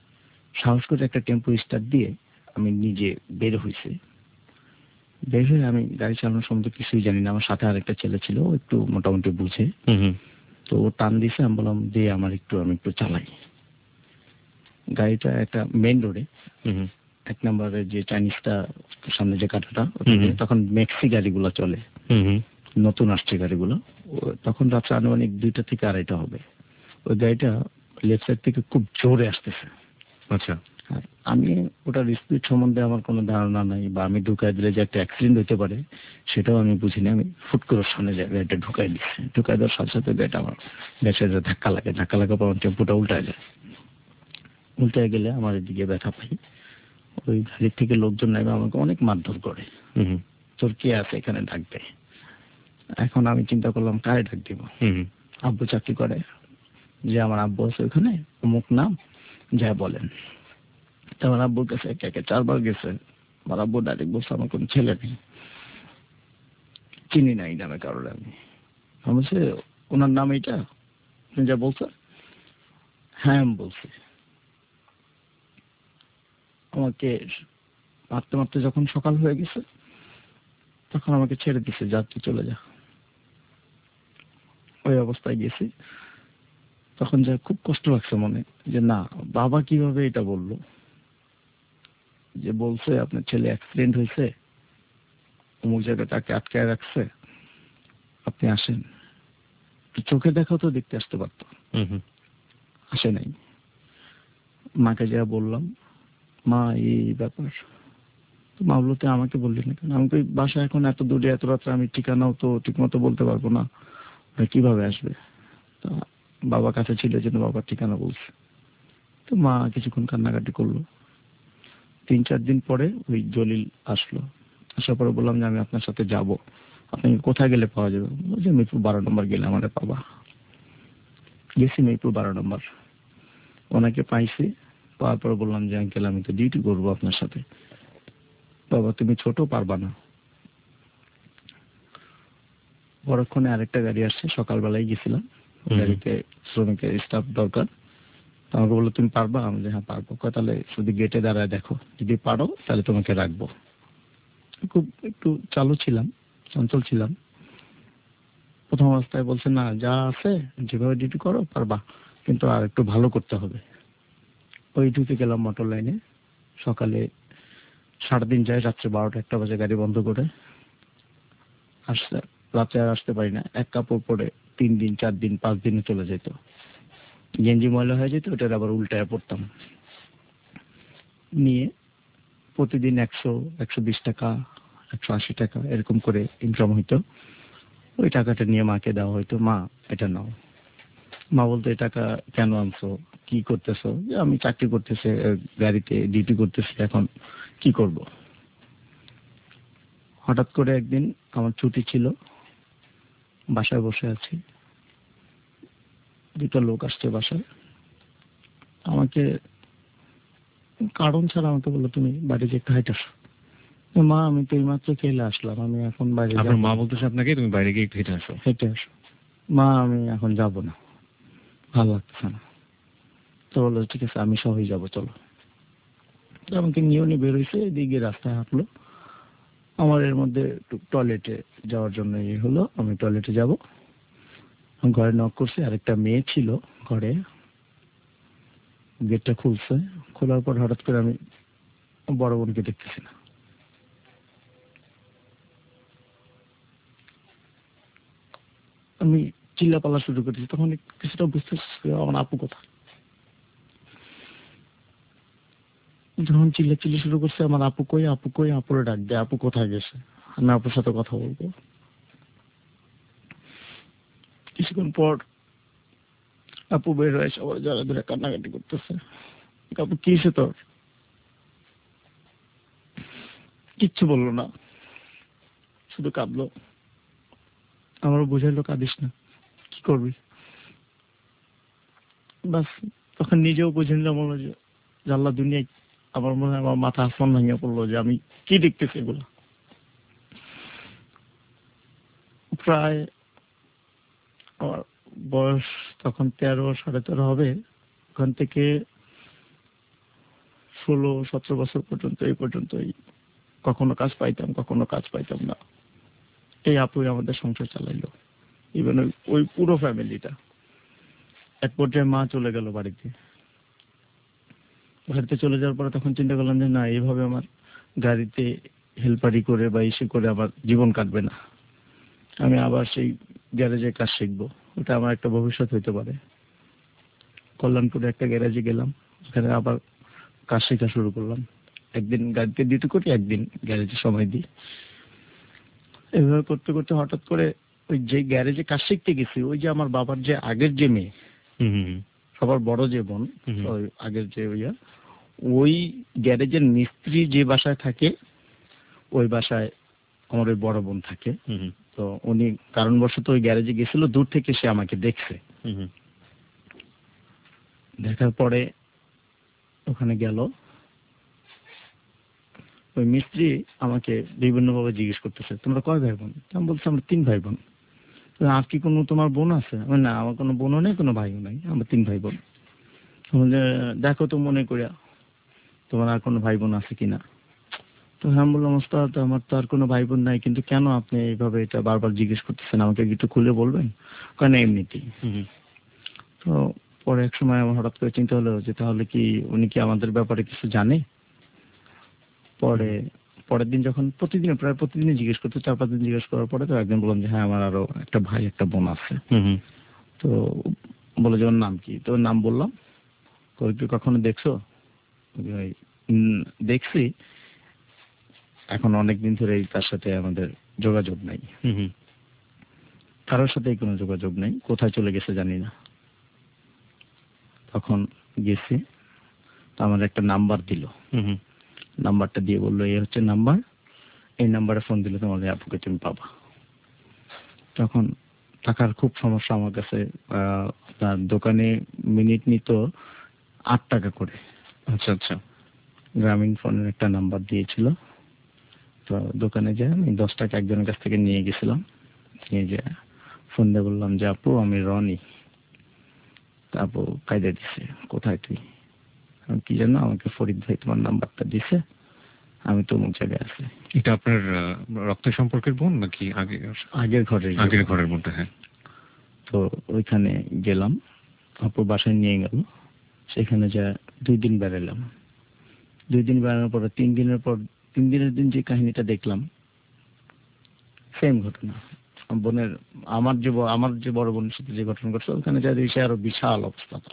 সাহস করে একটা টেম্পো স্টার্ট দিয়ে আমি নিজে বের হয়েছি। বের হয়ে আমি গাড়ি চালানোর সম্বন্ধে কিছুই জানি না। আমার সাথে আরেকটা ছেলে ছিল, ও একটু মোটামুটি বুঝে। তো ও টান দিছে, আমি বললাম যে আমার একটু আমি একটু চালাই। গাড়িটা একটা মেইন রোডে, এক নম্বরে যে চাইনিজটা সামনে যে কাটাটা, তখন মেক্সি গাড়িগুলো চলে, নতুন আসছে গাড়িগুলো। তখন রাত্রে আনুমানিক দুইটা থেকে আড়াইটা হবে। ওই গাড়িটা লেফট সাইড থেকে খুব জোরে আসতেছে। আচ্ছা, আমি ওটার স্পিড সম্বন্ধে আমার কোনো ধারণা নাই, বা আমি ঢুকাই দিলে যে একটা অ্যাক্সিডেন্ট হতে পারে সেটাও আমি বুঝিনি। আমি ফুট করে সামনে গাড়িটা ঢুকাই দিচ্ছি। ঢুকাই দেওয়ার সাথে সাথে গাড়িটা আমার গ্যাসের ধাক্কা লাগে, ধাক্কা লাগার পর টেম্পুটা উল্টায় যায়। উল্টায় গেলে আমার এদিকে ব্যথা পাই। ওই গাড়ির থেকে লোকজন নেবে আমাকে অনেক মারধর করে, তোর কে আছে এখানে ডাকবে। এখন আমি চিন্তা করলাম কারে ডাক দিব। আব্বু চাকরি করে, যে আমার আব্বু আছে ওখানে, অমুক নাম, যা বলেন। আমার আব্বুর কাছে একে একে চারবার গেছে। আমার আব্বু ডাইরেক্ট বলছে আমার কোন ছেলে নেই, চিনি নাই নামে কারোর। আমি বলছে ওনার নাম এইটা, তুমি যা বলছো। হ্যাঁ আমি বলছি। আমাকে মারতে মারতে যখন সকাল হয়ে গেছে তখন আমাকে ছেড়ে দিছে, যা তুই চলে যা। ওই অবস্থায় গেছি। তখন যা খুব কষ্ট লাগছে মনে, যে না বাবা কিভাবে এটা বললো, যে বলছে আপনার ছেলে অ্যাক্সিডেন্ট হয়েছে, অমুক জায়গায় তাকে আটকায় রাখছে, আপনি আসেন। চোখে দেখাও তো দেখতে আসতে পারতো, আসে নাই। মাকে যা বললাম, মা এই ব্যাপার। তো মা বলতে আমাকে বললি না কেন? আমি তো বাসা এখন এত দূরে, এত রাত্রে আমি ঠিকানাও তো ঠিক মতো বলতে পারবো না, কিভাবে আসবে। তা বাবা কাছে ছিল জন্য বাবার ঠিকানা বলছে। তো মা কিছুক্ষণ কান্নাকাটি করলো। তিন চার দিন পরে ওই জলিল আসলো। আসার পরে বললাম যে আমি আপনার সাথে যাব, আপনি কোথায় গেলে পাওয়া যাবে? বলছে মিরপুর বারো নম্বর গেলে আমাদের পাবা। গেছি মিরপুর বারো নম্বর, ওনাকে পাইছি। পাওয়ার পরে বললাম যে আঙ্কেল আমি তো ডিউটি করবো আপনার সাথে। বাবা তুমি ছোট, পারবা না। পরক্ষণে আরেকটা গাড়ি আসছে, সকালবেলায় গেছিলাম, গাড়িতে শ্রমিকের স্টাফ দরকার। তো আমাকে বললো তুমি পারবা? আমি যে হ্যাঁ পারবো। তাহলে শুধু গেটে দাঁড়ায় দেখো, যদি পারো তাহলে তোমাকে রাখবো। খুব একটু চালু ছিলাম, চঞ্চল ছিলাম। প্রথম অবস্থায় বলছে না যা আছে যেভাবে ডিউটি করো পারবা, কিন্তু আর একটু ভালো করতে হবে। ওই ঢুকে গেলাম মোটর লাইনে। সকালে সারাদিন যায়, রাত্রে বারোটা একটা বাজে গাড়ি বন্ধ করে আসছে। রাত্রে আর আসতে পারি না। এক কাপড় পরে তিন দিন চার দিন পাঁচ দিনে চলে যেত। গেঞ্জি ময়লা হয়ে যেত, ওটার আবার উল্টায় পড়তাম। নিয়ে প্রতিদিন একশো একশো বিশ টাকা একশো আশি টাকা এরকম করে ইনকাম হইতো। ওই টাকাটা নিয়ে মাকে দেওয়া হইতো, মা এটা নাও। মা বলতো এই টাকা কেন আনছো, কি করতেছো? যে আমি চাকরি করতেছি, গাড়িতে ডিউটি করতেছি, এখন কি করব। হঠাৎ করে একদিন আমার ছুটি ছিল, বাসায় বসে আছি, দুটো লোক আসছে বাসায়। আমাকে কারণ ছাড়া আমাকে বললো তুমি বাড়ি যে একটু হাইটে আসো। মা আমি তো এইমাত্র খেলে আসলাম, আমি এখন বাইরে। আপনার মা বলতেছে আপনাকে তুমি বাইরে গিয়ে একটু হেঁটে আসো। হেঁটে আসো। মা আমি এখন যাব না, ভালো লাগতেছে না। তো বললো ঠিক আছে আমি সহই যাবো, চলো। আমাকে নিয়েও নিয়ে বেরোইছে, এদিকে রাস্তায় হাঁটলো। আমার এর মধ্যে একটু টয়লেটে যাওয়ার জন্য ইয়ে হলো, আমি টয়লেটে যাব। ঘরে নক করছি, আরেকটা মেয়ে ছিল ঘরে। গেটটা খুলছে, খোলার পর হঠাৎ করে আমি বড় বোনকে দেখতেছি না। আমি চিল্লাপাল্লা শুরু করেছি, তখন কিছুটা বুঝতেছি আমার আপু কোথায়। যখন চিল্লা চিল্লি শুরু করছে আমার আপু কই আপু কই, আপুরে ডাক দে, আপু কোথায় গেছে, আমি আপুর সাথে কথা বলবো। কিছুক্ষণ পর আপু বের হয়ে সবাই যারা ধরে কান্নাকাটি করতেছে। আপু কি হয়েছে তোর? কিচ্ছু বললো না, শুধু কাঁদলো। আমারও বুঝাইলো কাঁদিস না, কি করবি। বাস তখন নিজেও বুঝে নিলাম মনে হয় জানলা দুনিয়ায়, আমার মনে হয় আমার মাথা আসমান ভাঙিয়ে পড়লো যে আমি কি দেখতেছি এগুলো। প্রায় আমার বয়স তখন তেরো সাড়ে তেরো হবে। ওখান থেকে ষোলো সতেরো বছর পর্যন্ত এই পর্যন্তই কখনো কাজ পাইতাম, কখনো কাজ পাইতাম না। এই আপুই আমাদের সংসার চালাইলো, ইভেন ওই পুরো ফ্যামিলিটা। এক পর্যায়ে মা চলে গেল বাড়িতে। বাড়িতে চলে যাওয়ার পরে তখন চিন্তা করলাম যে না, এইভাবে আমার গাড়িতে হেল্পারি করে বা ইসে করে আমার জীবন কাটবে না। আমি আবার সেই গ্যারেজে কাজ শিখবো, ওটা আমার একটা ভবিষ্যৎ হইতে পারে। কল্যাণপুরে একটা গ্যারেজে গেলাম, ওখানে আবার কাজ শেখা শুরু করলাম। একদিন গাড়িতে ডিউটি করি, একদিন গ্যারেজে সময় দিই। এভাবে করতে করতে হঠাৎ করে ওই যে গ্যারেজে কাজ শিখতে গেছি, ওই যে আমার বাবার যে আগের যে মেয়ে, সবার বড় যে বোন, ওই আগের যে ওইয়া, ওই গ্যারেজের মিস্ত্রি যে বাসায় থাকে, ওই বাসায় আমার ওই বড় বোন থাকে। তো উনি কারণবশত ওই গ্যারেজে গেছিল, দূর থেকে সে আমাকে দেখছে। দেখার পরে ওখানে গেল, ওই মিস্ত্রি আমাকে বিভিন্নভাবে জিজ্ঞেস করতেছে, তোমরা কয় ভাই বোন? আমি বলছি আমরা তিন ভাই বোন। আর কি কোনো তোমার বোন আছে? না, আমার কোনো বোনও নেই, কোনো ভাইও নাই, আমরা তিন ভাই বোন। দেখো তো মনে করিয়া তোমার আর কোনো ভাই বোন আছে কিনা। তো আমি বললাম, ওস্তাদ আমার তো আর কোনো ভাই বোন নাই, কিন্তু কেন আপনি এইভাবে এটা বারবার জিজ্ঞেস করতেছেন, আমাকে একটু খুলে বলবেন? কেন এমনিতেই। তো পরে এক সময় আমার হঠাৎ করে চিন্তা হলো যে তাহলে কি উনি কি আমাদের ব্যাপারে কিছু জানে। পরে পরের দিন যখন প্রতিদিন প্রায় প্রতিদিনই জিজ্ঞেস করতে, চার পাঁচ দিন জিজ্ঞেস করার পরে তো একদিন বললাম যে হ্যাঁ আমার আরো একটা ভাই একটা বোন আছে। তো বলে যে ওর নাম কি? তো ওর নাম বললাম। তুই কখনো দেখছো? দেখছি, এখন অনেকদিন ধরে তার সাথে আমাদের যোগাযোগ নাই, কারোর সাথে কোনো যোগাযোগ নেই, কোথায় চলে গেছে জানি না। তখন গেছি, আমার একটা নাম্বার দিল, নাম্বারটা দিয়ে বললো এই হচ্ছে নাম্বার, এই নাম্বারে ফোন দিলে তোমার আপুকে তুমি পাবা। তখন টাকার খুব সমস্যা আমার কাছে। তার দোকানে মিনিট নিত আট টাকা করে। আচ্ছা আচ্ছা। গ্রামীণ ফোনের একটা নাম্বার দিয়েছিল। তো দোকানে যাই, আমি দশ টাকা একজনের কাছ থেকে নিয়ে গেছিলাম। নিয়ে যে ফোন দিয়ে বললাম যে আপু আমি রনি। আপু কায়দা দিছে, কোথায় তুই? কি জানো, আমাকে ফরিদ ভাই তোমার নাম্বারটা দিছে, আমি তো অমুক জায়গায় আছি। এটা আপনার রক্তের সম্পর্কের বোন নাকি আগে আগের ঘরের আগের ঘরের বোনটা? হ্যাঁ। তো ওইখানে গেলাম, আপুর বাসায় নিয়ে গেল। সেখানে যা দুই দিন বেড়ালাম। দুই দিন বেড়ানোর পরে তিন দিনের পর তিন দিনের দিন যে কাহিনীটা দেখলাম, সেম ঘটনা। বোনের আমার যে আমার যে বড় বোনের সাথে যে ঘটনা ঘটছে, ওখানে যা দিয়েছে আরো বিশাল অবস্থা। তার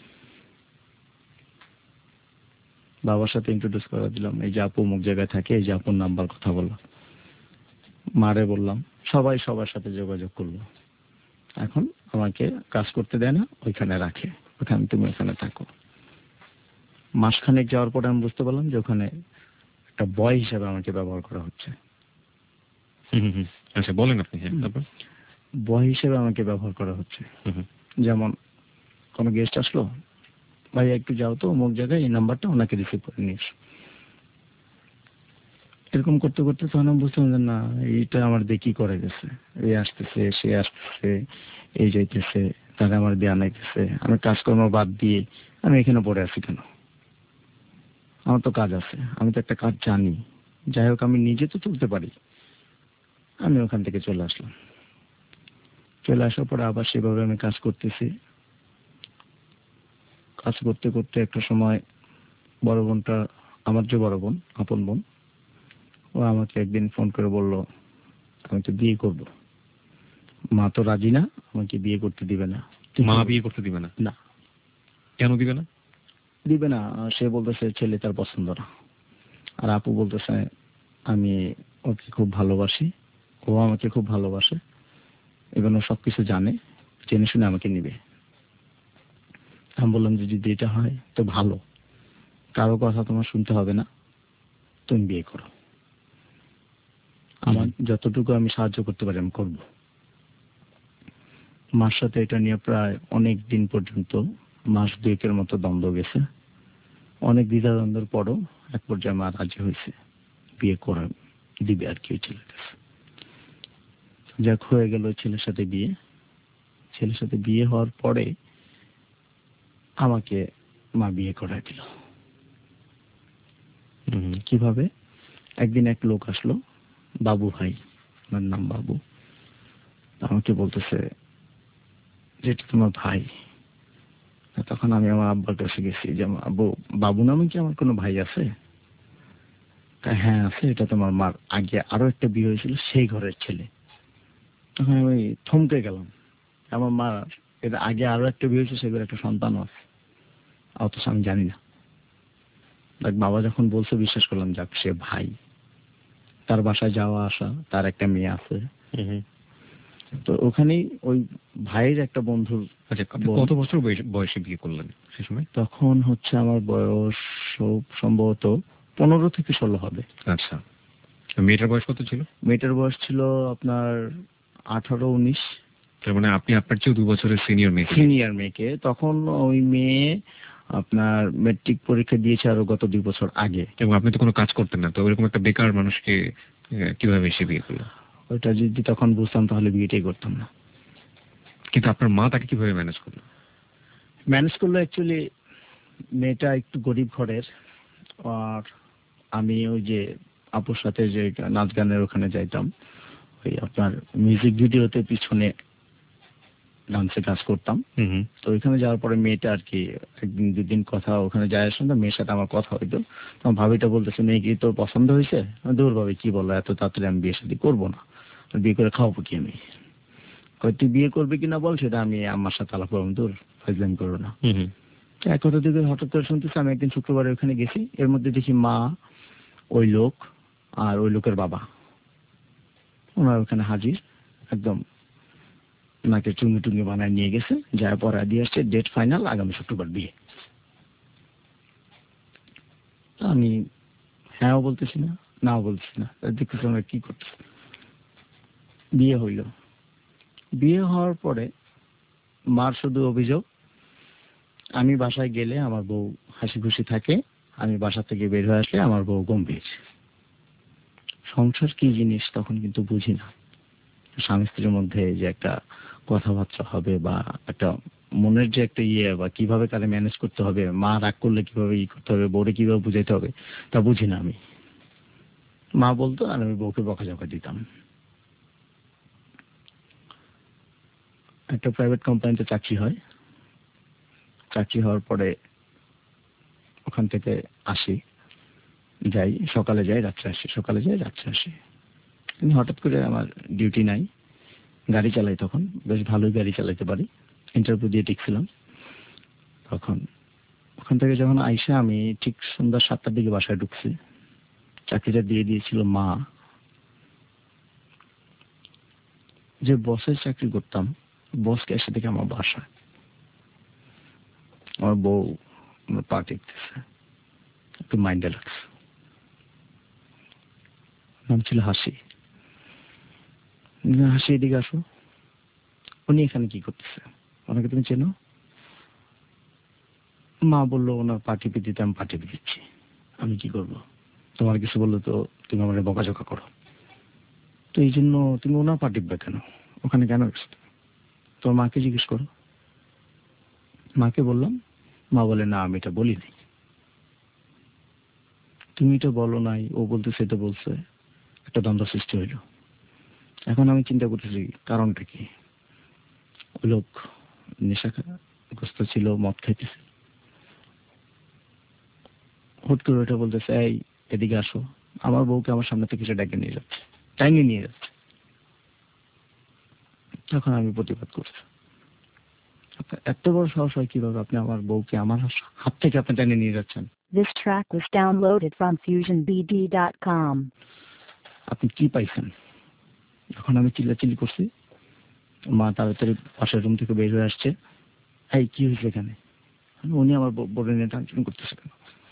বাবার সাথে ইন্ট্রোডিউস করে দিলাম, এই যে আপু অমুক জায়গায় থাকে, এই যে আপুর নাম্বার কথা বললাম, মারে বললাম, সবাই সবার সাথে যোগাযোগ করলো। এখন আমাকে কাজ করতে দেয় না, ওইখানে রাখে, ওখানে তুমি ওখানে থাকো। মাসখানেক যাওয়ার পরে আমি বুঝতে পারলাম যে ওখানে একটা বয় হিসেবে আমাকে ব্যবহার করা হচ্ছে। আচ্ছা বলেন আপনি। বয় হিসেবে আমাকে ব্যবহার করা হচ্ছে। যেমন কোনো গেস্ট আসলো, ভাই একটু যাও তো অমুক জায়গায়, এই নাম্বারটা ওনাকে রিসিভ করে নিস। এরকম করতে করতে তখন আমি বুঝতে পারলাম না, এইটা আমার দিয়ে কি করে গেছে। এই আসতেছে, সে আসতেছে, এই যাইতেছে, তারা আমার দিয়ে আনাইতেছে। আমি কাজকর্ম বাদ দিয়ে আমি এখানে পড়ে আছি কেন? আমার তো কাজ আছে, আমি তো একটা কাজ জানি। যাই হোক, আমি নিজে তো চলতে পারি। আমি ওখান থেকে চলে আসলাম। চলে আসার পরে আবার সেভাবে আমি কাজ করতেছি। কাজ করতে করতে একটা সময় বড় বোনটা, আমার যে বড় বোন, আপন বোন, ও আমাকে একদিন ফোন করে বলল আমি তো বিয়ে করব। মা তো রাজি না, আমাকে বিয়ে করতে দিবে না। মা বিয়ে করতে দিবে না? না। কেন দিবে না? দিবে না, সে বলতেছে ছেলে তার পছন্দ না। আর আপু বলতেছে আমি ওকে খুব ভালোবাসি, ও আমাকে খুব ভালোবাসে, এবং ও সবকিছু জানে, জেনে শুনে আমাকে নিবে। আমি বললাম যে যদি এটা হয় তো ভালো, কারো কথা তোমার শুনতে হবে না, তুমি বিয়ে করো। আমার যতটুকু আমি সাহায্য করতে পারি আমি করব। মার সাথে এটা নিয়ে প্রায় অনেক দিন পর্যন্ত, মাস দুয়েকের মতো দ্বন্দ্ব গেছে। অনেক দ্বিধাদ্বন্দ্বের পরও এক পর্যায়ে মা রাজি হয়েছে, বিয়ে করে দিবে আর কি ওই ছেলের কাছে। যাক, হয়ে গেল ছেলের সাথে বিয়ে। ছেলের সাথে বিয়ে হওয়ার পরে আমাকে মা বিয়ে করাই দিল। কিভাবে? একদিন এক লোক আসলো, বাবু ভাই, আমার নাম বাবু, আমাকে বলতেছে যে এটা তোমার ভাই। তখন আমি আমার আব্বার কাছে গেছি যে আব্বু, বাবু নামে কি আমার কোনো ভাই আছে? হ্যাঁ আছে, এটা তোমার মার আগে আরো একটা বিয়ে হয়েছিল সেই ঘরের ছেলে। তখন আমি থমকে গেলাম, আমার মা এর আগে আরো একটা বিয়ে হয়েছে সেই ঘরে একটা সন্তান আছে, অথচ আমি জানি না। দেখ বাবা যখন বলছে বিশ্বাস করলাম, যাক সে ভাই, তার বাসায় যাওয়া আসা, তার একটা মেয়ে আছে। তো ওখানেই ওই ভাইয়ের একটা বন্ধুর। আচ্ছা, কত বছর বয়সে বিয়ে করলেন সে সময়? তখন হচ্ছে আমার বয়স সম্ভবত পনেরো থেকে ষোলো হবে। আচ্ছা, মেয়েটার বয়স কত ছিল? মেয়েটার বয়স ছিল আপনার আঠারো উনিশ। তার মানে আপনি আপনার চেয়ে দু বছরের সিনিয়র মেয়ে। সিনিয়র মেয়েকে তখন ওই মেয়ে আপনার মেট্রিক পরীক্ষা দিয়েছে আরো গত দুই বছর আগে। এবং আপনি তো কোনো কাজ করতেন না, তো ওইরকম একটা বেকার মানুষকে কিভাবে এসে বিয়ে করলেন? ওইটা যদি তখন বুঝতাম তাহলে বিয়েটাই করতাম না। কিন্তু আপনার মা তাকে কিভাবে ম্যানেজ করলো? ম্যানেজ করলো অ্যাকচুয়ালি মেয়েটা একটু গরিব ঘরের, আর আমি ওই যে আপুর সাথে যে নাচ গানের ওখানে যাইতাম, ওই আপনার মিউজিক ভিডিওতে পিছনে ডান্সে কাজ করতাম। তো ওইখানে যাওয়ার পরে মেয়েটা আর কি একদিন দুদিন কথা ওখানে যায় আসলাম, তো মেয়ের সাথে আমার কথা হইতো। তখন ভাবিটা বলতেছে, মেয়ে কি তোর পছন্দ হয়েছে? দূর ভাবি, কি বলো, এত তাড়াতাড়ি আমি বিয়ে শাদী করবো না, বিয়ে করে খাওয়াবো কি আমি? তুই বিয়ে করবি কিনা বল, সেটা আমি আমার সাথে আলাপ করবো, দূর ফাজলামি করবো না। এক কথা দিকে হঠাৎ করে শুনতেছি, আমি একদিন শুক্রবারে ওখানে গেছি, এর মধ্যে দেখি মা, ওই লোক আর ওই লোকের বাবা ওনার ওখানে হাজির, একদম ওনাকে চুঙ্গি টুঙ্গি বানায় নিয়ে গেছে, যা পড়া দিয়ে আসছে, ডেট ফাইনাল আগামী শুক্রবার বিয়ে। আমি হ্যাঁও বলতেছি না, নাও বলতেছি না, দেখতেছি আমরা কি করতেছি। বিয়ে হইল। বিয়ে হওয়ার পরে মার শুধু অভিযোগ, আমি বাসায় গেলে আমার বউ হাসি খুশি থাকে, আমি বাসা থেকে বের হয়ে আসলে আমার বউ গম্ভীর। সংসার কি জিনিস তখন কিন্তু বুঝি না, স্বামী স্ত্রীর মধ্যে যে একটা কথাবার্তা হবে বা একটা মনের যে একটা ইয়ে, বা কিভাবে কারে ম্যানেজ করতে হবে, মা রাগ করলে কিভাবে ই করতে হবে, বউরে কিভাবে বুঝাইতে হবে, তা বুঝি না আমি। মা বলতো আর আমি বউকে বকাঝকা দিতাম। একটা প্রাইভেট কোম্পানিতে চাকরি হয়, চাকরি হওয়ার পরে ওখান থেকে আসি, যাই, সকালে যাই রাত্রে আসি, সকালে যাই রাত্রে আসি। কিন্তু হঠাৎ করে আমার ডিউটি নাই, গাড়ি চালাই, তখন বেশ ভালোই গাড়ি চালাইতে পারি, ইন্টারভিউ দিয়ে টিকছিলাম। তখন ওখান থেকে যখন আইসা আমি ঠিক সন্ধ্যা সাতটার দিকে বাসায় ঢুকছি, চাকরিটা দিয়ে দিয়েছিল মা। যে বসের চাকরি করতাম, বসকে এসে দেখে আমার বাসা, আমার বউ পা টিকতেছে, একটু মাইন্ডে লাগছে। নাম ছিল হাসি। হাসি, এদিকে আসো। উনি এখানে কি করতেছে? ওনাকে তুমি চেনো? মা বললো ওনার পা টিপে দিতে, আমি পা টিপে দিচ্ছি। আমি কি করবো? তোমার কিছু বললো তো তুমি আমার বকাঝকা করো, তো এই জন্য তুমি ওনার পা টিপবে কেন? ওখানে কেন গেছো? তোর মাকে জিজ্ঞেস করো। মাকে বললাম, মা বলে না আমি এটা বলি নাই। তুমি এটা বলো নাই, ও বলতেছে এটা বলছে, একটা দ্বন্দ্ব সৃষ্টি হইল। এখন আমি চিন্তা করতেছি কারণটা কি। ওই লোক নেশাগ্রস্ত ছিল, মদ খাইতেছে। হুট করে ওটা বলতেছে, এই এদিকে আসো। আমার বউকে আমার সামনে থেকে সে ডেকে নিয়ে যাচ্ছে, টাইমে নিয়ে যাচ্ছে। তখন আমি প্রতিবাদ করছি, এত বড় সাহস হয় কিভাবে আপনি আমার বউকে আমার হাত থেকে আপনি টেনে নিয়ে যাচ্ছেন? This track was downloaded from fusion b d dot com. আপনি কি পাইছেন? এখন আমি চিল্লাচিল্লি করছি, মা তাড়াতাড়ি পাশের রুম থেকে বের হয়ে আসছে। এই কি হয়েছে এখানে? উনি আমার বোর্ডে নিয়ে টানটান করতেছে কেন?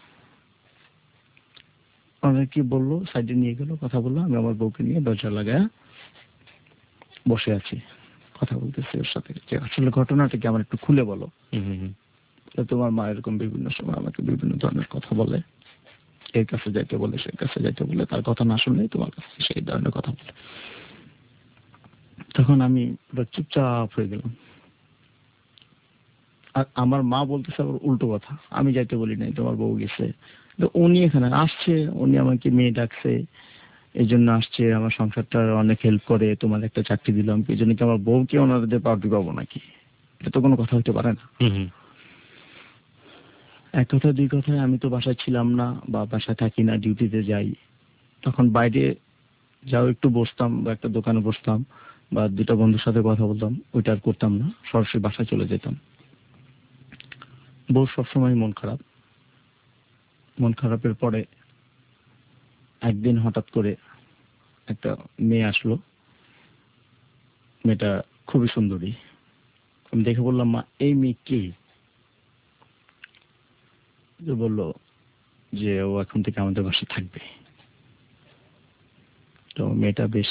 আমাকে কি বললো, সাইডে নিয়ে গেল, কথা বললো। আমি আমার বউকে নিয়ে দরজা লাগায় বসে আছি, কথা বলতেছি ওর সাথে, যে আসলে ঘটনাটা কি আমার একটু খুলে বলো। তোমার মা এরকম বিভিন্ন সময় আমাকে বিভিন্ন ধরনের কথা বলে, এর কাছে যাইতে বলে, সে কাছে যাইতে বলে, তার কথা না শুনলেই তোমার কাছে সেই ধরনের কথা বলে। তখন আমি পুরো চুপচাপ হয়ে গেলাম। আর আমার মা বলতেছে আবার উল্টো কথা, আমি যাইতে বলি নাই, তোমার বউ গেছে, তো উনি এখানে আসছে, উনি আমাকে মেয়ে ডাকছে, এই জন্য আসছে, আমার সংসারটা অনেক হেল্প করে, তোমার একটা চাকরি দিলাম, এই জন্য কি আমার বউকে ওনাদের পার্টি পাবো নাকি? এটা তো কোনো কথা হতে পারে না। এক কথা দুই কথায় আমি তো বাসায় ছিলাম না, বা বাসায় থাকি না, ডিউটিতে যাই। তখন বাইরে যাও একটু বসতাম, বা একটা দোকানে বসতাম, বা দুটা বন্ধুর সাথে কথা বলতাম, ওইটা আর করতাম না, সরাসরি বাসায় চলে যেতাম। বউ সবসময় মন খারাপ। মন খারাপের পরে একদিন হঠাৎ করে একটা মেয়ে আসলো, মেয়েটা খুবই সুন্দরী। আমি দেখে বললাম, মা এই মেয়ে কে? বললো যে ও এখন থেকে আমাদের বাসায় থাকবে। তো মেয়েটা বেশ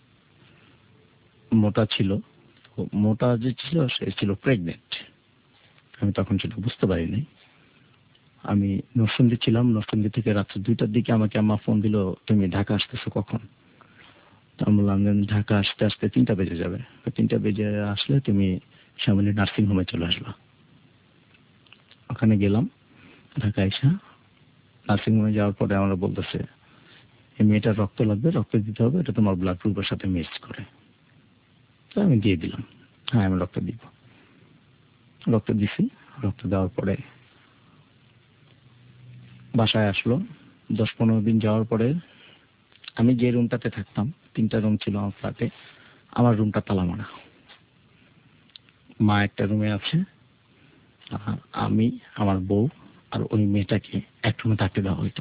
মোটা ছিল, মোটা যে ছিল সে ছিল প্রেগনেন্ট। আমি তখন সেটা বুঝতে পারিনি। আমি নরসিংদী ছিলাম, নরসিংদী থেকে রাত্রে দুইটার দিকে আমাকে আম্মা ফোন দিল, তুমি ঢাকা আসতেছো কখন? তো আমি বললাম ঢাকা আসতে আসতে তিনটা বেজে যাবে। তিনটা বেজে আসলে তুমি সামনে নার্সিং হোমে চলে আসবা। ওখানে গেলাম, ঢাকা এসে নার্সিং হোমে যাওয়ার পরে আমরা বলতেছে এই মেয়েটার রক্ত লাগবে, রক্ত দিতে হবে, এটা তোমার ব্লাড গ্রুপের সাথে ম্যাচ করে। তো আমি দিয়ে দিলাম, হ্যাঁ আমি রক্ত দিব। রক্ত দিছি। রক্ত দেওয়ার পরে বাসায় আসলো। দশ পনেরো দিন যাওয়ার পরে আমি যে রুমটাতে থাকতাম, তিনটা রুম ছিল আমার ফ্ল্যাটে, আমার রুমটা তালা মারা। মা একটা রুমে আছে, আর আমি, আমার বউ আর ওই মেয়েটাকে এক রুমে থাকতে দেওয়া হইতো।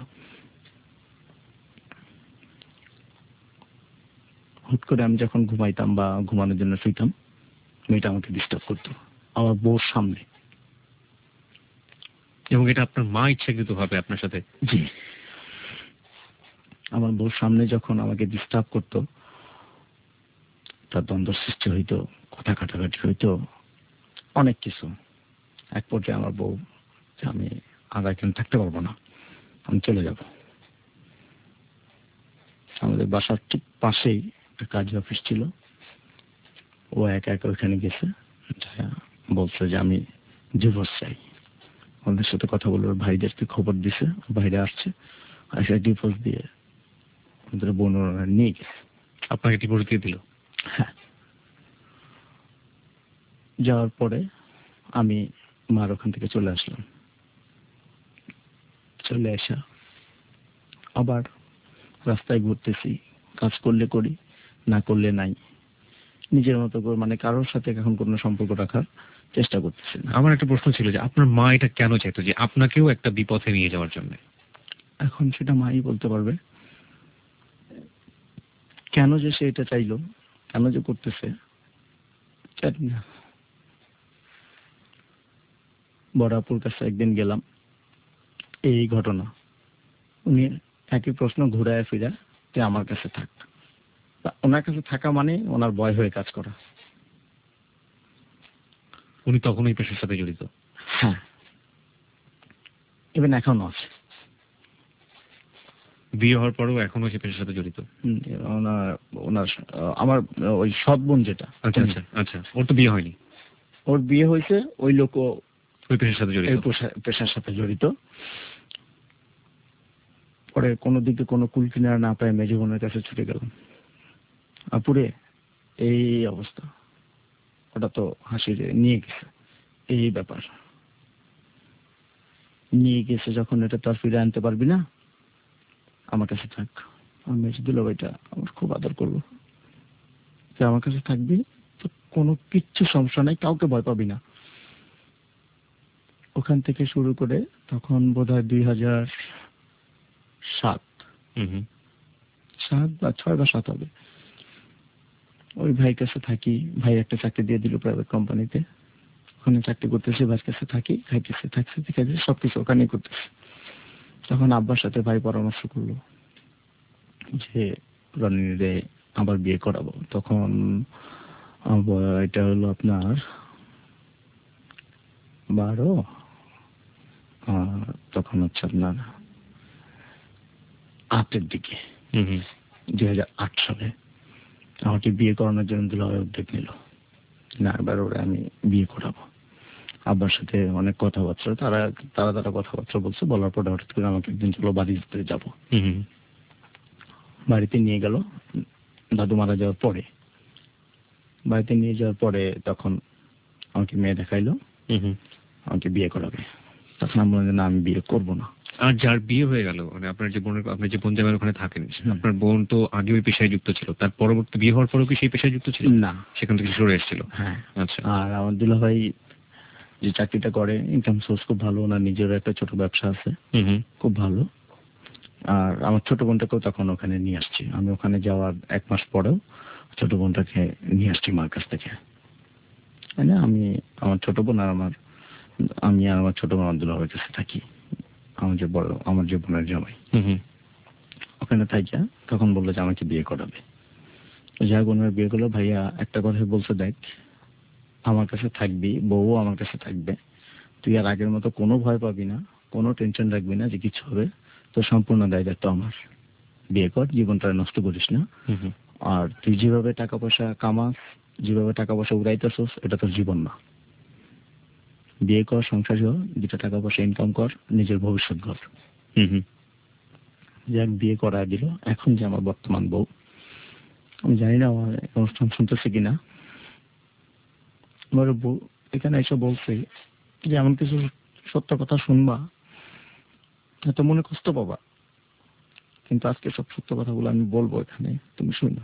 হুট করে আমি যখন ঘুমাইতাম বা ঘুমানোর জন্য শুইতাম, মেয়েটা আমাকে ডিস্টার্ব করতো আমার বউর সামনে। এবং এটা আপনার মা ইচ্ছাকৃত ভাবে আপনার সাথে? জি, আমার বউর সামনে যখন আমাকে ডিস্টার্ব করতো, তার দ্বন্দ্ব সৃষ্টি হইতো, কথা কাটাকাটি হইতো, অনেক কিছু। এক পর্যায়ে আমার বউ, আমি আর এখানে থাকতে পারবো না, আমি চলে যাব। আমাদের বাসার ঠিক পাশেই একটা কাজ অফিস ছিল, ও একা একা ওইখানে গেছে, বলছে যে আমি ডিভোর্স চাই। ওদের সাথে কথা বলে ওর ভাইদেরকে খবর দিছে, বাইরে আসছে, আসে ডিভোর্স দিয়ে ওদের বোন নিয়ে গেছে। আপনাকে ডিভোর্স দিয়ে দিল? হ্যাঁ। যাওয়ার পরে আমি মার ওখান থেকে চলে আসলাম। চলে আসা আবার রাস্তায় ঘুরতেছি, কাজ করলে করি, না করলে নাই, নিজের মতো করে, মানে কারোর সাথে এখন কোনো সম্পর্ক রাখার চেষ্টা করতেছি না। আমার একটা প্রশ্ন ছিল যে আপনার মা এটা কেন চাইতো, যে আপনাকেও একটা বিপথে নিয়ে যাওয়ার জন্য? এখন সেটা মাই বলতে পারবে, কেন যে সে এটা চাইলো, কেন যে করতেছে জানি না। বড়াপুর কাছে একদিন গেলাম, এই ঘটনা। উনি একই প্রশ্ন ঘুরায় ফিরা যে আমার কাছে থাক। ওনার কাছে থাকা মানে ওনার ভয় হয়ে কাজ করা। উনি তখন এই পেশার সাথে জড়িত? হ্যাঁ, ইভেন এখনো আছে। বিয়ে হওয়ার পরেও এখনো সে পেশার সাথে জড়িত? ওনার ওনার আমার ওই সৎ বোন যেটা। আচ্ছা আচ্ছা আচ্ছা, ওর তো বিয়ে হয়নি? ওর বিয়ে হয়েছে, ওই লোক ওই পেশার সাথে জড়িত? পেশার সাথে জড়িত। পরে কোনো দিকে কোনো কুল কিনারা না পায় মেজো বোনের কাছে ছুটে গেলাম, আপুরে এই অবস্থা, ওটা তো হাসির নিয়ে গেছে, এই ব্যাপার নিয়ে গেছে যখন, এটা তো আর ফিরে আনতে পারবি না, আমার কাছে থাক। আমি মেজো দিল ওইটা আমার খুব আদর করবো, আমার কাছে থাকবি তো কোনো কিচ্ছু সমস্যা নাই, কাউকে ভয় পাবি না। ওখান থেকে শুরু করে তখন বোধ হয় দুই হাজার সাত সাত বা ছয় বা সাত হবে, ওই ভাইয়ের কাছে থাকি। ভাই একটা চাকরি দিয়ে দিল প্রাইভেট কোম্পানিতে, ওখানে চাকরি করতেছে, ভাইয়ের কাছে থাকি, খাইতেছে, থাকছে, খাইতেছে, সবকিছু ওখানেই করতেছে। তখন আব্বার সাথে ভাই পরামর্শ করলো যে রনিরে আবার বিয়ে করাবো। তখন এটা হলো আপনার বারো, তখন হচ্ছে আপনার আটের দিকে, দুই হাজার আট সালে আমাকে বিয়ে করানোর জন্য দিল উদ্যোগ নিল, না এবার ওরা আমি বিয়ে করাবো। আব্বার সাথে অনেক কথাবার্তা, তারা তারা তারা কথাবার্তা বলছে, বলার পরে হঠাৎ করে আমাকে একদিন চলো বাড়িতে যাবো। বাড়িতে নিয়ে গেল দাদু মারা যাওয়ার পরে। বাড়িতে নিয়ে যাওয়ার পরে তখন আমাকে মেয়ে দেখাইলো, আমাকে বিয়ে করাবে। তখন আমি বললাম না, আমি বিয়ে করব না। আর যার বিয়ে হয়ে গেল, মানে আপনার যে বোনের, আপনি যে বোন জামাই ওখানে থাকেন, আপনার বোন তো আগে ওই পেশায় যুক্ত ছিল, তার পরবর্তী বিয়ে হওয়ার পরেও কি সেই পেশায় যুক্ত ছিল? না, সেখান থেকে সরে এসেছিল। হ্যাঁ, আচ্ছা। আর আমার দুলাভাই যে চাকরিটা করে, ইনকাম সোর্স খুব ভালো, ওনার নিজের একটা ছোট ব্যবসা আছে, খুব ভালো। আর আমার ছোট বোনটাকেও তখন ওখানে নিয়ে আসছি আমি। ওখানে যাওয়ার এক মাস পরেও ছোট বোনটাকে নিয়ে আসছি মার কাছ থেকে। আমি আমার ছোট বোন আর আমার আমি আর আমার ছোট বোন দুলাভাইয়ের কাছে থাকি, আমার যে বড় আমার যে বোনের জামাই ওখানে থাকি। তখন বললো যে আমাকে বিয়ে করাবে। যাই বোনের বিয়ে করলো। ভাইয়া একটা কথা বলছে, দেখ আমার কাছে থাকবি, বউ আমার কাছে থাকবে, তুই আর আগের মতো কোনো ভয় পাবি না, কোনো টেনশন রাখবি না যে কিছু হবে, তো সম্পূর্ণ দায় দায়িত্ব আমার। বিয়ে কর, জীবনটা নষ্ট করিস না। আর তুই যেভাবে টাকা পয়সা কামাস, যেভাবে টাকা পয়সা উড়াইতেছস, এটা তোর জীবন না। বিয়ে কর, সংসার কর, দুটো টাকা পয়সা ইনকাম কর, নিজের ভবিষ্যৎ গড়। যাক, বিয়ে করা দিল। এখন যে আমার বর্তমান বউ, আমি জানি না আমার অনুষ্ঠান শুনতেছে কিনা, আমার বউ এখানে এসে বলছে যে এমন কিছু সত্য কথা শুনবা, এত মনে কষ্ট পাবা, কিন্তু আজকে সব সত্য কথাগুলো আমি বলবো এখানে, তুমি শুনো।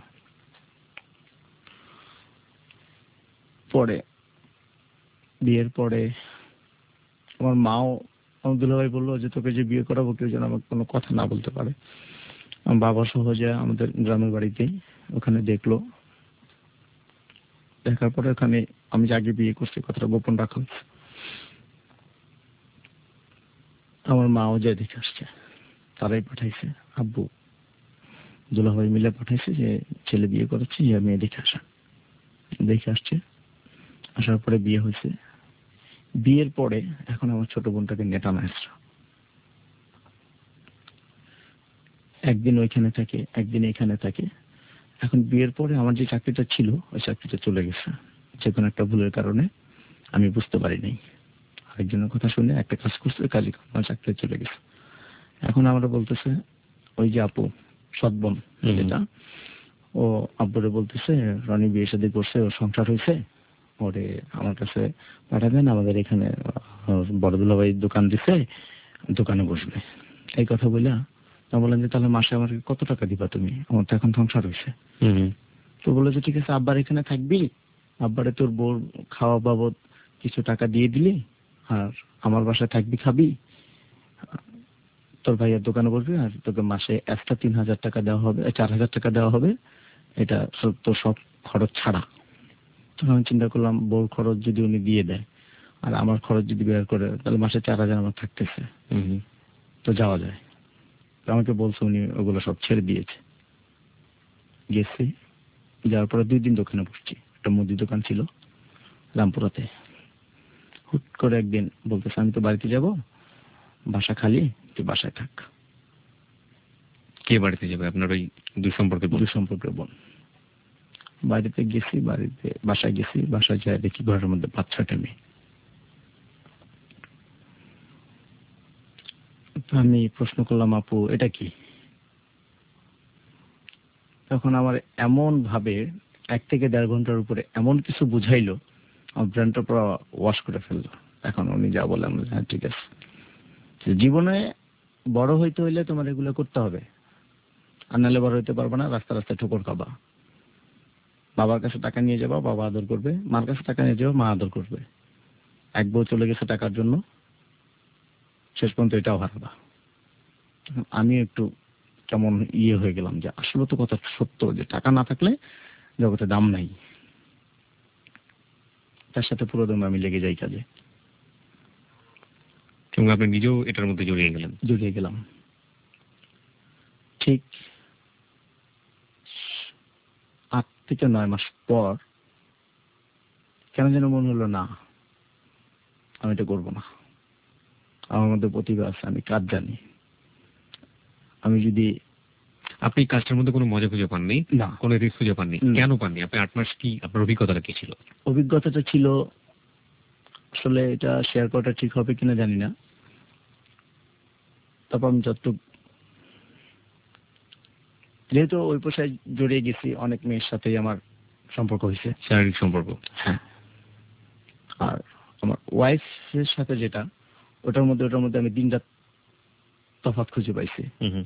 পরে বিয়ের পরে আমার মাও, আমার দুলাভাই বললো যে তোকে যে বিয়ে করাবো কেউ যেন আমাকে কোনো কথা না বলতে পারে। আমার বাবা সহজে আমাদের গ্রামের বাড়িতেই ওখানে দেখলো, দেখার পরে ওখানে আমি যে আগে বিয়ে করছি কথাটা গোপন রাখা হয়েছে। আমার মাও যে দেখে আসছে, তারাই পাঠাইছে, আব্বু দুলাভাই মিলে পাঠাইছে যে ছেলে বিয়ে করেছে, যে মেয়ে দেখে আসা। দেখে আসছে, আসার পরে বিয়ে হয়েছে। বিয়ের পরে এখন আমার ছোট বোনটাকে নেটানো আসছে, একদিন ওইখানে থাকে, একদিন এখানে থাকে। এখন বিয়ের পরে আমার যে চাকরিটা ছিল, ওই চাকরিটা চলে গেছে যে কোনো একটা ভুলের কারণে, আমি বুঝতে পারি নাই। আরেকজনের কথা শুনে একটা কাজ করছে, কাজে আমার চাকরি চলে গেছে। এখন আমরা বলতেছে ওই যে আপু সৎ বোন যেটা, ও আব্বুরে বলতেছে রনি বিয়ে শাদী করছে, ওর সংসার হয়েছে, ওরে আমার কাছে পাঠাবেন, আমাদের এখানে বড় দুলাভাই দোকান দিছে, দোকানে বসবে। এই কথা বলে বললেন যে তাহলে মাসে আমাকে কত টাকা দিবা তুমি, আমার তো এখন সংসার হয়েছে। তো বলে যে ঠিক আছে, আব্বার এখানে থাকবি, আব্বারে তোর বউর খাওয়া বাবদ কিছু টাকা দিয়ে দিলি, আর আমার বাসায় থাকবি, খাবি, তোর ভাইয়ের দোকানে বসবি, আর তোকে মাসে একটা তিন হাজার টাকা দেওয়া হবে, চার হাজার টাকা দেওয়া হবে, এটা তোর সব খরচ ছাড়া। তখন আমি চিন্তা করলাম, বউর খরচ যদি উনি দিয়ে দেয় আর আমার খরচ যদি বের করে, তাহলে মাসে চার হাজার আমার থাকতেছে, তো যাওয়া যায়। আমাকে বলছে উনি ওগুলো সব ছেড়ে দিয়েছে। গেছি, যাওয়ার পরে দুই দিন দোকানে বসছি, একটা মুদি দোকান ছিল রামপুরাতে। হুট করে একদিন বলতেছে আমি তো বাড়িতে যাব, বাসা খালি, তুই বাসায় থাক। কে বাড়িতে যাবে? আপনার ওই দুই সম্পর্কে দুই সম্পর্কের বোন। বাড়িতে গেছি, বাড়িতে বাসায় গেছি, বাসায় যায় দেখি ঘরের মধ্যে পাঁচ ছয়টা মেয়ে। আমি প্রশ্ন করলাম, আপু এটা কি? তখন আমার এমন ভাবে এক থেকে দেড় ঘন্টার উপরে এমন কিছু বুঝাইলো, আমার ব্রেনটা পুরো ওয়াশ করে ফেললো। এখন উনি যা বললাম, হ্যাঁ ঠিক আছে, জীবনে বড় হইতে হইলে তোমার এগুলো করতে হবে, আর নাহলে বড় হইতে পারবে না, রাস্তা রাস্তায় ঠোকর খাবা। বাবার কাছে টাকা নিয়ে যাবা, বাবা আদর করবে, মার কাছে টাকা নিয়ে যাবা, মা আদর করবে। এক বউ চলে গেছে টাকার জন্য, শেষ পর্যন্ত এটাও হারাবা। আমি একটু কেমন ইয়ে হয়ে গেলাম যে আসলে তো কথা সত্য, যে টাকা না থাকলে জগতে দাম নাই। তার সাথে পুরোদমে আমি লেগে যাই কাজে, এবং আপনি নিজেও এটার মধ্যে জড়িয়ে গেলেন। জড়িয়ে গেলাম। ঠিক আট থেকে নয় মাস পর কেন যেন মনে হলো না, আমি এটা করবো না। আমার মধ্যে প্রতিভা আছে, আমি কাজ জানি। আমি যদি আপনি কাজটার মধ্যে কোনো মজা খুঁজে পাননি, না কোনো রিস্ক খুঁজে পাননি, কেন পাননি? আপনি আট মাস কি, আপনার অভিজ্ঞতাটা কি ছিল? অভিজ্ঞতাটা ছিল আসলে এটা শেয়ার করাটা ঠিক হবে কিনা জানি না। তারপর আমি যতটুকু, যেহেতু ওই পেশায় জড়িয়ে গেছি, অনেক মেয়ের সাথেই আমার সম্পর্ক হয়েছে, শারীরিক সম্পর্ক। হ্যাঁ। আর আমার ওয়াইফের সাথে যেটা, ওটার মধ্যে ওটার মধ্যে আমি দিন রাত তফাৎ খুঁজে পাইছি।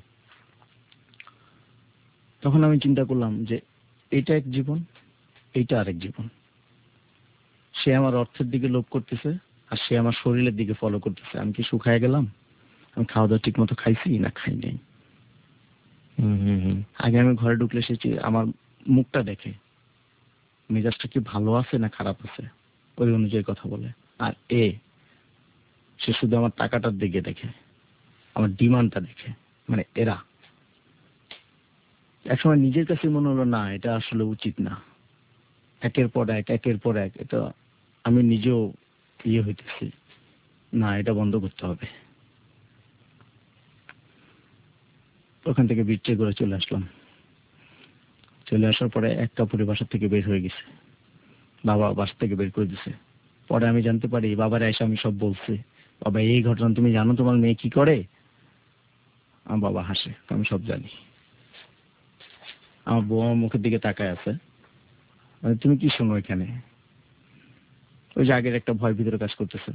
তখন আমি চিন্তা করলাম যে এইটা এক জীবন, এইটা আরেক জীবন। সে আমার অর্থের দিকে লোভ করতেছে, আর সে আমার শরীরের দিকে ফলো করতেছে। আমি কি শুকায় গেলাম? আমি খাওয়া দাওয়া ঠিক মতো খাইছি না খাই নাই? আগে আমি ঘরে ঢুকলে সে আমার মুখটা দেখে, মেজাজটা কি ভালো আছে না খারাপ আছে, ওই অনুযায়ী কথা বলে। আর এ সে শুধু আমার টাকাটার দিকে দেখে, আমার ডিমান্ডটা দেখে। মানে এরা একসময় নিজের কাছে মনে হলো না, এটা আসলে উচিত না। একের পর এক একের পর এক এটা আমি নিজেও ইয়ে হইতেছি, না এটা বন্ধ করতে হবে। ওখান থেকে বিট্রে করে চলে আসলাম। চলে আসার পরে এক কাপড়ে বাসা থেকে বের হয়ে গেছে, বাবা বাসা থেকে বের করে দিছে। পরে আমি জানতে পারি, বাবার এসে আমি সব বলছি, বাবা এই ঘটনা তুমি জানো তোমার মেয়ে কি করে? আমার বাবা হাসে, আমি সব জানি। আমার বউ আমার মুখের দিকে তাকায় আছে, মানে তুমি কি শোনো এখানে? ওই যে আগের একটা ভয় ভিতরে কাজ করতেছে।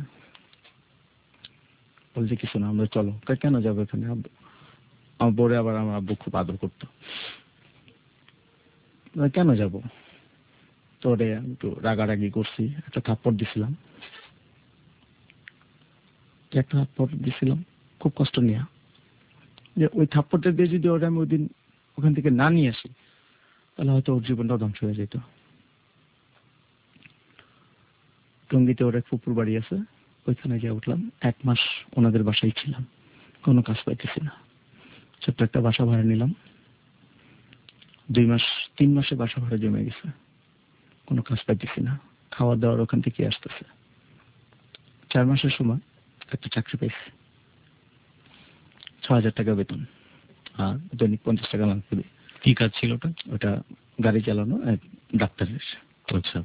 বলছে কিছু না, আমরা চলো। কেন যাবো এখানে? আমার বউরে আবার আমার আব্বু খুব আদর করতো। কেন যাব? তোরে একটু রাগারাগি করছি, একটা থাপ্পড় দিছিলাম, একটা থাপ্পড় দিছিলাম খুব কষ্ট নিয়ে। যে ওই থাপ্পড়টা দিয়ে যদি ওরা আমি ওই দিন ওখান থেকে না নিয়ে আসি, তাহলে হয়তো ওর জীবনটা ধ্বংস হয়ে যেত। টঙ্গীতে ওর এক ফুপুর বাড়ি আছে, ওইখানে গিয়ে উঠলাম। এক মাস ওনাদের বাসায় ছিলাম, কোনো কাজ পাইতেছি না। ছোট্ট একটা বাসা ভাড়া নিলাম। দুই মাস তিন মাসে বাসা ভাড়া জমে গেছে, কোনো কাজ পাইতেছি না। খাওয়া দাওয়ার ওখান থেকে আসতেছে। চার মাসের সময় একটা চাকরি পাইছি, ছ হাজার টাকা বেতন, আর দৈনিক পঞ্চাশ টাকা লাগবে। কি কাজ ছিল ওটা? ওটা গাড়ি চালানো, ডাক্তারের। আচ্ছা।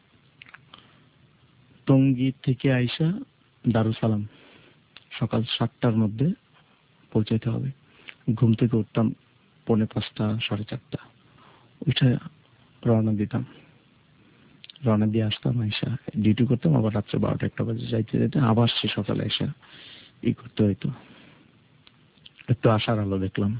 টঙ্গী থেকে আইসা দারুসালাম সকাল সাতটার মধ্যে পৌঁছাইতে হবে। ঘুম থেকে উঠতাম পৌনে পাঁচটা সাড়ে চারটা, ওইটা রওনা দিতাম। রওনা দিয়ে আসতাম, আইসা ডিউটি করতাম, আবার রাত্রে বারোটা একটা বাজে যাইতে যেতে, আবার সে সকালে এসে ই করতে হইতো। একটু আশার আলো দেখলাম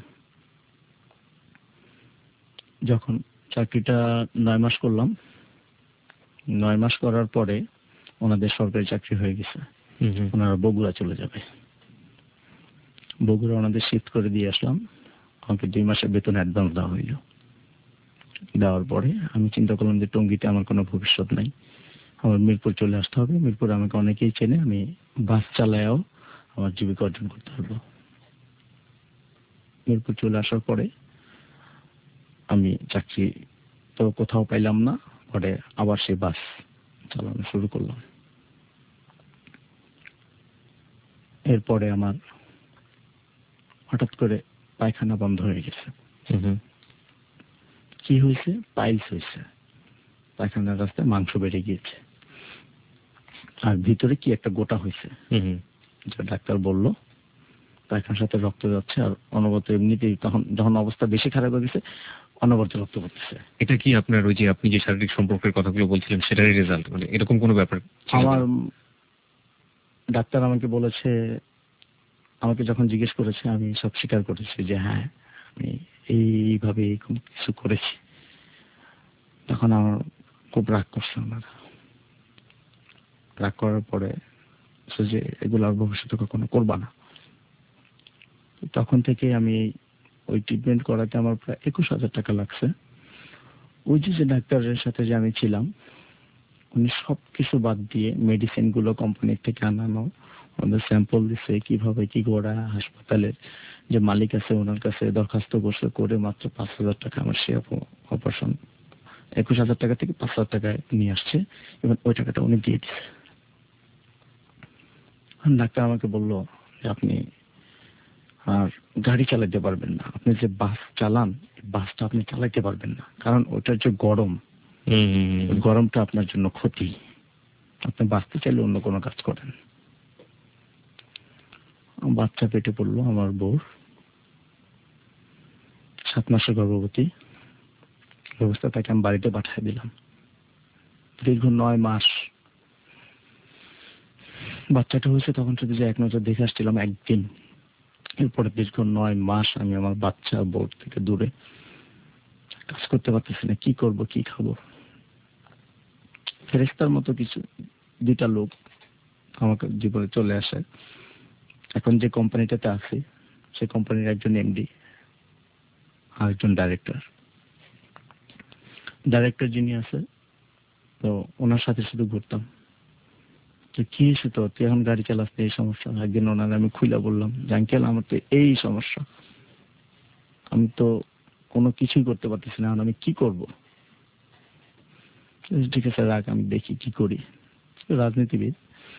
যখন চাকরিটা নয় মাস করলাম। নয় মাস করার পরে ওনাদের সরকারি চাকরি হয়ে গেছে, ওনারা বগুড়া চলে যাবে। বগুড়া ওনাদের শিফট করে দিয়ে আসলাম। আমাকে দুই মাসের বেতন অ্যাডভান্স দেওয়া হইল। দেওয়ার পরে আমি চিন্তা করলাম যে টঙ্গীতে আমার কোনো ভবিষ্যৎ নাই, আমার মিরপুর চলে আসতে হবে। মিরপুরে আমাকে অনেকেই চেনে, আমি বাস চালায়াও আমার জীবিকা অর্জন করতে পারবো। মিরপুর চলে আসার পরে আমি চাকরি তো কোথাও পাইলাম না, পরে আবার সে বাস চালানো শুরু করলাম। এরপরে আমার হঠাৎ করে পায়খানা বন্ধ হয়ে গেছে। কি হয়েছে? পাইলস হয়েছে। পায়খানার রাস্তায় মাংস বেড়ে গিয়েছে, আর ভিতরে কি একটা গোটা হয়েছে। ডাক্তার বলল পায়খানার সাথে রক্ত যাচ্ছে, আর অনবরত এমনিতেই তখন যখন অবস্থা বেশি খারাপ হয়ে গেছে অনবরত রক্ত পড়তেছে। এটা কি আপনার ওই যে আপনি যে শারীরিক সম্পর্কের কথাগুলো বলছিলেন সেটারই রেজাল্ট? মানে এরকম কোনো ব্যাপার? আমার ডাক্তার আমাকে বলেছে, আমাকে যখন জিজ্ঞেস করেছে আমি সব স্বীকার করেছি যে হ্যাঁ আমি এইভাবে এরকম কিছু করেছি। তখন আমার খুব রাগ করছে। আমার রাগ করার পরে যে এগুলো আর ভবিষ্যতে কখনো করবা না। তখন থেকে আমি ওই ট্রিটমেন্ট করাতে আমার প্রায় একুশ হাজার টাকা লাগছে। ওই যে যে ডাক্তারের সাথে যে আমি ছিলাম, উনি সব কিছু বাদ দিয়ে মেডিসিন গুলো কোম্পানির থেকে আনানো, ওদের স্যাম্পল দিচ্ছে, কিভাবে কি করা, হাসপাতালের যে মালিক আছে ওনার কাছে দরখাস্ত করছে, করে মাত্র পাঁচ হাজার টাকা আমার সে অপারেশন একুশ হাজার টাকা থেকে পাঁচ হাজার টাকায় নিয়ে আসছে, এবং ওই টাকাটা উনি দিয়ে দিচ্ছে। ডাক্তার আমাকে বললো যে আপনি আর গাড়ি চালাতে পারবেন না, আপনি যে বাস চালান বাসটা আপনি চালাতে পারবেন না, কারণ ওটার যে গরম, গরমটা আপনার জন্য ক্ষতি। আপনি বাঁচতে চাইলে অন্য কোনো কাজ করেন। বাচ্চা পেটে পড়লো আমার বউ, সাত মাসের গর্ভবতী অবস্থা, তাকে আমি বাড়িতে পাঠিয়ে দিলাম। দীর্ঘ নয় মাস বাচ্চাটা হয়েছে তখন শুধু যে এক নজর দেখে আসছিলাম একদিন, এরপরে দীর্ঘ নয় মাস আমি আমার বাচ্চা বউ থেকে দূরে, কাজ করতে পারতেছি না, কি করব কি খাবো। ফেরেশতার মতো কিছু দুইটা লোক আমাকে জীবনে চলে আসে। এখন যে কোম্পানিটাতে আছি সেই কোম্পানির একজন এমডি আর একজন ডাইরেক্টর। ডাইরেক্টর যিনি আছে তো ওনার সাথে শুধু ঘুরতাম, তো কি হয়েছে তো তুই এখন গাড়ি চালাস এই সমস্যা। একদিন ওনার আমি খুলে বললাম যে আঙ্কেল আমার তো এই সমস্যা, আমি তো কোনো কিছুই করতে পারতেছি না, আমি কি করব। ঠিক আছে রাখ, আমি দেখি কি করি। রাজনীতিবিদ।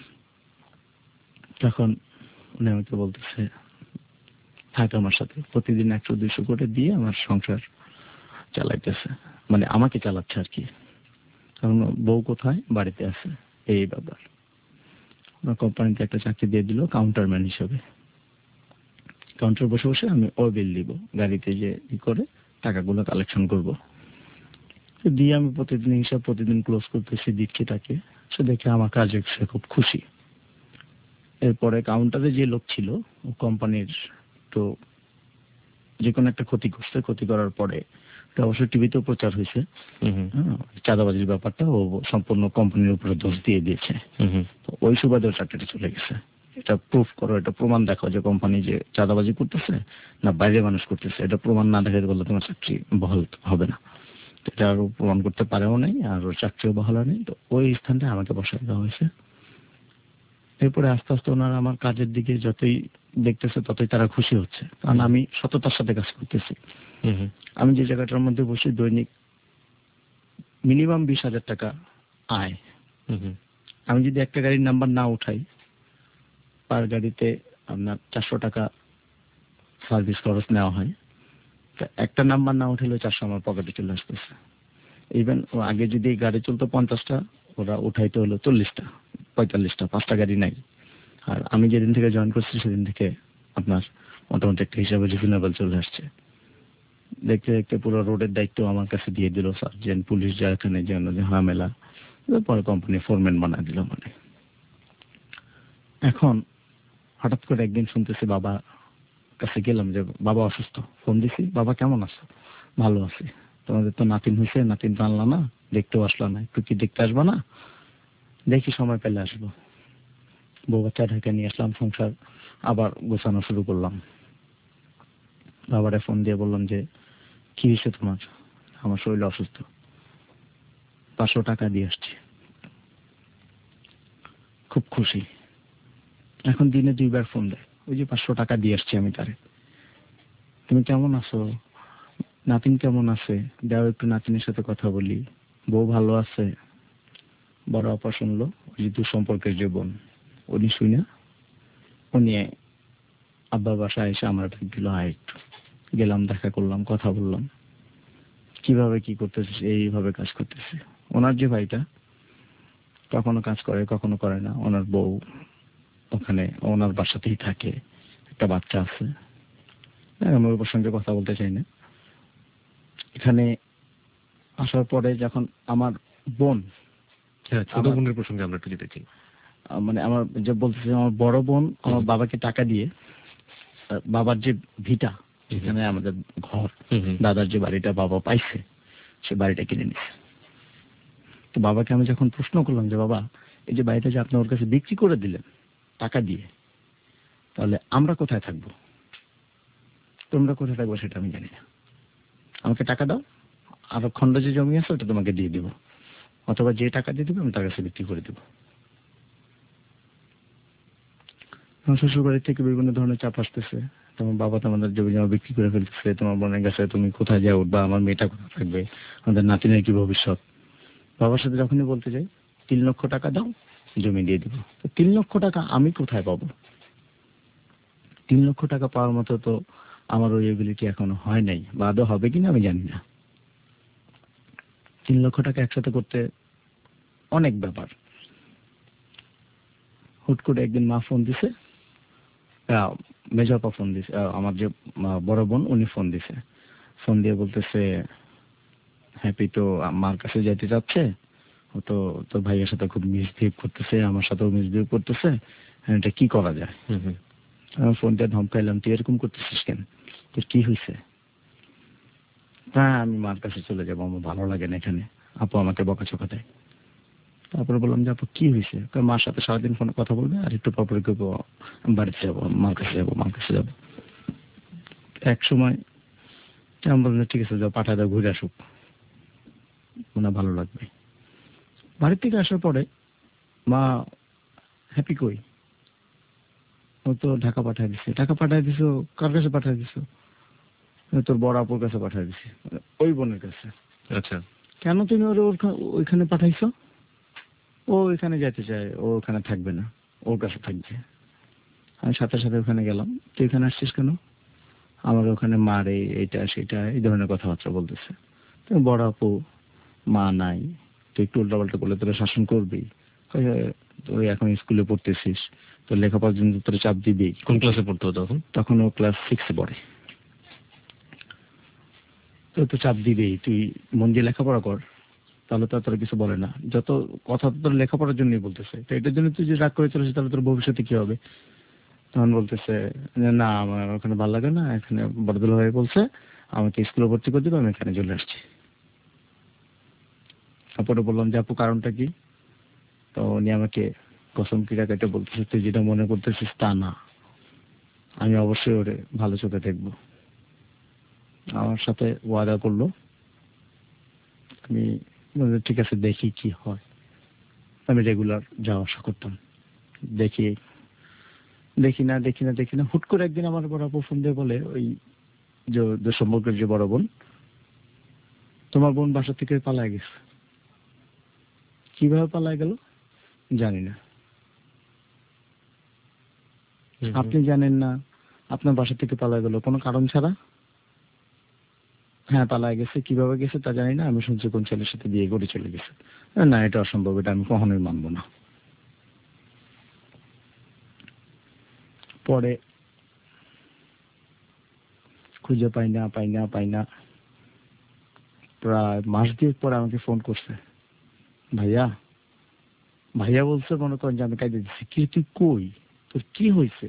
তখন উনি আমাকে বলতেছে থাক আমার সাথে, প্রতিদিন একশো দুইশো করে দিয়ে আমার সংসার চালাইতেছে, মানে আমাকে চালাচ্ছে আর কি। কারণ বউ কোথায়, বাড়িতে আছে, এই ব্যাপার। ওনার কোম্পানিতে একটা চাকরি দিয়ে দিল কাউন্টারম্যান হিসেবে। কাউন্টার বসে বসে আমি ও বিল দিব, গাড়িতে যে ই করে টাকাগুলো কালেকশন করব। দিয়ে আমি প্রতিদিন হিসাব প্রতিদিন ক্লোজ করতেছি, দিচ্ছি তাকে। সে দেখে আমার কাজে সে খুব খুশি। এরপরে কাউন্টারে যে লোক ছিল ও কোম্পানির তো যে কোনো একটা ক্ষতি করছে, ক্ষতি করার পরে অবশ্যই টিভিতেও প্রচার হয়েছে, চাঁদাবাজির ব্যাপারটা ও সম্পূর্ণ কোম্পানির উপরে দোষ দিয়ে দিয়েছে। তো ওই সুবাদে চাকরিটা চলে গেছে। এটা প্রুফ করো, এটা প্রমাণ দেখাও যে কোম্পানি যে চাঁদাবাজি করতেছে না বাইরে মানুষ করতেছে, এটা প্রমাণ না দেখাতে বললে তোমার চাকরি বহাল হবে না। এটা আরো প্রমাণ করতে পারেও নাই, আর ওর চাকরিও বহাল নেই। তো ওই স্থানটা আমাকে বসাই দেওয়া হয়েছে। এরপরে আস্তে আস্তে ওনারা আমার কাজের দিকে যতই দেখতেছে ততই তারা খুশি হচ্ছে, কারণ আমি সততার সাথে কাজ করতেছি। আমি যে জায়গাটার মধ্যে বসি দৈনিক মিনিমাম বিশ হাজার টাকা আয়। আমি যদি একটা গাড়ির নাম্বার না উঠাই, পার গাড়িতে আপনার চারশো টাকা সার্ভিস খরচ নেওয়া হয়। একটা নাম্বার না উঠলে চারশো আমার পকেটে চলে আসতেছে। ইভেন আগে যদি গাড়ি চলতো পঞ্চাশটা, ওরা উঠাইতে হলো চল্লিশটা পঁয়তাল্লিশটা, পাঁচটা গাড়ি নাই। আর আমি যেদিন থেকে জয়েন করছি সেদিন থেকে আপনার মোটামুটি একটা হিসাবে রিজনেবল চলে আসছে। দেখতে দেখতে পুরো রোডের দায়িত্ব আমার কাছে দিয়ে দিল সার্জেন্ট, পুলিশ যা এখানে যেন ঝামেলা, পরে কোম্পানি ফোরম্যান বানায় দিল। মানে এখন হঠাৎ করে একদিন শুনতেছি বাবা কাছে গেলাম যে বাবা অসুস্থ। ফোন দিছি, বাবা কেমন আছো? ভালো আছি। তোমাদের তো নাতিন হয়েছে, নাতিন তো আনলা না, দেখতেও আসলো না, একটু কি দেখতে আসবা না? দেখি সময় পেলে আসবো। বউ বাচ্চা ঢাকা নিয়ে আসলাম, সংসার আবার গোছানো শুরু করলাম। বাবারে ফোন দিয়ে বললাম যে কি হয়েছে তোমার? আমার শরীর অসুস্থ, পাঁচশো টাকা দিয়ে আসছি। খুব খুশি। এখন দিনে দুইবার ফোন দেয়, ওই যে পাঁচশো টাকা দিয়ে আসছি আমি তারে। তুমি কেমন আছো? নাতিন কেমন আছে? দাও একটু নাতিনের সাথে কথা বলি। বউ ভালো আছে? বড় আপা শুনলো, ওই যে দুঃসম্পর্কের যে বোন, উনি শুনে উনি আব্বার বাসায় এসে আমার দিল আয় একটু। গেলাম, দেখা করলাম, কথা বললাম, কিভাবে কি করতেছে, এইভাবে কাজ করতেছে। ওনার যে ভাইটা কখনো কাজ করে কখনো করে না, ওনার বউ ওখানে ওনার বাসাতেই থাকে, একটা বাচ্চা আছে। আমি ওর সঙ্গে কথা বলতে চাই না। এখানে আসার পরে যখন আমার বোন, ছোট বোনের প্রসঙ্গে আমরা একটু যেতে চাই। মানে আমার যে বলতেছি, আমার বড় বোন আমার বাবাকে টাকা দিয়ে বাবার যে ভিটা, যেখানে আমাদের ঘর, দাদার যে বাড়িটা বাবা পাইছে, সে বাড়িটা কিনে নিছে। তো বাবাকে আমি যখন প্রশ্ন করলাম যে বাবা, এই যে বাড়িটা যে আপনি ওর কাছে বিক্রি করে দিলেন টাকা দিয়ে, তাহলে আমরা কোথায় থাকবো? তোমরা কোথায় থাকবো সেটা আমি জানি না। আমাকে টাকা দাও, আর খন্ড যে জমি আছে ওটা তোমাকে দিয়ে দিব, অথবা যে টাকা দিয়ে দিবে আমি তার কাছে বিক্রি করে দেবো। আমার শ্বশুর বাড়ি থেকে বিভিন্ন ধরনের চাপ আসতেছে। তোমার বাবা তোমাদের জমি জমা বিক্রি করে ফেলতেছে, তোমার বোনের কাছে তুমি কোথায় যাও উঠবা, আমার মেয়েটা কোথায় থাকবে, আমাদের নাতিনের কি ভবিষ্যৎ। বাবার সাথে যখনই বলতে যাই তিন লক্ষ টাকা দাও জমি দিয়ে দিব, তো তিন লক্ষ টাকা আমি কোথায় পাবো? তিন লক্ষ টাকা পাওয়ার মতো তো আমার ওই এবিলিটি এখনো হয় নাই, বা আদৌ হবে কিনা আমি জানি না। তিন লক্ষ টাকা একসাথে করতে অনেক ব্যাপার। হুট করে একদিন মা ফোন দিছে, মেজর আপা ফোন দিছে, আমার যে বড় বোন উনি ফোন দিছে। ফোন দিয়ে বলতেছে হ্যাপি তো মার কাছে যাইতে যাচ্ছে, ও তো তোর ভাইয়ের সাথে খুব মিসবিহেভ করতেছে, আমার সাথেও মিসবিহেভ করতেছে, এটা কি করা যায়? আমি ফোন দিয়ে ধমকাইলাম, তুই এরকম করতেছিস কেন, তোর কি হয়েছে? হ্যাঁ আমি মার কাছে চলে যাবো, আমার ভালো লাগে না এখানে, আপু আমাকে বকাঝকা দেয়। তারপরে বললাম যে আপু কি হয়েছে? মার সাথে সারাদিন ফোনে কথা বলবে আর একটু পরে কেউ বাড়িতে যাবো, মার কাছে যাবো, মার কাছে যাবো। এক সময় আমি বললাম ঠিক আছে যাও, পাঠা দাও, ঘুরে আসুক, মনে ভালো লাগবে। বাড়ির থেকে আসার পরে মা হ্যাপি কই, ও তো ঢাকা পাঠায় দিছে। ঢাকা পাঠায় দিছো? কার কাছে পাঠায় দিছো? তোর বড় আপুর কাছে পাঠায় দিছি, ওই বোনের কাছে। আচ্ছা, কেন তুমি ওর ওইখানে পাঠাইছো? ও ওইখানে যেতে চায়, ও ওখানে থাকবে না, ওর কাছে থাকবে। আমি সাথে সাথে ওখানে গেলাম, তুই এখানে আসছিস কেন? আমার ওখানে মারে, এইটা সেটা এই ধরনের কথাবার্তা বলতেছে। তুমি বড় আপু, মা নাই, তুই একটু উল্টাপাল্টা করলে তোরা শাসন করবি, তুই এখন স্কুলে পড়তেছিস, তোর লেখাপড়ার জন্য তোর চাপ দিবি। কোন ক্লাসে পড়তো তখন? তখন ও ক্লাস সিক্সে পড়ে। তো তো চাপ দিবেই, তুই মন দিয়ে লেখাপড়া কর, তাহলে তো তোর কিছু বলে না। যত কথা তোর লেখাপড়ার জন্যই বলতেছে, তো এটার জন্য তুই যে রাগ করে চলেছিস তাহলে তোর ভবিষ্যতে কি হবে? তখন বলতেছে না আমার ওখানে ভালো লাগে না, এখানে বড়দুলা ভাই বলছে আমাকে স্কুলে ভর্তি করে দিবে, আমি এখানে চলে আসছি। তারপরে বললাম যে আপু কারণটা কি? তো উনি আমাকে কসম কিরা কেটে বলতেছে তুই যেটা মনে করতেছিস তা না, আমি অবশ্যই ওরে ভালো চোখে দেখবো। আমার সাথে ওয়াদা করলো, আমি ঠিক আছে দেখি কি হয়। আমি রেগুলার যাওয়া আসা করতাম, দেখি দেখি না দেখি না দেখি না হুট করে একদিন আমার বড় আপু ফোন দিয়ে বলে, ওই যে সম্পর্কের যে বড় বোন, তোমার বোন বাসা থেকে পালায় গেছে। কিভাবে পালায় গেল জানি না, আপনি জানেন না, আপনার বাসা থেকে পালায় গেল কোনো কারণ ছাড়া? হ্যাঁ পালায় গেছে, কিভাবে গেছে তা জানি না, আমি শুনছি কোন ছেলের সাথে বিয়ে করে চলে গেছে। না এটা অসম্ভব, এটা আমি কখনোই মানবো না। পরে খুঁজে পাই না পাই না পাই না প্রায় মাস দুয়েক পরে আমাকে ফোন করছে, ভাইয়া ভাইয়া বলছে মনে করেন যে আমি কাঁদে দিচ্ছি, কি তুই কই, তোর কি হয়েছে,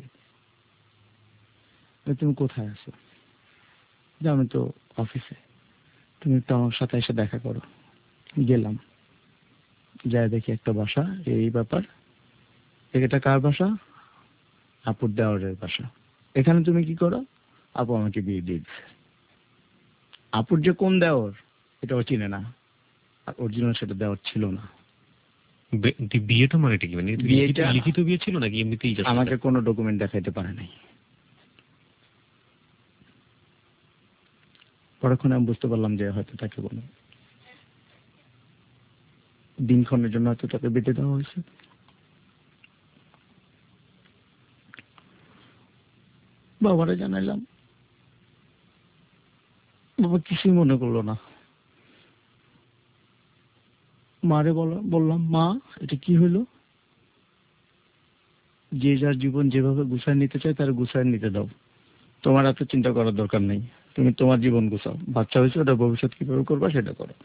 তুমি কোথায় আছো? যে আমি তো অফিসে, তুমি একটু আমার সাথে এসে দেখা করো। গেলাম, যাই দেখি একটা বাসা, এই ব্যাপার, এটা কার বাসা? আপুর দেওয়ারের বাসা। এখানে তুমি কি করো? আপু আমাকে বিয়ে দিয়ে দিচ্ছে। আপুর যে কোন দেওর এটাও চিনে না, আর অরিজিনাল সেটা দেওয়ার ছিল না। বিয়েটা মানে কি, মানে লিখিত বিয়ে ছিল নাকি এমনিতেই? আমাকে কোনো ডকুমেন্ট দেখাইতে পারে নাই। পরক্ষণ আমি বুঝতে পারলাম যে হয়তো তাকে কোনো দিনক্ষণের জন্য হয়তো তাকে বেঁধে দেওয়া হয়েছে। বাবারে জানাইলাম, বাবা কিছুই মনে করলো না। মারে বললাম মা এটা কি হলো? যে যার জীবন যেভাবে গুছায় নিতে চায় তার গুছায় নিতে দাও, তোমার এত চিন্তা করার দরকার নেই, তুমি তোমার জীবন গুছাও, বাচ্চা হয়েছে ওটা ভবিষ্যৎ কিভাবে করবা সেটা করো।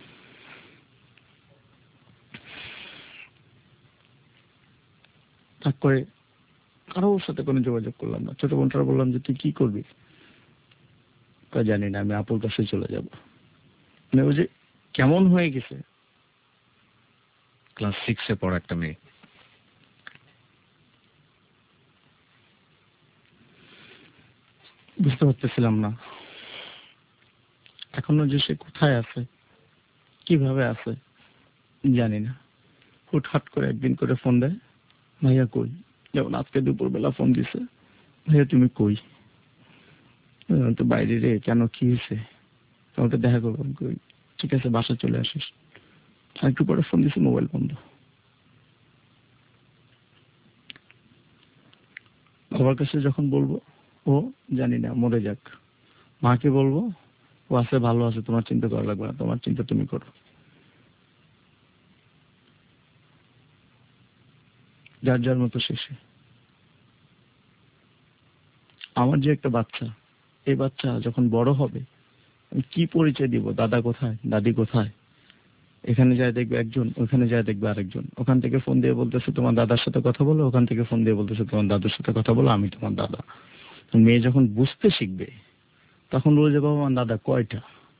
তারপরে কারোর সাথে কোনো যোগাযোগ করলাম না। ছোট বোনটার বললাম যে তুই কি করবি? জানি না, আমি আপুর কাছে চলে যাবো। মানে ওই যে কেমন হয়ে গেছে, ক্লাস সিক্সে পড়া একটা মেয়ে। বুঝতে পারতেছিলাম না এখনো যে সে কোথায় আছে, কিভাবে আছে জানি না। হুটহাট করে একদিন করে ফোন দেয়, ভাইয়া কই? যেমন আজকে দুপুর বেলা ফোন দিছে, ভাইয়া তুমি কই? তো বাইরে রে, কেন কি হয়েছে? তোমাকে দেখা করবো। কই ঠিক আছে বাসা চলে আসিস। আর একটু পরে ফোন দিছে, মোবাইল বন্ধ। বাবার কাছে যখন বলবো, ও জানি না মরে যাক। মাকে বলবো, ও আছে ভালো আছে, তোমার চিন্তা করা লাগবে না, তোমার চিন্তা তুমি করো। যার যার মতো শেষে। আমার যে একটা বাচ্চা, এই বাচ্চা যখন বড় হবে আমি কি পরিচয় দিব? দাদা কোথায়, দাদি কোথায়? এখানে যায় দেখবে একজন, ওখানে যায় দেখবে আরেকজন। ওখান থেকে ফোন দিয়ে বলতেছে তোমার দাদার সাথে কথা বলো, ওখান থেকে ফোন দিয়ে বলতেছে তোমার দাদুর সাথে কথা বলো, আমি তোমার দাদা। মেয়ে যখন বুঝতে শিখবে তখন বলে যাবো আমার দাদা কয়টা,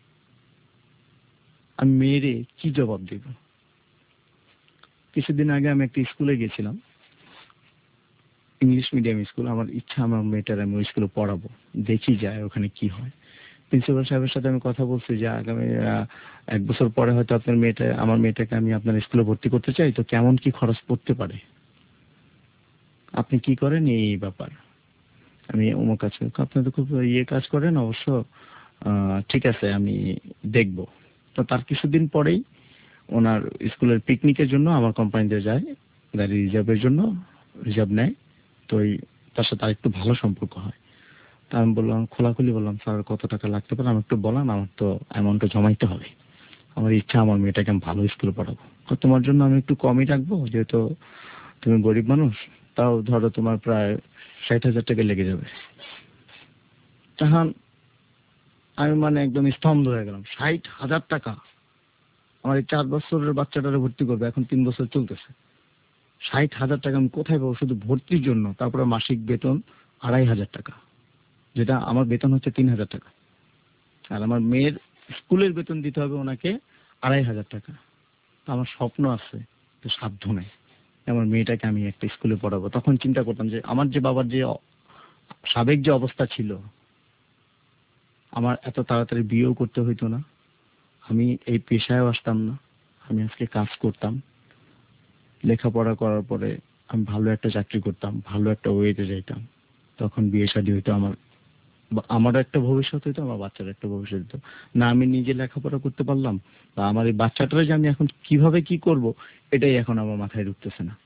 আমি মেয়েরে কি জবাব দিব? কিছুদিন আগে আমি একটা স্কুলে গেছিলাম, ইংলিশ মিডিয়াম স্কুল। আমার ইচ্ছা আমার মেয়েটার আমি ওই স্কুলে পড়াবো, দেখি যায় ওখানে কি হয়। প্রিন্সিপাল সাহেবের সাথে আমি কথা বলছি যে আগামী এক বছর পরে হয়তো আপনার মেয়েটা, আমার মেয়েটাকে আমি আপনার স্কুলে ভর্তি করতে চাই, তো কেমন কি খরচ পড়তে পারে, আপনি কি করেন এই ব্যাপার। আমি অমুক কাজ করি, আপনি তো খুব ইয়ে কাজ করেন, অবশ্য ঠিক আছে আমি দেখব। তো তার কিছুদিন পরেই ওনার স্কুলের পিকনিকের জন্য আমার কোম্পানিতে যায়, গাড়ি রিজার্ভের জন্য রিজার্ভ নেয়। তো ওই তার সাথে আরেকটু ভালো সম্পর্ক হয়। তা আমি বললাম, খোলাখুলি বললাম, স্যার কত টাকা লাগতে পারে আমি একটু বলেন, আমার তো অ্যামাউন্টটা জমাইতে হবে, আমার ইচ্ছা আমার মেয়েটাকে আমি ভালো স্কুলে পড়াবো। তোমার জন্য আমি একটু কমই রাখবো, যেহেতু তুমি গরিব মানুষ, তাও ধরো তোমার প্রায় ষাট হাজার টাকা লেগে যাবে। তখন আমি মানে একদম স্তম্ভ হয়ে গেলাম, ষাট হাজার টাকা আমার এই চার বছরের বাচ্চাটারে ভর্তি করবে, এখন তিন বছর চলতেছে, ষাট হাজার টাকা আমি কোথায় পাবো শুধু ভর্তির জন্য? তারপরে মাসিক বেতন আড়াই হাজার টাকা, যেটা আমার বেতন হচ্ছে তিন হাজার টাকা, আর আমার মেয়ের স্কুলের বেতন দিতে হবে ওনাকে আড়াই হাজার টাকা। আমার স্বপ্ন আছে, তো সাধ্য নেই আমার মেয়েটাকে আমি একটা স্কুলে পড়াবো। তখন চিন্তা করতাম যে আমার যে বাবার যে সাবেক যে অবস্থা ছিল, আমার এত তাড়াতাড়ি বিয়েও করতে হইতো না, আমি এই পেশায় আসতাম না, আমি আজকে কাজ করতাম, লেখাপড়া করার পরে আমি ভালো একটা চাকরি করতাম, ভালো একটা ওয়েতে যাইতাম, তখন বিয়ে শাদী হইতো, আমার আমার একটা ভবিষ্যৎ হইতো, আমার বাচ্চার একটা ভবিষ্যৎ হইতো না। আমি নিজে লেখাপড়া করতে পারলাম, বা আমার এই বাচ্চাটারা যে আমি এখন কিভাবে কি করব, এটাই এখন আমার মাথায় ঢুকতেছে না।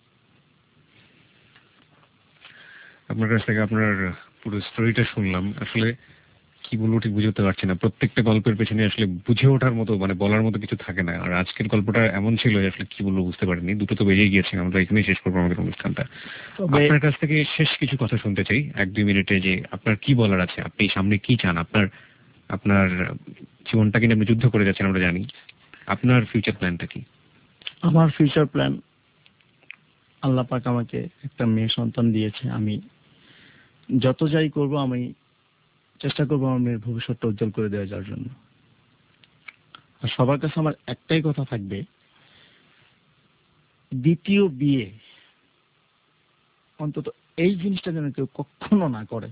আপনার কাছ থেকে আপনার পুরো স্টোরিটা শুনলাম, আসলে কি বলবো ঠিক বুঝতে পারছি না। প্রত্যেকটা গল্পের পেছনে আসলে বুঝে ওঠার মতো, মানে বলার মতো কিছু থাকে না। আর আজকের গল্পটা এমন ছিল যে আসলে কি বলবো বুঝতে পারিনি। দুটো তো বেজেই গিয়েছে, আমরা এখানেই শেষ করবো আমাদের অনুষ্ঠানটা। আপনার কাছ থেকে শেষ কিছু কথা শুনতে চাই এক দুই মিনিটে, যে আপনার কি বলার আছে, আপনি সামনে কি চান, আপনার আপনার জীবনটাকে নিয়ে আপনি যুদ্ধ করে যাচ্ছেন আমরা জানি, আপনার ফিউচার প্ল্যানটা কি? আমার ফিউচার প্ল্যান, আল্লাহ পাক আমাকে একটা মেয়ে সন্তান দিয়েছে, আমি যত যাই করব আমি চেষ্টা করবো আমার মেয়ের ভবিষ্যৎটা উজ্জ্বল করে দেওয়া যাওয়ার জন্য। আর সবার কাছে আমার একটাই কথা থাকবে, দ্বিতীয় বিয়ে অন্তত এই জিনিসটা যেন কেউ কখনো না করে।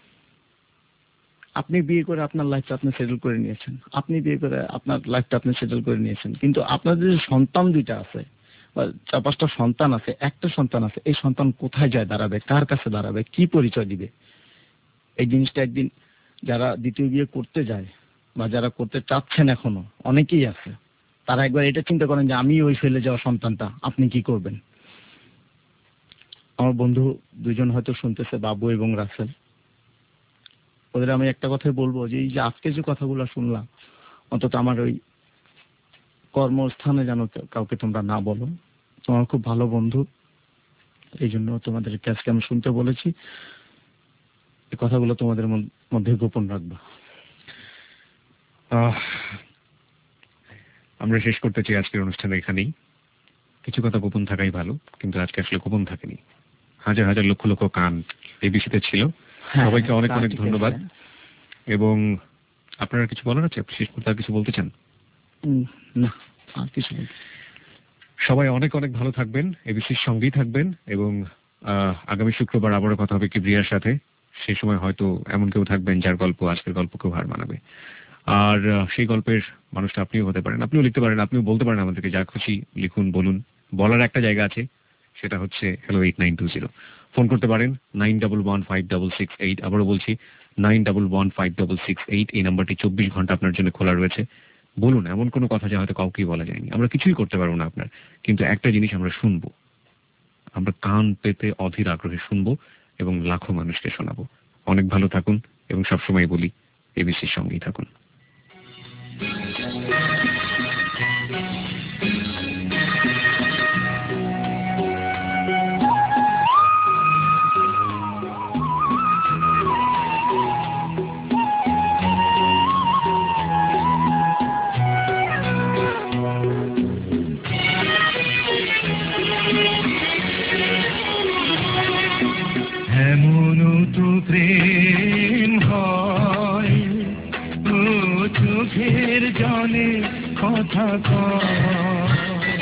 আপনি বিয়ে করে আপনার লাইফটা আপনি সেটেল করে নিয়েছেন, আপনি বিয়ে করে আপনার লাইফটা আপনি সেটেল করে নিয়েছেন, কিন্তু আপনাদের যে সন্তান দুইটা আছে বা চার পাঁচটা সন্তান আছে, একটা সন্তান আছে, এই সন্তান কোথায় যায় দাঁড়াবে, কার কাছে দাঁড়াবে, কি পরিচয় দিবে? এই জিনিসটা একদিন যারা দ্বিতীয় বিয়ে করতে যায় বা যারা করতে চাচ্ছেন এখনো অনেকেই আছে, তারা একবার এটা চিন্তা করেন যে আমি ওই ফেলে যাওয়া সন্তানটা, আপনি কি করবেন? আমার বন্ধু দুজন হয়তো শুনতেছে, বাবু এবং রাসেল, ওদের আমি একটা কথাই বলবো যে এই যে আজকে যে কথাগুলো শুনলাম, অন্তত আমার ওই কর্মস্থানে যেন কাউকে তোমরা না বলো। তোমার খুব ভালো বন্ধু, এই জন্য তোমাদের আজকে আমি শুনতে বলেছি, এই কথাগুলো তোমাদের মধ্যে গোপন রাখবা। আমরা শেষ করতে চাই আজকের অনুষ্ঠান এখানেই। কিছু কথা গোপন থাকাই ভালো, কিন্তু আজকে আসলে গোপন থাকেনি। হাজার হাজার লক্ষ লক্ষ কান এবিসিতে ছিল। সবাইকে অনেক অনেক ধন্যবাদ। এবং আপনারা কিছু বলার আছে, শেষ করতে আর কিছু বলতে চান? না, আর কিছু নেই। সবাই অনেক অনেক ভালো থাকবেন, এবিসির সঙ্গেই থাকবেন, এবং আগামী শুক্রবার আবারও কথা হবে কিবরিয়ার সাথে। সেই সময় হয়তো এমন কেউ থাকবেন যার গল্প আজকের গল্পকেও হার মানাবে। আর সেই গল্পের মানুষটা আপনিও হতে পারেন, আপনিও লিখতে পারেন, আপনিও বলতে পারেন আমাদেরকে, যা খুশি লিখুন, বলুন। বলার একটা জায়গা আছে, সেটা হচ্ছে hello eight nine two zero. Phone করতে পারেন nine double one five double six eight. আবারও বলছি nine double one five double six eight. এই নাম্বারটি চব্বিশ ঘন্টা আপনার জন্য খোলা রয়েছে। বলুন এমন কোনো কথা যা হয়তো কাউকেই বলা যায়নি। আমরা কিছুই করতে পারবো না আপনার, কিন্তু একটা জিনিস আমরা শুনবো, আমরা কান পেতে অধীর আগ্রহে শুনবো এবং লাখো মানুষকে শোনাবো। অনেক ভালো থাকুন এবং সবসময় বলি এবিসির সঙ্গেই থাকুন। তো প্রেম হয় ও চোখের জলে কথা কয়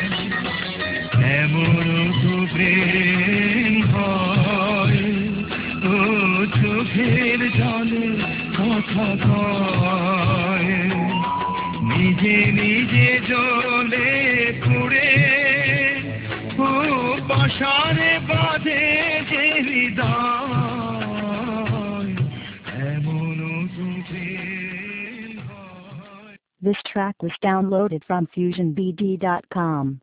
এমন তো প্রেম হয় ও চোখের জলে কথা কয় নিজে নিজে জ্বলে পুড়ে ও পাশারে বাঁধে যে হৃদয় এমন তো প্রেম। This track was downloaded from fusion b d dot com.